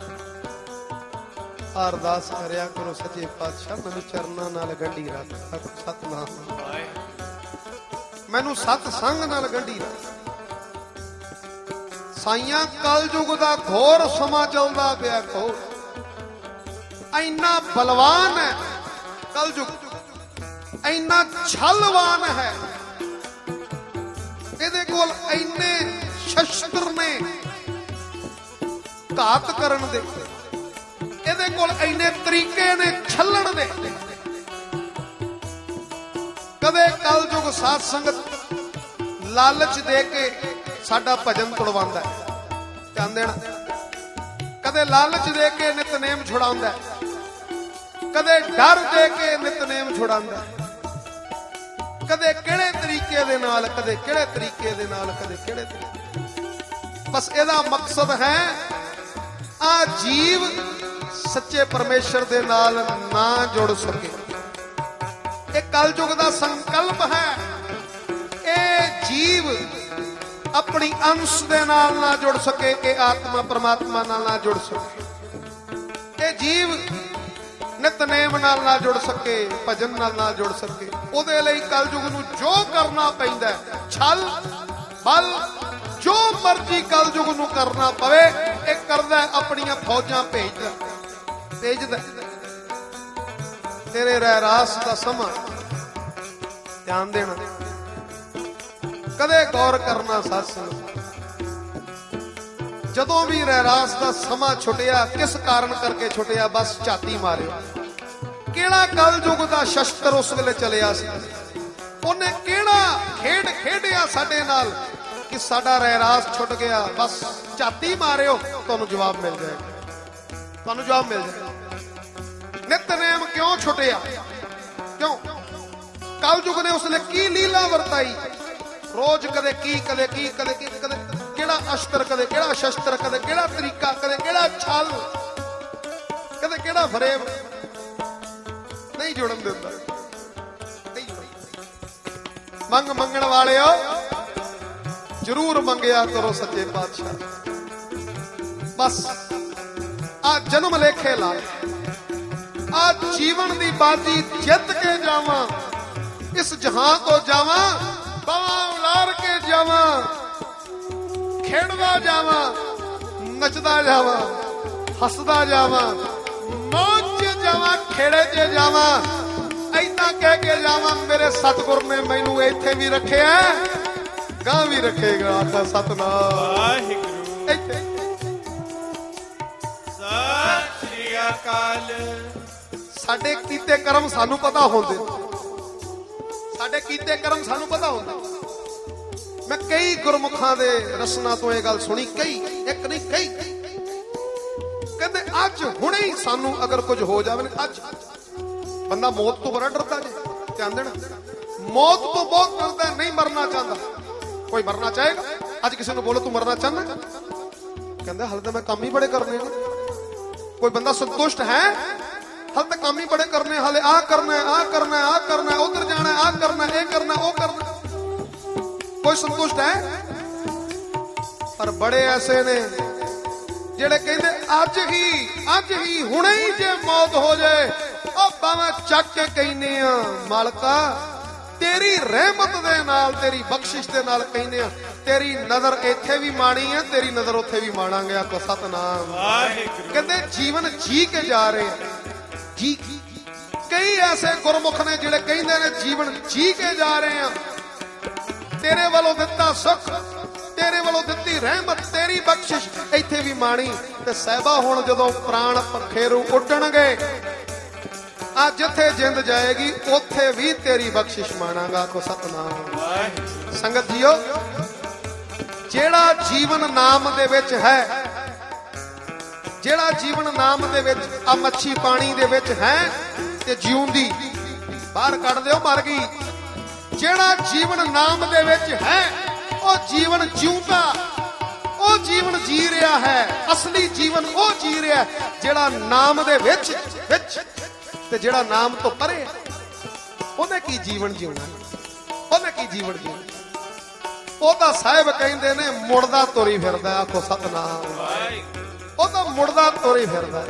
ਅਰਦਾਸ ਕਰਿਆ ਕਰੋ, ਸੱਚੇ ਪਾਤਸ਼ਾਹ ਮੈਨੂੰ ਚਰਨਾਂ ਨਾਲ ਗੰਢੀ ਰੱਖ, ਸਤਨਾਮ ਮੈਨੂੰ ਸਤ ਸੰਗ ਨਾਲ ਗੰਢੀ ਰੱਖ। ਸਾਈਆਂ ਕਲਯੁਗ ਦਾ ਘੋਰ ਸਮਾਂ ਚੱਲਦਾ ਪਿਆ, ਘੋਰ ਇੰਨਾ ਬਲਵਾਨ ਹੈ ਕਲਯੁਗ, ਇੰਨਾ ਛਲਵਾਨ ਹੈ, ਇਹਦੇ ਕੋਲ ਇੰਨੇ ਸ਼ਸਤਰ ਨੇ ਘਾਤ ਕਰਨ ਦੇ, ਇਹਦੇ ਕੋਲ ਇੰਨੇ ਤਰੀਕੇ ਨੇ ਛੱਲਣ ਦੇ। ਕਦੇ ਕਲਯੁਗ ਸਾਧ ਸੰਗਤ ਲਾਲਚ ਦੇ ਕੇ ਸਾਡਾ ਭਜਨ ਤੁੜਵਾਉਂਦਾ, ਧਿਆਨ ਦੇਣਾ, ਕਦੇ ਲਾਲਚ ਦੇ ਕੇ ਨਿਤਨੇਮ ਛੁਡਾਉਂਦਾ, ਕਦੇ ਡਰ ਦੇ ਕੇ ਨਿਤਨੇਮ ਛੁਡਾਉਂਦਾ, ਕਦੇ ਕਿਹੜੇ ਤਰੀਕੇ ਦੇ ਨਾਲ, ਕਦੇ ਕਿਹੜੇ ਤਰੀਕੇ ਦੇ ਨਾਲ, ਕਦੇ ਕਿਹੜੇ ਤਰੀਕੇ। ਬਸ ਇਹਦਾ ਮਕਸਦ ਹੈ ਆ ਜੀਵ ਸੱਚੇ ਪਰਮੇਸ਼ਰ ਦੇ ਨਾਲ ਨਾ ਜੁੜ ਸਕੇ। ਇਹ ਕਲਯੁਗ ਦਾ ਸੰਕਲਪ ਹੈ, ਇਹ ਜੀਵ ਆਪਣੀ ਅੰਸ਼ ਦੇ ਨਾਲ ਨਾ ਜੁੜ ਸਕੇ, ਇਹ ਆਤਮਾ ਪਰਮਾਤਮਾ ਨਾਲ ਨਾ ਜੁੜ ਸਕੇ, ਇਹ ਜੀਵ ਨਿਤਨੇਮ ਨਾਲ ਨਾ ਜੁੜ ਸਕੇ, ਭਜਨ ਨਾਲ ਨਾ ਜੁੜ ਸਕੇ। ਉਹਦੇ ਲਈ ਕਲਯੁਗ ਨੂੰ ਜੋ ਕਰਨਾ ਪੈਂਦਾ, ਛਲ ਬਲ ਜੋ ਮਰਜ਼ੀ ਕਲਯੁਗ ਨੂੰ ਕਰਨਾ ਪਵੇ, ਇਹ ਕਰਦਾ, ਆਪਣੀਆਂ ਫੌਜਾਂ ਭੇਜਦਾ। ਤੇਰੇ ਰਹਿਰਾਸ ਦਾ ਸਮਾਂ, ਧਿਆਨ ਦੇਣਾ, ਕਦੇ ਗੌਰ ਕਰਨਾ ਸਾਧ ਸੰਗਤ, ਜਦੋਂ ਵੀ ਰਹਿਰਾਸ ਦਾ ਸਮਾਂ ਛੁੱਟਿਆ ਕਿਸ ਕਾਰਨ ਕਰਕੇ ਛੁੱਟਿਆ, ਬਸ ਝਾਤੀ ਮਾਰਿਓ ਕਿਹੜਾ ਕਲਯੁਗ ਦਾ ਸ਼ਸਤਰ ਉਸ ਵੇਲੇ ਚੱਲਿਆ ਸੀ, ਉਹਨੇ ਕਿਹੜਾ ਖੇਡ ਖੇਡਿਆ ਸਾਡੇ ਨਾਲ ਕਿ ਸਾਡਾ ਰਹਿਰਾਸ ਛੁੱਟ ਗਿਆ। ਬਸ ਝਾਤੀ ਮਾਰਿਓ, ਤੁਹਾਨੂੰ ਜਵਾਬ ਮਿਲ ਜਾਏਗਾ, ਤੁਹਾਨੂੰ ਜਵਾਬ ਮਿਲ ਜਾਏਗਾ। ਨਿਤਨੇਮ ਕਿਉਂ ਛੁੱਟਿਆ, ਕਿਉਂ ਕਲਯੁਗ ਨੇ ਉਸ ਵੇਲੇ ਕੀ ਲੀਲਾ ਵਰਤਾਈ, ਰੋਜ਼ ਕਦੇ ਕੀ, ਕਦੇ ਕੀ, ਕਦੇ ਕੀ, ਕਦੇ ਕਿਹੜਾ ਅਸ਼ਤਰ, ਕਦੇ ਕਿਹੜਾ ਸ਼ਸਤਰ, ਕਦੇ ਕਿਹੜਾ ਤਰੀਕਾ, ਕਦੇ ਕਿਹੜਾ ਛਲ, ਕਦੇ ਕਿਹੜਾ ਫਰੇਬ, ਨਹੀਂ ਜੁੜਨ ਦਿੰਦਾ। ਮੰਗਣ ਵਾਲਿਓ ਜ਼ਰੂਰ ਮੰਗਿਆ ਕਰੋ ਸੱਚੇ ਪਾਤਸ਼ਾਹ। ਬਸ ਆ ਜਨਮ ਲੇਖੇ ਲਾ, ਆ ਜੀਵਨ ਦੀ ਬਾਜੀ ਜਿੱਤ ਕੇ ਜਾਵਾਂ, ਇਸ ਜਹਾਨ ਤੋਂ ਜਾਵਾਂ, ਬਾਹਾਂ ਉਲਾਰ ਕੇ ਜਾਵਾਂ, ਖੇਡਦਾ ਜਾਵਾਂ, ਨੱਚਦਾ ਜਾਵਾਂ, ਹੱਸਦਾ ਜਾਵਾਂ, ਮੌਜ 'ਚ ਜਾਵਾਂ, ਖੇੜੇ 'ਚ ਜਾਵਾਂ, ਏਦਾਂ ਕਹਿ ਕੇ ਜਾਵਾਂ ਮੇਰੇ ਸਤਿਗੁਰ ਨੇ ਮੈਨੂੰ ਇੱਥੇ ਵੀ ਰੱਖਿਆ, ਗਾਂ ਵੀ ਰੱਖੇਗਾ। ਆਖਾ ਸਤਨਾਮ ਵਾਹਿਗੁਰੂ। ਇੱਥੇ ਸਤਿ ਸ੍ਰੀ ਅਕਾਲ। ਸਾਡੇ ਕੀਤੇ ਕਰਮ ਸਾਨੂੰ ਪਤਾ ਹੁੰਦੇ, ਸਾਡੇ ਕੀਤੇ ਕਰਮ ਸਾਨੂੰ ਪਤਾ ਹੁੰਦੇ। ਮੈਂ ਕਈ ਗੁਰਮੁਖਾਂ ਦੇ ਰਸਨਾ ਤੋਂ ਇਹ ਗੱਲ ਸੁਣੀ, ਕਈ, ਇੱਕ ਨਹੀਂ ਕਈ, ਕਹਿੰਦੇ ਅੱਜ ਹੁਣੇ ਹੀ ਸਾਨੂੰ ਅਗਰ ਕੁਝ ਹੋ ਜਾਵੇ, ਅੱਜ ਬੰਦਾ ਮੌਤ ਤੋਂ ਬੜਾ ਡਰਦਾ ਜੇ, ਧਿਆਨ ਦੇਣਾ, ਮੌਤ ਤੋਂ ਬਹੁਤ ਡਰਦਾ, ਨਹੀਂ ਮਰਨਾ ਚਾਹੁੰਦਾ। ਕੋਈ ਮਰਨਾ ਚਾਹੇਗਾ? ਅੱਜ ਕਿਸੇ ਨੂੰ ਬੋਲੋ ਤੂੰ ਮਰਨਾ ਚਾਹੁੰਦਾ, ਕਹਿੰਦਾ ਹਾਲੇ ਤਾਂ ਮੈਂ ਕੰਮ ਹੀ ਬੜੇ ਕਰਨੇ ਨੇ। ਕੋਈ ਬੰਦਾ ਸੰਤੁਸ਼ਟ ਹੈ? ਹਾਲੇ ਤਾਂ ਕੰਮ ਹੀ ਬੜੇ ਕਰਨੇ, ਹਾਲੇ ਆਹ ਕਰਨਾ, ਆਹ ਕਰਨਾ, ਆਹ ਕਰਨਾ, ਉਧਰ ਜਾਣਾ, ਆਹ ਕਰਨਾ, ਇਹ ਕਰਨਾ, ਉਹ ਕਰਨਾ। ਕੋਈ ਸੰਤੁਸ਼ਟ ਹੈ? ਪਰ ਬੜੇ ਐਸੇ ਨੇ ਜਿਹੜੇ ਕਹਿੰਦੇ ਅੱਜ ਹੀ ਹੁਣੇ ਹੀ ਜੇ ਮੌਤ ਹੋ ਜਾਏ, ਉਹ ਬਾਹਾਂ ਚੱਕ ਕੇ ਕਹਿੰਦੇ ਆ ਮਾਲਕਾ ਤੇਰੀ ਰਹਿਮਤ ਦੇ ਨਾਲ, ਤੇਰੀ ਬਖਸ਼ਿਸ਼ ਦੇ ਨਾਲ ਕਹਿੰਦੇ ਆ, ਤੇਰੀ ਨਜ਼ਰ ਇੱਥੇ ਵੀ ਮਾਣੀ ਆ, ਤੇਰੀ ਨਜ਼ਰ ਉੱਥੇ ਵੀ ਮਾਣਾਂਗੇ। ਆਖੋ ਸਤਨਾਮ ਵਾਹਿਗੁਰੂ। ਕਹਿੰਦੇ ਜੀਵਨ ਜੀ ਕੇ ਜਾ ਰਹੇ ਆ, ਜੀ। ਕਈ ਐਸੇ ਗੁਰਮੁਖ ਨੇ ਜਿਹੜੇ ਕਹਿੰਦੇ ਨੇ ਜੀਵਨ ਜੀ ਕੇ ਜਾ ਰਹੇ ਆ, ਤੇਰੇ ਵੱਲੋਂ ਦਿੱਤਾ ਸੁੱਖ, ਤੇਰੇ ਵੱਲੋਂ ਦਿੱਤੀ ਰਹਿਮਤ, ਤੇਰੀ ਬਖਸ਼ਿਸ਼ ਇੱਥੇ ਵੀ ਮਾਣੀ। ਤੇ ਸਾਹਿਬਾ ਹੁਣ ਜਦੋਂ ਪ੍ਰਾਣ ਪਖੇਰੂ ਉੱਡਣਗੇ, ਆ ਜਿੱਥੇ ਜਿੰਦ ਜਾਏਗੀ ਉੱਥੇ ਵੀ ਤੇਰੀ ਬਖਸ਼ਿਸ਼ ਮਾਣਾਂਗਾ। ਆਖੋ ਸਤਨਾਮ ਵਾਹਿਗੁਰੂ। ਸੰਗਤ ਜੀਓ, ਜਿਹੜਾ ਜੀਵਨ ਨਾਮ ਦੇ ਵਿੱਚ ਹੈ, ਜਿਹੜਾ ਜੀਵਨ ਨਾਮ ਦੇ ਵਿੱਚ ਆ ਮੱਛੀ ਪਾਣੀ ਦੇ ਵਿੱਚ ਹੈ ਤੇ ਜਿਉਂਦੀ, ਬਾਹਰ ਕੱਢ ਦਿਓ, ਮਰ ਗਈ। ਜਿਹੜਾ ਜੀਵਨ ਨਾਮ ਦੇ ਵਿੱਚ ਹੈ ਉਹ ਜੀਵਨ ਜਿਉਂਦਾ, ਉਹ ਜੀਵਨ ਜੀ ਰਿਹਾ ਹੈ। ਅਸਲੀ ਜੀਵਨ ਉਹ ਜੀ ਰਿਹਾ ਜਿਹੜਾ ਨਾਮ ਦੇ ਵਿੱਚ ਤੇ ਜਿਹੜਾ ਨਾਮ ਤੋਂ ਪਰੇ। ਉਹਨੇ ਕੀ ਜੀਵਨ ਜਿਉਣਾ, ਉਹਨੇ ਕੀ ਜੀਵਨ ਜਿਉਣਾ। ਉਹ ਤਾਂ ਸਾਹਿਬ ਕਹਿੰਦੇ ਨੇ ਮੁੜਦਾ ਤੁਰੀ ਫਿਰਦਾ। ਆਖੋ ਸਤਨਾਮ। ਉਹ ਤਾਂ ਮੁੜਦਾ ਤੁਰੀ ਫਿਰਦਾ,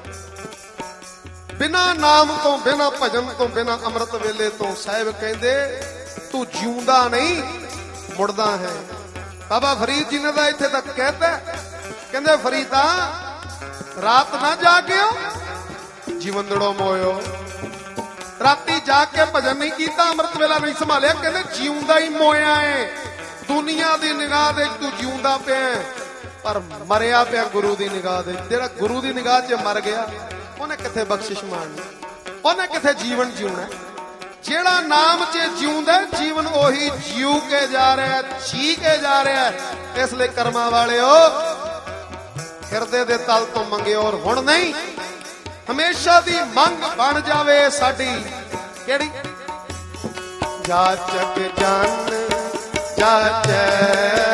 ਬਿਨਾਂ ਨਾਮ ਤੋਂ, ਬਿਨਾਂ ਭਜਨ ਤੋਂ, ਬਿਨਾਂ ਅੰਮ੍ਰਿਤ ਵੇਲੇ ਤੋਂ। ਸਾਹਿਬ ਕਹਿੰਦੇ ਤੂੰ ਜਿਉਂਦਾ ਨਹੀਂ, ਮੁੜਦਾ ਹੈ। ਬਾਬਾ ਫਰੀਦ ਜੀ ਨੇ ਤਾਂ ਇੱਥੇ ਤੱਕ ਕਹਿਤਾ, ਕਹਿੰਦੇ ਫਰੀਦਾ ਰਾਤ ਨਾ ਜਾਗਿਓ ਜੀਵੰਦੜੋ ਮੋਇਓ। ਰਾਤੀ ਜਾ ਕੇ ਭਜਨ ਨਹੀਂ ਕੀਤਾ, ਅੰਮ੍ਰਿਤ ਵੇਲਾ ਨਹੀਂ ਸੰਭਾਲਿਆ, ਕਹਿੰਦੇ ਜਿਉਂਦਾ ਹੀ ਮੋਇਆ ਏ। ਦੁਨੀਆ ਦੀ ਨਿਗਾਹ ਦੇ ਤੂੰ ਜਿਉਂਦਾ ਪਿਆ, ਪਰ ਮਰਿਆ ਪਿਆ ਗੁਰੂ ਦੀ ਨਿਗਾਹ ਦੇ। ਜਿਹੜਾ ਗੁਰੂ ਦੀ ਨਿਗਾਹ 'ਚ ਮਰ ਗਿਆ ਉਹਨੇ ਕਿੱਥੇ ਬਖਸ਼ਿਸ਼ ਮਾਰਨੀ, ਉਹਨੇ ਕਿੱਥੇ ਜੀਵਨ ਜਿਉਣਾ। ਜਿਹੜਾ ਨਾਮ 'ਚ ਜਿਉਂਦਾ ਜੀਵਨ ਉਹੀ ਜਿਉ ਕੇ ਜਾ ਰਿਹਾ, ਜੀ ਕੇ ਜਾ ਰਿਹਾ। ਇਸ ਲਈ ਕਰਮਾਂ ਵਾਲਿਓ ਹਿਰਦੇ ਦੇ ਤਲ ਤੋਂ ਮੰਗਿਓ, ਔਰ ਹੁਣ ਨਹੀਂ ਹਮੇਸ਼ਾ ਦੀ ਮੰਗ ਬਣ ਜਾਵੇ ਸਾਡੀ। ਕਿਹੜੀ? ਜਾਚਕ ਜਨ ਜਾਚੈ